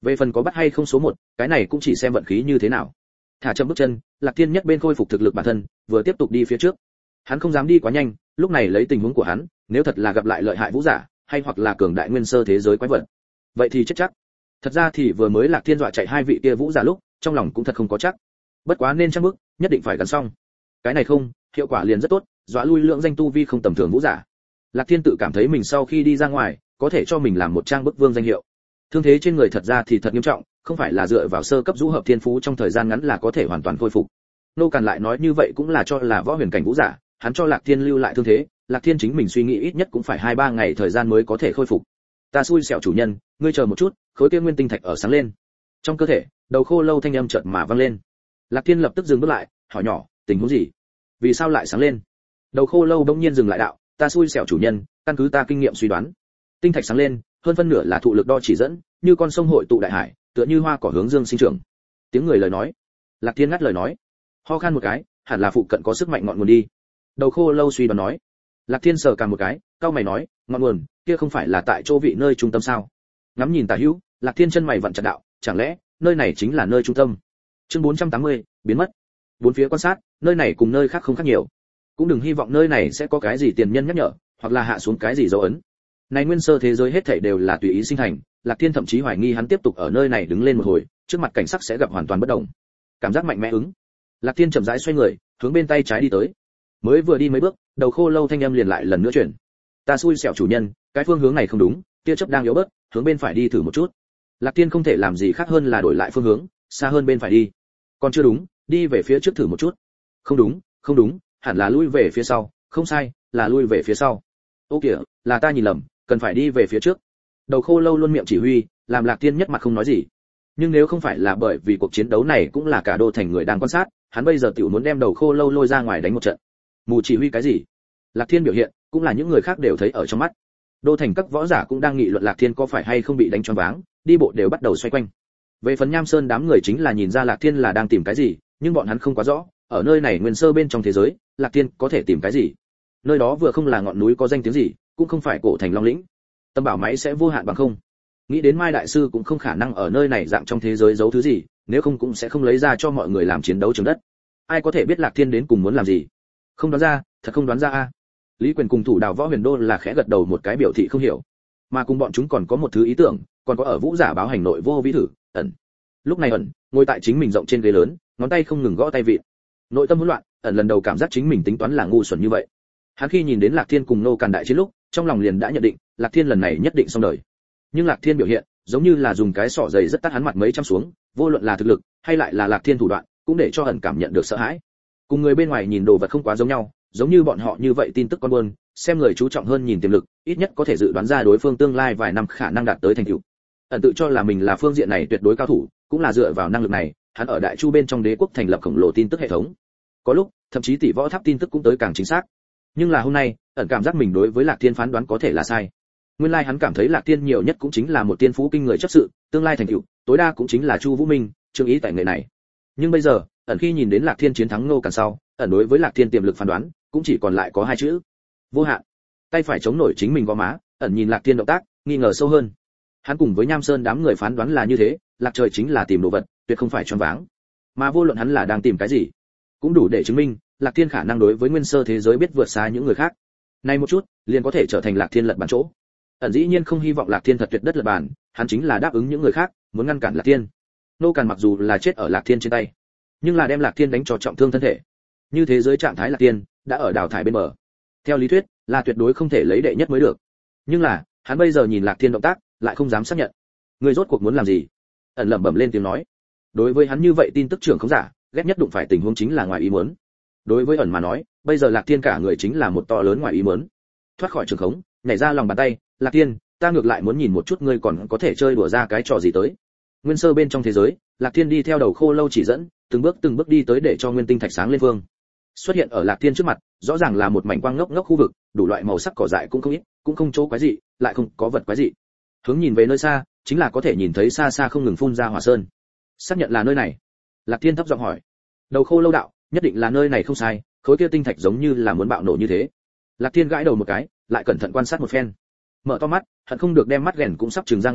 Speaker 1: Về phần có bắt hay không số 1, cái này cũng chỉ xem vận khí như thế nào. Thả chậm bước chân, Lạc Thiên nhất bên khôi phục thực lực bản thân, vừa tiếp tục đi phía trước. Hắn không dám đi quá nhanh, lúc này lấy tình huống của hắn, nếu thật là gặp lại lợi hại vũ giả, hay hoặc là cường đại nguyên sơ thế giới quái vật, vậy thì chết chắc. Thật ra thì vừa mới Lạc Thiên dọa chạy hai vị kia vũ giả lúc, trong lòng cũng thật không có chắc. Bất quá nên chắc bước, nhất định phải gắn xong. Cái này không, hiệu quả liền rất tốt, dọa lui lượng danh tu vi không tầm thường vũ giả. Lạc Thiên tự cảm thấy mình sau khi đi ra ngoài, có thể cho mình làm một trang bức vương danh hiệu. Thương thế trên người thật ra thì thật nghiêm trọng, không phải là dựa vào sơ cấp rũ hợp thiên phú trong thời gian ngắn là có thể hoàn toàn khôi phục. Nô Càn lại nói như vậy cũng là cho là võ huyền cảnh vũ giả, hắn cho Lạc Thiên lưu lại thương thế, Lạc Thiên chính mình suy nghĩ ít nhất cũng phải 2-3 ngày thời gian mới có thể khôi phục. Ta xui xẻo chủ nhân, ngươi chờ một chút, khối kia nguyên tinh thạch ở sáng lên. Trong cơ thể, đầu khô lâu thanh âm chợt mà vang lên. Lạc Thiên lập tức dừng bước lại, hỏi nhỏ, tình huống gì? Vì sao lại sáng lên? Đầu khô lâu bỗng nhiên dừng lại đạo, ta xui xẻo chủ nhân, căn cứ ta kinh nghiệm suy đoán, tinh thạch sáng lên, hơn phân nửa là thụ lực đo chỉ dẫn, như con sông hội tụ đại hải, tựa như hoa cỏ hướng dương sinh trưởng. Tiếng người lời nói. Lạc Thiên ngắt lời nói, ho khan một cái, hẳn là phụ cận có sức mạnh ngọn nguồn đi. Đầu khô lâu suy đoán nói. Lạc Thiên sờ cả một cái, cau mày nói, ngọn nguồn kia không phải là tại chỗ vị nơi trung tâm sao? Ngắm nhìn tả hữu, Lạc Thiên chân mày vặn chặt đạo, chẳng lẽ nơi này chính là nơi trung tâm? Chương 480, biến mất. Bốn phía quan sát, nơi này cùng nơi khác không khác nhiều. Cũng đừng hy vọng nơi này sẽ có cái gì tiền nhân nhắc nhở, hoặc là hạ xuống cái gì dấu ấn. Này nguyên sơ thế giới hết thảy đều là tùy ý sinh thành, Lạc Thiên thậm chí hoài nghi hắn tiếp tục ở nơi này đứng lên một hồi, trước mặt cảnh sắc sẽ gặp hoàn toàn bất động. Cảm giác mạnh mẽ ứng. Lạc Thiên chậm rãi xoay người, hướng bên tay trái đi tới. Mới vừa đi mấy bước, đầu khô lâu thanh âm liền lại lần nữa chuyển. Ta xui xẻo chủ nhân, cái phương hướng này không đúng, tia chớp đang yếu bớt, hướng bên phải đi thử một chút. Lạc Thiên không thể làm gì khác hơn là đổi lại phương hướng, xa hơn bên phải đi. Còn chưa đúng, đi về phía trước thử một chút. Không đúng, không đúng, hẳn là lui về phía sau, không sai, là lui về phía sau. Ô kìa, là ta nhìn lầm, cần phải đi về phía trước. Đầu khô lâu luôn miệng chỉ huy, làm Lạc Thiên nhất mặt không nói gì. Nhưng nếu không phải là bởi vì cuộc chiến đấu này cũng là cả đô thành người đang quan sát, hắn bây giờ tiểu muốn đem đầu khô lâu lôi ra ngoài đánh một trận. Mù chỉ huy cái gì? Lạc Thiên biểu hiện, cũng là những người khác đều thấy ở trong mắt. Đô thành các võ giả cũng đang nghị luận Lạc Thiên có phải hay không bị đánh choáng váng, đi bộ đều bắt đầu xoay quanh. Về phần Nham Sơn đám người chính là nhìn ra Lạc Thiên là đang tìm cái gì, nhưng bọn hắn không quá rõ, ở nơi này nguyên sơ bên trong thế giới, Lạc Thiên có thể tìm cái gì? Nơi đó vừa không là ngọn núi có danh tiếng gì, cũng không phải cổ thành Long Lĩnh. Tâm bảo máy sẽ vô hạn bằng không? Nghĩ đến Mai đại sư cũng không khả năng ở nơi này dạng trong thế giới giấu thứ gì, nếu không cũng sẽ không lấy ra cho mọi người làm chiến đấu trường đất. Ai có thể biết Lạc Thiên đến cùng muốn làm gì? Không đoán ra, thật không đoán ra a. Lý Quyền cùng thủ đào võ huyền đô là khẽ gật đầu một cái biểu thị không hiểu. Mà cùng bọn chúng còn có một thứ ý tưởng, còn có ở vũ giả báo hành nội vô vĩ thử, ẩn. Lúc này ẩn, ngồi tại chính mình rộng trên ghế lớn, ngón tay không ngừng gõ tay vịn. Nội tâm hỗn loạn, ẩn lần đầu cảm giác chính mình tính toán là ngu xuẩn như vậy. Hắn khi nhìn đến Lạc Thiên cùng Nô Càn đại chiến lúc, trong lòng liền đã nhận định, Lạc Thiên lần này nhất định xong đời. Nhưng Lạc Thiên biểu hiện, giống như là dùng cái sọ dày rất tát hắn mặt mấy trăm xuống, vô luận là thực lực, hay lại là Lạc Thiên thủ đoạn, cũng để cho ẩn cảm nhận được sợ hãi. Cùng người bên ngoài nhìn đồ vật không quá giống nhau, giống như bọn họ như vậy tin tức con buôn, xem người chú trọng hơn nhìn tiềm lực, ít nhất có thể dự đoán ra đối phương tương lai vài năm khả năng đạt tới thành tựu. Ẩn tự cho là mình là phương diện này tuyệt đối cao thủ, cũng là dựa vào năng lực này, hắn ở Đại Chu bên trong đế quốc thành lập khổng lồ tin tức hệ thống. Có lúc, thậm chí tỷ võ tháp tin tức cũng tới càng chính xác. Nhưng là hôm nay, ẩn cảm giác mình đối với Lạc Thiên phán đoán có thể là sai. Nguyên lai hắn cảm thấy Lạc Thiên nhiều nhất cũng chính là một tiên phú kinh người chấp sự, tương lai thành tựu, tối đa cũng chính là Chu Vũ Minh, Trương Ý tại người này. Nhưng bây giờ, ẩn khi nhìn đến Lạc Thiên chiến thắng Nô Càn sau, ẩn đối với Lạc Thiên tiềm lực phán đoán, cũng chỉ còn lại có hai chữ: vô hạn. Tay phải chống nổi chính mình gò má, ẩn nhìn Lạc Thiên động tác, nghi ngờ sâu hơn. Hắn cùng với Nham Sơn đám người phán đoán là như thế, Lạc Trời chính là tìm đồ vật, tuyệt không phải choáng váng. Mà vô luận hắn là đang tìm cái gì, cũng đủ để chứng minh, Lạc Thiên khả năng đối với nguyên sơ thế giới biết vượt xa những người khác. Này một chút, liền có thể trở thành Lạc Thiên lật bàn chỗ. Ẩn dĩ nhiên không hy vọng Lạc Thiên thật tuyệt đất lật bàn, hắn chính là đáp ứng những người khác, muốn ngăn cản Lạc Thiên. Nô Càn mặc dù là chết ở Lạc Thiên trên tay, nhưng là đem Lạc Thiên đánh cho trọng thương thân thể. Như thế giới trạng thái Lạc Thiên đã ở đào thải bên bờ. Theo lý thuyết, là tuyệt đối không thể lấy đệ nhất mới được. Nhưng là, hắn bây giờ nhìn Lạc Thiên động tác, lại không dám xác nhận. Người rốt cuộc muốn làm gì? Ẩn lẩm bẩm lên tiếng nói. Đối với hắn như vậy tin tức trưởng không giả, ghét nhất đụng phải tình huống chính là ngoài ý muốn. Đối với ẩn mà nói, bây giờ Lạc Thiên cả người chính là một to lớn ngoài ý muốn. Thoát khỏi trường khống, nhảy ra lòng bàn tay, Lạc Thiên, ta ngược lại muốn nhìn một chút ngươi còn có thể chơi đùa ra cái trò gì tới. Nguyên sơ bên trong thế giới, Lạc Thiên đi theo đầu khô lâu chỉ dẫn, từng bước đi tới để cho nguyên tinh thạch sáng lên vương. Xuất hiện ở Lạc Thiên trước mặt, rõ ràng là một mảnh quang ngốc ngốc khu vực, đủ loại màu sắc cỏ dại cũng không ít, cũng không chỗ quái dị, lại không có vật quái dị. Hướng nhìn về nơi xa, chính là có thể nhìn thấy xa xa không ngừng phun ra hỏa sơn. Xác nhận là nơi này. Lạc Thiên thấp giọng hỏi. Đầu khô lâu đạo, nhất định là nơi này không sai, khối kia tinh thạch giống như là muốn bạo nổ như thế. Lạc Thiên gãi đầu một cái, lại cẩn thận quan sát một phen. Mở to mắt, hận không được đem mắt ghèn cũng sắp trừng ra ngoài,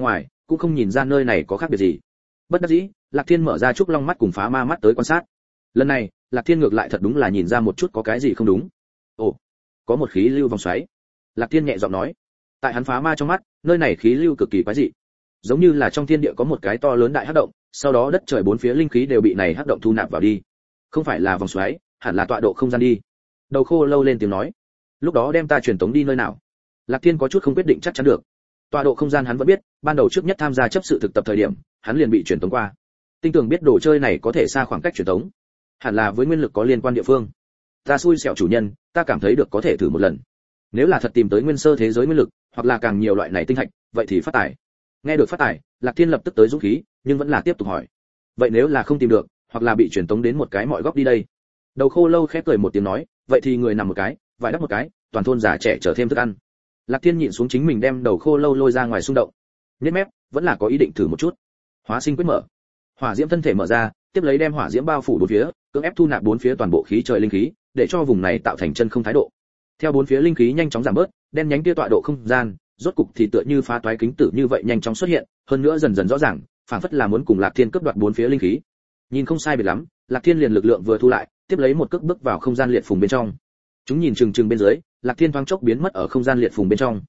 Speaker 1: cũng không nhìn ra nơi này có khác biệt gì. Bất đắc dĩ, Lạc Thiên mở ra trúc long mắt cùng phá ma mắt tới quan sát. Lần này, Lạc Thiên ngược lại thật đúng là nhìn ra một chút có cái gì không đúng. Ồ, có một khí lưu vòng xoáy. Lạc Thiên nhẹ giọng nói. Tại hắn phá ma trong mắt, nơi này khí lưu cực kỳ quái dị, giống như là trong thiên địa có một cái to lớn đại hắc động, sau đó đất trời bốn phía linh khí đều bị này hắc động thu nạp vào đi. Không phải là vòng xoáy, hẳn là tọa độ không gian đi. Đầu khô lâu lên tiếng nói. Lúc đó đem ta truyền tống đi nơi nào? Lạc Thiên có chút không quyết định chắc chắn được. Tọa độ không gian hắn vẫn biết, ban đầu trước nhất tham gia chấp sự thực tập thời điểm, hắn liền bị truyền tống qua. Tinh tưởng biết đồ chơi này có thể xa khoảng cách truyền tống, hẳn là với nguyên lực có liên quan địa phương. Ta xui xẻo chủ nhân, ta cảm thấy được có thể thử một lần. Nếu là thật tìm tới nguyên sơ thế giới nguyên lực, hoặc là càng nhiều loại này tinh thạch, vậy thì phát tài. Nghe được phát tài, Lạc Thiên lập tức tới dũng khí, nhưng vẫn là tiếp tục hỏi. Vậy nếu là không tìm được, hoặc là bị truyền tống đến một cái mọi góc đi đây? Đầu khô lâu khép cười một tiếng nói, vậy thì người nằm một cái, vải đắp một cái, toàn thôn già trẻ chở thêm thức ăn. Lạc Thiên nhịn xuống chính mình đem đầu khô lâu lôi ra ngoài xung động. Nhếch mép, vẫn là có ý định thử một chút. Hóa sinh quyết mở. Hỏa diễm thân thể mở ra, tiếp lấy đem hỏa diễm bao phủ bốn phía, cưỡng ép thu nạp bốn phía toàn bộ khí trời linh khí, để cho vùng này tạo thành chân không thái độ. Theo bốn phía linh khí nhanh chóng giảm bớt, đen nhánh kia tọa độ không gian, rốt cục thì tựa như phá toái kính tử như vậy nhanh chóng xuất hiện, hơn nữa dần dần rõ ràng, phảng phất là muốn cùng Lạc Thiên cướp đoạt bốn phía linh khí. Nhìn không sai biệt lắm, Lạc Thiên liền lực lượng vừa thu lại, tiếp lấy một cước bước vào không gian liệt phùng bên trong. Chúng nhìn chừng chừng bên dưới, Lạc Thiên thoáng chốc biến mất ở không gian liệt phùng bên trong.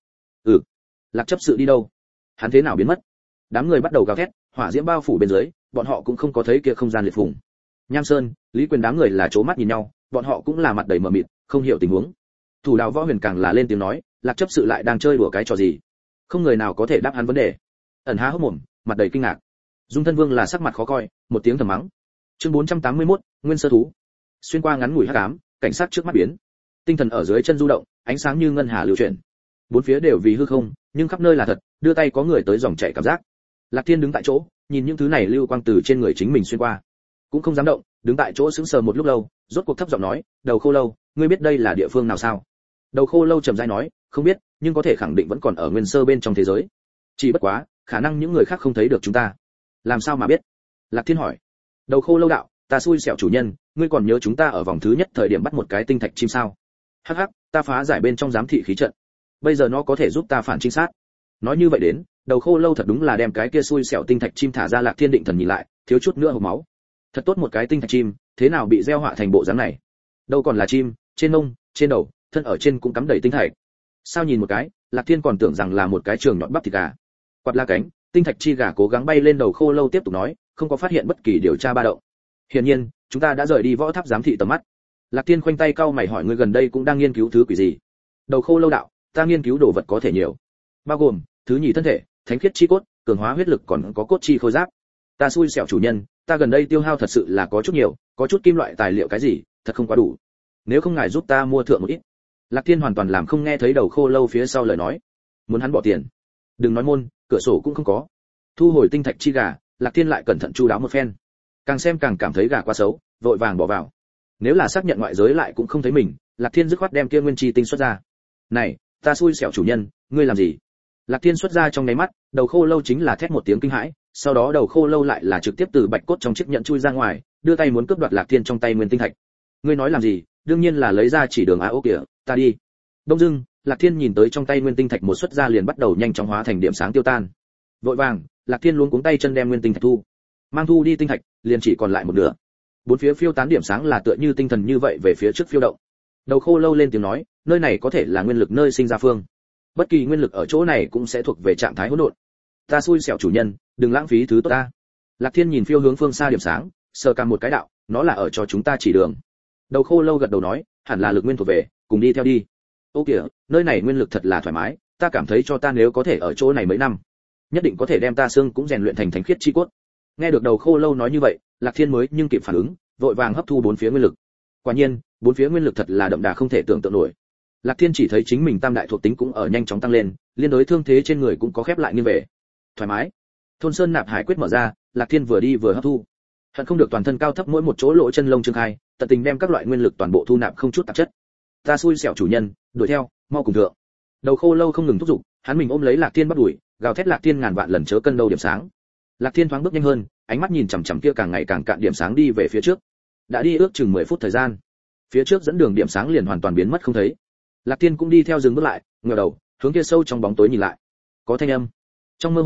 Speaker 1: Lạc chấp sự đi đâu? Hắn thế nào biến mất? Đám người bắt đầu gào thét, hỏa diễm bao phủ bên dưới, bọn họ cũng không có thấy kia không gian liệt phùng. Nham Sơn, Lý Quyền đám người là chố mắt nhìn nhau, bọn họ cũng là mặt đầy mờ mịt, không hiểu tình huống. Thủ đạo Võ Huyền càng là lên tiếng nói, Lạc chấp sự lại đang chơi đùa cái trò gì? Không người nào có thể đáp hắn vấn đề. Ẩn há hốc mồm, mặt đầy kinh ngạc. Dung Thân Vương là sắc mặt khó coi, một tiếng thầm mắng. Chương 481, Nguyên sơ thú. Xuyên qua ngắn ngủi hắc ám, cảnh sát trước mắt biến. Tinh thần ở dưới chân du động, ánh sáng như ngân hà lưu chuyển. Bốn phía đều vì hư không, nhưng khắp nơi là thật, đưa tay có người tới dòng chảy cảm giác. Lạc Thiên đứng tại chỗ, nhìn những thứ này lưu quang từ trên người chính mình xuyên qua, cũng không dám động, đứng tại chỗ sững sờ một lúc lâu, rốt cuộc thấp giọng nói, "Đầu khô lâu, ngươi biết đây là địa phương nào sao?" Đầu khô lâu trầm rãi nói, "Không biết, nhưng có thể khẳng định vẫn còn ở nguyên sơ bên trong thế giới. Chỉ bất quá, khả năng những người khác không thấy được chúng ta." "Làm sao mà biết?" Lạc Thiên hỏi. Đầu khô lâu đạo, "Ta xui xẻo chủ nhân, ngươi còn nhớ chúng ta ở vòng thứ nhất thời điểm bắt một cái tinh thạch chim sao?" "Hắc hắc, ta phá giải bên trong giám thị khí trận. Bây giờ nó có thể giúp ta phản trinh sát." Nói như vậy đến, đầu khô lâu thật đúng là đem cái kia xui xẻo tinh thạch chim thả ra. Lạc Thiên định thần nhìn lại, thiếu chút nữa hộc máu. Thật tốt một cái tinh thạch chim, thế nào bị gieo họa thành bộ dáng này? Đâu còn là chim, trên mông, trên đầu, thân ở trên cũng cắm đầy tinh thạch. Sao nhìn một cái, Lạc Thiên còn tưởng rằng là một cái trường nhọn bắp thịt gà. Quạt la cánh, tinh thạch chi gà cố gắng bay lên. Đầu khô lâu tiếp tục nói, không có phát hiện bất kỳ điều tra ba động. Hiển nhiên, chúng ta đã rời đi võ tháp giám thị tầm mắt. Lạc Thiên khoanh tay cau mày hỏi, ngươi gần đây cũng đang nghiên cứu thứ quỷ gì? Đầu khô lâu đạo, ta nghiên cứu đồ vật có thể nhiều, bao gồm thứ nhì thân thể, thánh khiết chi cốt, cường hóa huyết lực, còn có cốt chi khôi giáp. Ta xui xẻo chủ nhân, ta gần đây tiêu hao thật sự là có chút nhiều, có chút kim loại tài liệu cái gì, thật không quá đủ. Nếu không ngài giúp ta mua thượng một ít. Lạc Thiên hoàn toàn làm không nghe thấy đầu khô lâu phía sau lời nói. Muốn hắn bỏ tiền? Đừng nói môn, cửa sổ cũng không có. Thu hồi tinh thạch chi gà, Lạc Thiên lại cẩn thận chu đáo một phen. Càng xem càng cảm thấy gà quá xấu, vội vàng bỏ vào. Nếu là xác nhận ngoại giới lại cũng không thấy mình, Lạc Thiên dứt khoát đem kia nguyên chi tinh xuất ra. Này, ta xui xẻo chủ nhân, ngươi làm gì? Lạc Thiên xuất ra trong nháy mắt, đầu khô lâu chính là thét một tiếng kinh hãi, sau đó đầu khô lâu lại là trực tiếp từ bạch cốt trong chiếc nhẫn chui ra ngoài, đưa tay muốn cướp đoạt Lạc Thiên trong tay nguyên tinh thạch. Ngươi nói làm gì? Đương nhiên là lấy ra chỉ đường ô kìa, ta đi. Đông dưng, Lạc Thiên nhìn tới trong tay nguyên tinh thạch một xuất ra liền bắt đầu nhanh chóng hóa thành điểm sáng tiêu tan. Vội vàng, Lạc Thiên luống cuống tay chân đem nguyên tinh thạch thu. Mang thu đi tinh thạch, liền chỉ còn lại một nửa. Bốn phía phiêu tán điểm sáng là tựa như tinh thần như vậy về phía trước phiêu động. Đầu khô lâu lên tiếng nói, nơi này có thể là nguyên lực nơi sinh ra phương. Bất kỳ nguyên lực ở chỗ này cũng sẽ thuộc về trạng thái hỗn độn. Ta xui xẻo chủ nhân, đừng lãng phí thứ tốt ta. Lạc Thiên nhìn phiêu hướng phương xa điểm sáng, sờ cằm một cái đạo, nó là ở cho chúng ta chỉ đường. Đầu khô lâu gật đầu nói, hẳn là lực nguyên thuộc về, cùng đi theo đi. Ô kìa, nơi này nguyên lực thật là thoải mái, ta cảm thấy cho ta nếu có thể ở chỗ này mấy năm, nhất định có thể đem ta xương cũng rèn luyện thành thánh khiết chi cốt. Nghe được đầu khô lâu nói như vậy, Lạc Thiên mới nhưng kịp phản ứng, vội vàng hấp thu bốn phía nguyên lực. Quả nhiên, bốn phía nguyên lực thật là đậm đà không thể tưởng tượng nổi. Lạc Thiên chỉ thấy chính mình tam đại thuộc tính cũng ở nhanh chóng tăng lên, liên đối thương thế trên người cũng có khép lại nghiêng về. Thoải mái. Thôn Sơn Nạp Hải quyết mở ra, Lạc Thiên vừa đi vừa hấp thu. Hận không được toàn thân cao thấp mỗi một chỗ lỗ chân lông trương khai, tận tình đem các loại nguyên lực toàn bộ thu nạp không chút tạp chất. Ta xui xẻo chủ nhân, đuổi theo, mau cùng thượng. Đầu khô lâu không ngừng thúc giục, hắn mình ôm lấy Lạc Thiên bắt đuổi, gào thét Lạc Thiên ngàn vạn lần chớ cân đâu điểm sáng. Lạc Thiên thoáng bước nhanh hơn, ánh mắt nhìn chằm chằm kia càng ngày càng cạn điểm sáng đi về phía trước. Đã đi ước chừng 10 phút thời gian, phía trước dẫn đường điểm sáng liền hoàn toàn biến mất không thấy. Lạc Thiên cũng đi theo dừng bước lại, ngẩng đầu, hướng kia sâu trong bóng tối nhìn lại. Có thanh âm. Trong mơ hồ,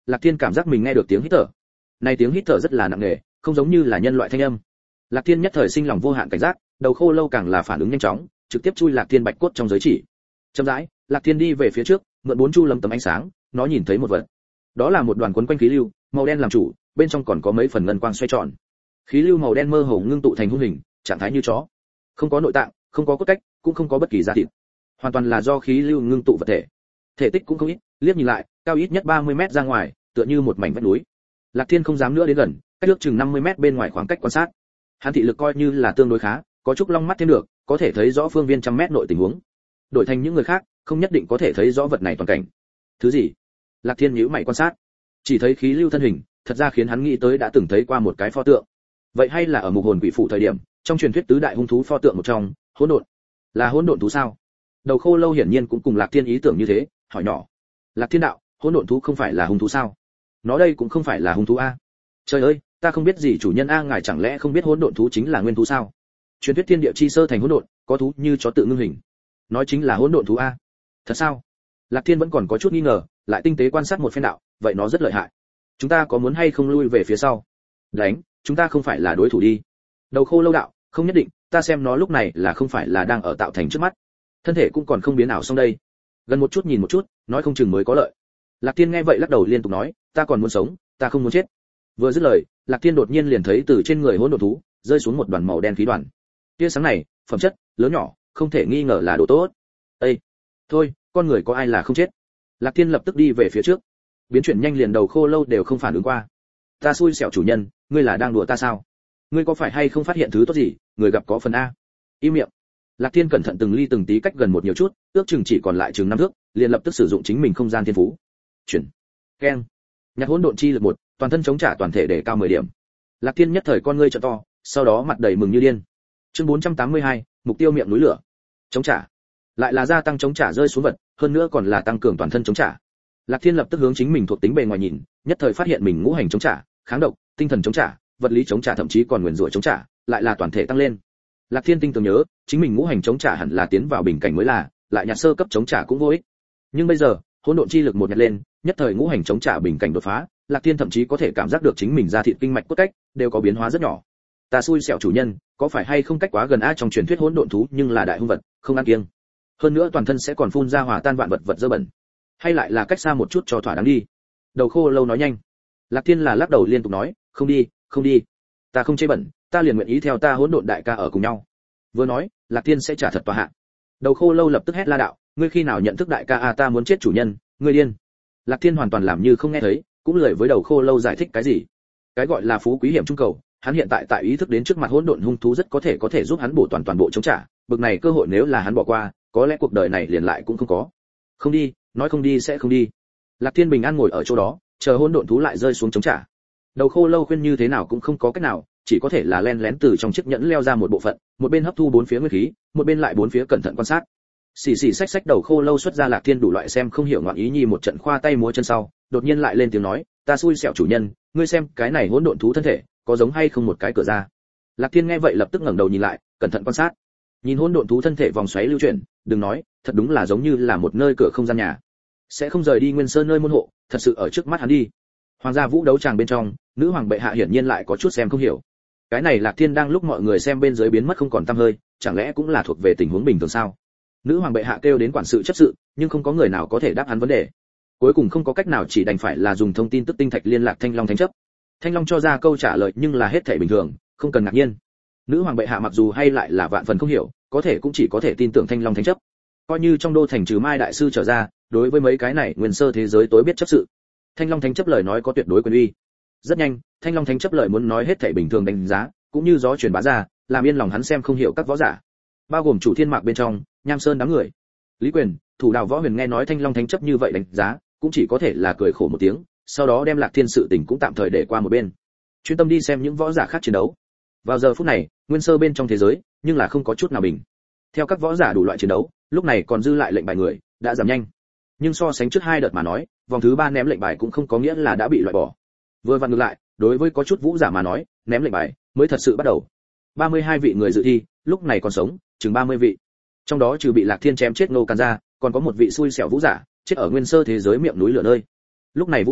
Speaker 1: Lạc Thiên cảm giác mình nghe được tiếng hít thở. Này tiếng hít thở rất là nặng nề, không giống như là nhân loại thanh âm. Lạc Thiên nhất thời sinh lòng vô hạn cảnh giác, đầu khô lâu càng là phản ứng nhanh chóng, trực tiếp chui Lạc Thiên bạch cốt trong giới chỉ. Chậm rãi, Lạc Thiên đi về phía trước, mượn 4 chu lấm tấm ánh sáng, nó nhìn thấy một vật. Đó là một đoàn quấn quanh khí lưu, màu đen làm chủ, bên trong còn có mấy phần ngân quang xoay tròn. Khí lưu màu đen mơ hồ ngưng tụ thành hung hình, trạng thái như chó. Không có nội tạng, không có cốt cách, cũng không có bất kỳ da thịt. Hoàn toàn là do khí lưu ngưng tụ vật thể. Thể tích cũng không ít, liếc nhìn lại, cao ít nhất 30 mét ra ngoài, tựa như một mảnh vách núi. Lạc Thiên không dám nữa đến gần, cách ước chừng 50 mét bên ngoài khoảng cách quan sát. Hắn thị lực coi như là tương đối khá, có chút long mắt thêm được, có thể thấy rõ phương viên trăm mét nội tình huống. Đổi thành những người khác, không nhất định có thể thấy rõ vật này toàn cảnh. Thứ gì? Lạc Thiên nhíu mày quan sát, chỉ thấy khí lưu thân hình, thật ra khiến hắn nghĩ tới đã từng thấy qua một cái pho tượng. Vậy hay là ở Mục Hồn Quỷ Phủ thời điểm, trong truyền thuyết tứ đại hung thú pho tượng một trong, hỗn độn. Là hỗn độn thú sao? Đầu khô lâu hiển nhiên cũng cùng Lạc Thiên ý tưởng như thế, hỏi nhỏ. Lạc Thiên đạo, hỗn độn thú không phải là hung thú sao? Nó đây cũng không phải là hung thú a. Trời ơi, ta không biết gì chủ nhân a, ngài chẳng lẽ không biết hỗn độn thú chính là nguyên thú sao? Truyền thuyết thiên địa chi sơ thành hỗn độn, có thú như chó tự ngưng hình. Nói chính là hỗn độn thú a. Thật sao? Lạc Thiên vẫn còn có chút nghi ngờ, lại tinh tế quan sát một phen đạo, vậy nó rất lợi hại. Chúng ta có muốn hay không lui về phía sau? Đánh, chúng ta không phải là đối thủ đi. Đầu khô lâu đạo, không nhất định, ta xem nó lúc này là không phải là đang ở tạo thành trước mắt. Thân thể cũng còn không biến ảo xong đây. Gần một chút nhìn một chút, nói không chừng mới có lợi. Lạc Thiên nghe vậy lắc đầu liên tục nói, ta còn muốn sống, ta không muốn chết. Vừa dứt lời, Lạc Thiên đột nhiên liền thấy từ trên người hỗn độn thú rơi xuống một đoàn màu đen khí đoàn. Tia sáng này, phẩm chất lớn nhỏ, không thể nghi ngờ là đồ tốt. Ê, thôi, con người có ai là không chết. Lạc Thiên lập tức đi về phía trước. Biến chuyển nhanh liền đầu khô lâu đều không phản ứng qua. Ta xui xẻo chủ nhân, ngươi là đang đùa ta sao? Ngươi có phải hay không phát hiện thứ tốt gì, người gặp có phần a. Im miệng. Lạc Thiên cẩn thận từng ly từng tí cách gần một nhiều chút, ước chừng chỉ còn lại chừng 5 thước, liền lập tức sử dụng chính mình không gian thiên phú. Chuyển. Keng. Nhặt hỗn độn chi lực 1, toàn thân chống trả toàn thể để cao 10 điểm. Lạc Thiên nhất thời con ngươi trợ to, sau đó mặt đầy mừng như điên. Chương 482, mục tiêu miệng núi lửa. Chống trả. Lại là gia tăng chống trả rơi xuống vật, hơn nữa còn là tăng cường toàn thân chống trả. Lạc Thiên lập tức hướng chính mình thuộc tính bề ngoài nhìn, nhất thời phát hiện mình ngũ hành chống trả, kháng độc, tinh thần chống trả, vật lý chống trả, thậm chí còn nguyên rủa chống trả, lại là toàn thể tăng lên. Lạc Thiên tinh tường nhớ, chính mình ngũ hành chống trả hẳn là tiến vào bình cảnh mới là, lại nhặt sơ cấp chống trả cũng vô ích. Nhưng bây giờ, hỗn độn chi lực 1 nhặt lên, nhất thời ngũ hành chống trả bình cảnh đột phá, Lạc Thiên thậm chí có thể cảm giác được chính mình da thịt kinh mạch cốt cách đều có biến hóa rất nhỏ. Ta xui xẻo chủ nhân, có phải hay không cách quá gần a, trong truyền thuyết hỗn độn thú nhưng là đại hung vật, không ăn kiêng. Hơn nữa toàn thân sẽ còn phun ra hòa tan vạn vật vật dơ bẩn. Hay lại là cách xa một chút cho thỏa đáng đi. Đầu khô lâu nói nhanh. Lạc Thiên là lắc đầu liên tục nói, không đi, không đi. Ta không chê bẩn, ta liền nguyện ý theo ta hỗn độn đại ca ở cùng nhau. Vừa nói, Lạc Thiên sẽ trả thật tòa hạ. Đầu khô lâu lập tức hét la đạo, ngươi khi nào nhận thức đại ca a, ta muốn chết chủ nhân, ngươi điên. Lạc Thiên hoàn toàn làm như không nghe thấy, cũng lười với đầu khô lâu giải thích cái gì. Cái gọi là phú quý hiểm trung cầu, hắn hiện tại ý thức đến trước mặt hỗn độn hung thú rất có thể giúp hắn bổ toàn bộ chống trả, bực này cơ hội nếu là hắn bỏ qua, có lẽ cuộc đời này liền lại cũng không có. Không đi, nói không đi sẽ không đi. Lạc Thiên bình an ngồi ở chỗ đó, chờ hỗn độn thú lại rơi xuống chống trả. Đầu khô lâu khuyên như thế nào cũng không có cách nào, chỉ có thể là len lén từ trong chiếc nhẫn leo ra một bộ phận, một bên hấp thu 4 phía nguyên khí, một bên lại 4 phía cẩn thận quan sát. Xì xì xách đầu khô lâu xuất ra Lạc Thiên đủ loại xem không hiểu ngoạn ý nhi một trận khoa tay múa chân sau, đột nhiên lại lên tiếng nói, ta xui xẻo chủ nhân, ngươi xem cái này hỗn độn thú thân thể, có giống hay không một cái cửa ra. Lạc Thiên nghe vậy lập tức ngẩng đầu nhìn lại, cẩn thận quan sát. Nhìn hỗn độn thú thân thể vòng xoáy lưu chuyển, đừng nói, thật đúng là giống như là một nơi cửa không gian nhà. Sẽ không rời đi Nguyên Sơn nơi môn hộ, thật sự ở trước mắt hắn đi. Hoàng gia vũ đấu tràng bên trong, nữ hoàng bệ hạ hiển nhiên lại có chút xem không hiểu. Cái này Lạc Thiên đang lúc mọi người xem bên dưới biến mất không còn tăm hơi, chẳng lẽ cũng là thuộc về tình huống bình thường sao? Nữ hoàng bệ hạ kêu đến quản sự chấp sự, nhưng không có người nào có thể đáp hắn vấn đề. Cuối cùng không có cách nào, chỉ đành phải là dùng thông tin tức tinh thạch liên lạc Thanh Long Thánh chấp. Thanh Long cho ra câu trả lời nhưng là hết thảy bình thường, không cần ngạc nhiên. Nữ hoàng bệ hạ mặc dù hay lại là vạn phần không hiểu, có thể cũng chỉ có thể tin tưởng Thanh Long Thánh chấp. Coi như trong đô thành trừ Mai đại sư trở ra, đối với mấy cái này nguyên sơ thế giới tối biết chấp sự. Thanh Long Thánh chấp lời nói có tuyệt đối quyền uy. Rất nhanh, Thanh Long Thánh chấp lời muốn nói hết thảy bình thường đánh giá, cũng như gió truyền bá ra, làm yên lòng hắn xem không hiểu các võ giả. Bao gồm chủ thiên mạc bên trong, Nham Sơn đám người. Lý Quyền, thủ đạo võ huyền nghe nói Thanh Long Thánh chấp như vậy đánh giá, cũng chỉ có thể là cười khổ một tiếng, sau đó đem Lạc Thiên sự tình cũng tạm thời để qua một bên, chuyên tâm đi xem những võ giả khác chiến đấu. Vào giờ phút này, nguyên sơ bên trong thế giới, nhưng là không có chút nào bình. Theo các võ giả đủ loại chiến đấu, lúc này còn dư lại lệnh bài người, đã giảm nhanh. Nhưng so sánh trước 2 đợt mà nói, vòng thứ 3 ném lệnh bài cũng không có nghĩa là đã bị loại bỏ. Vừa vặn ngược lại, đối với có chút vũ giả mà nói, ném lệnh bài mới thật sự bắt đầu. 32 vị người dự thi, lúc này còn sống, chừng 30 vị. Trong đó trừ bị Lạc Thiên chém chết Ngô Càn ra, còn có một vị xui xẻo vũ giả, chết ở nguyên sơ thế giới miệng núi lửa nơi. Lúc này vũ giả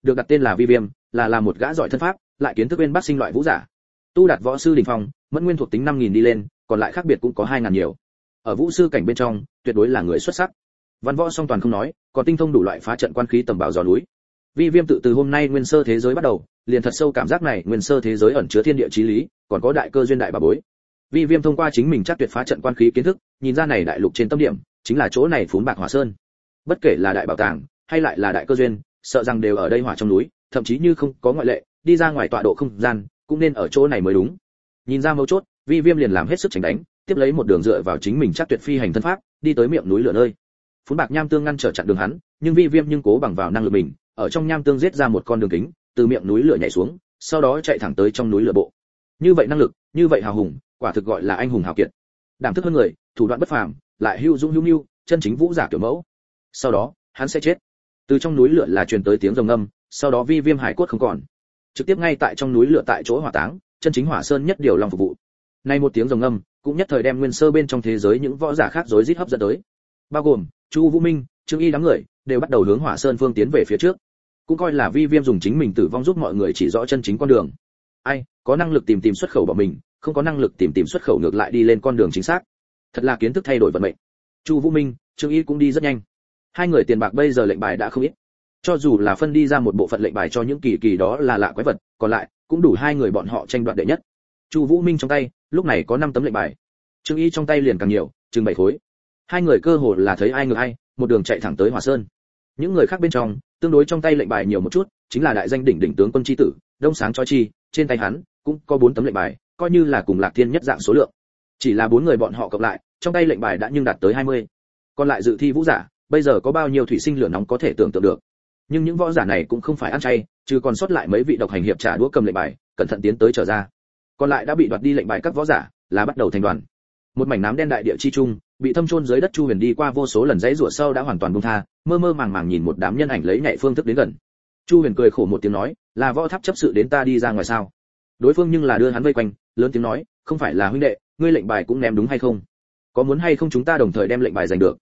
Speaker 1: được đặt tên là Vi Viêm, là một gã giỏi thân pháp, lại kiến thức bên Bắc sinh loại vũ giả. Tu đạt võ sư đỉnh phong, mẫn nguyên thuộc tính 5000 đi lên, còn lại khác biệt cũng có 2000 nhiều. Ở vũ sư cảnh bên trong, tuyệt đối là người xuất sắc. Văn võ song toàn không nói, còn tinh thông đủ loại phá trận quan khí tầm bảo giò núi. Vi Viêm từ hôm nay nguyên sơ thế giới bắt đầu, liền thật sâu cảm giác này, nguyên sơ thế giới ẩn chứa thiên địa chí lý, còn có đại cơ duyên đại bà bối. Vi Viêm thông qua chính mình chắc tuyệt phá trận quan khí kiến thức, nhìn ra này đại lục trên tâm điểm, chính là chỗ này Phún Bạc Hỏa Sơn. Bất kể là đại bảo tàng, hay lại là đại cơ duyên, sợ rằng đều ở đây hỏa trong núi, thậm chí như không có ngoại lệ, đi ra ngoài tọa độ không gian, cũng nên ở chỗ này mới đúng. Nhìn ra mấu chốt, Vi Viêm liền làm hết sức tránh đánh, tiếp lấy một đường dựa vào chính mình chắc tuyệt phi hành thân pháp, đi tới miệng núi lửa nơi. Phún Bạc Nham Tương ngăn trở chặn đường hắn, nhưng Vi Viêm nhưng cố bằng vào năng lực mình, ở trong nham tương giết ra một con đường kính, từ miệng núi lửa nhảy xuống, sau đó chạy thẳng tới trong núi lửa bộ. Như vậy năng lực, như vậy hào hùng, quả thực gọi là anh hùng hào kiệt. Đảm thức hơn người, thủ đoạn bất phàm, lại hữu dũng hữu nhu, chân chính vũ giả kiểu mẫu. Sau đó, hắn sẽ chết. Từ trong núi lửa là truyền tới tiếng rồng ngâm, sau đó Vi Viêm hải cốt không còn, trực tiếp ngay tại trong núi lửa tại chỗ hỏa táng, chân chính Hỏa Sơn nhất điều long phục vụ. Nay một tiếng rồng ngâm, cũng nhất thời đem nguyên sơ bên trong thế giới những võ giả khác rối rít hấp dẫn tới, bao gồm Chu Vũ Minh, Trương Y đám người, đều bắt đầu hướng Hỏa Sơn phương tiến về phía trước. Cũng coi là Vi Viêm dùng chính mình tử vong giúp mọi người chỉ rõ chân chính con đường. Ai, có năng lực tìm xuất khẩu bỏ mình, không có năng lực tìm xuất khẩu ngược lại đi lên con đường chính xác. Thật là kiến thức thay đổi vận mệnh. Chu Vũ Minh, Trương Y cũng đi rất nhanh. Hai người tiền bạc bây giờ lệnh bài đã không ít. Cho dù là phân đi ra một bộ phận lệnh bài cho những kỳ đó là lạ quái vật, còn lại cũng đủ hai người bọn họ tranh đoạt đệ nhất. Chu Vũ Minh trong tay, lúc này có 5 tấm lệnh bài. Trương Y trong tay liền càng nhiều, chừng 7 khối. Hai người cơ hồ là thấy ai ngược ai, một đường chạy thẳng tới Hỏa Sơn. Những người khác bên trong, tương đối trong tay lệnh bài nhiều một chút, chính là đại danh đỉnh tướng quân chi tử, Đông Sáng Chói Chi, trên tay hắn cũng có 4 tấm lệnh bài, coi như là cùng Lạc Thiên nhất dạng số lượng. Chỉ là 4 người bọn họ cộng lại, trong tay lệnh bài đã nhưng đạt tới 20. Còn lại dự thi vũ giả, bây giờ có bao nhiêu thủy sinh lửa nóng có thể tưởng tượng được. Nhưng những võ giả này cũng không phải ăn chay, trừ còn sót lại mấy vị độc hành hiệp trả đũa cầm lệnh bài, cẩn thận tiến tới trở ra. Còn lại đã bị đoạt đi lệnh bài các võ giả, là bắt đầu thành đoàn. Một mảnh nám đen đại địa chi trung, bị thâm chôn dưới đất Chu Huyền đi qua vô số lần dãy rủa sau đã hoàn toàn buông tha, mơ mơ màng màng nhìn một đám nhân ảnh lấy nhảy phương thức đến gần. Chu Huyền cười khổ một tiếng nói, là võ tháp chấp sự đến ta đi ra ngoài sao? Đối phương nhưng là đưa hắn vây quanh, lớn tiếng nói, không phải là huynh đệ, ngươi lệnh bài cũng ném đúng hay không? Có muốn hay không chúng ta đồng thời đem lệnh bài giành được?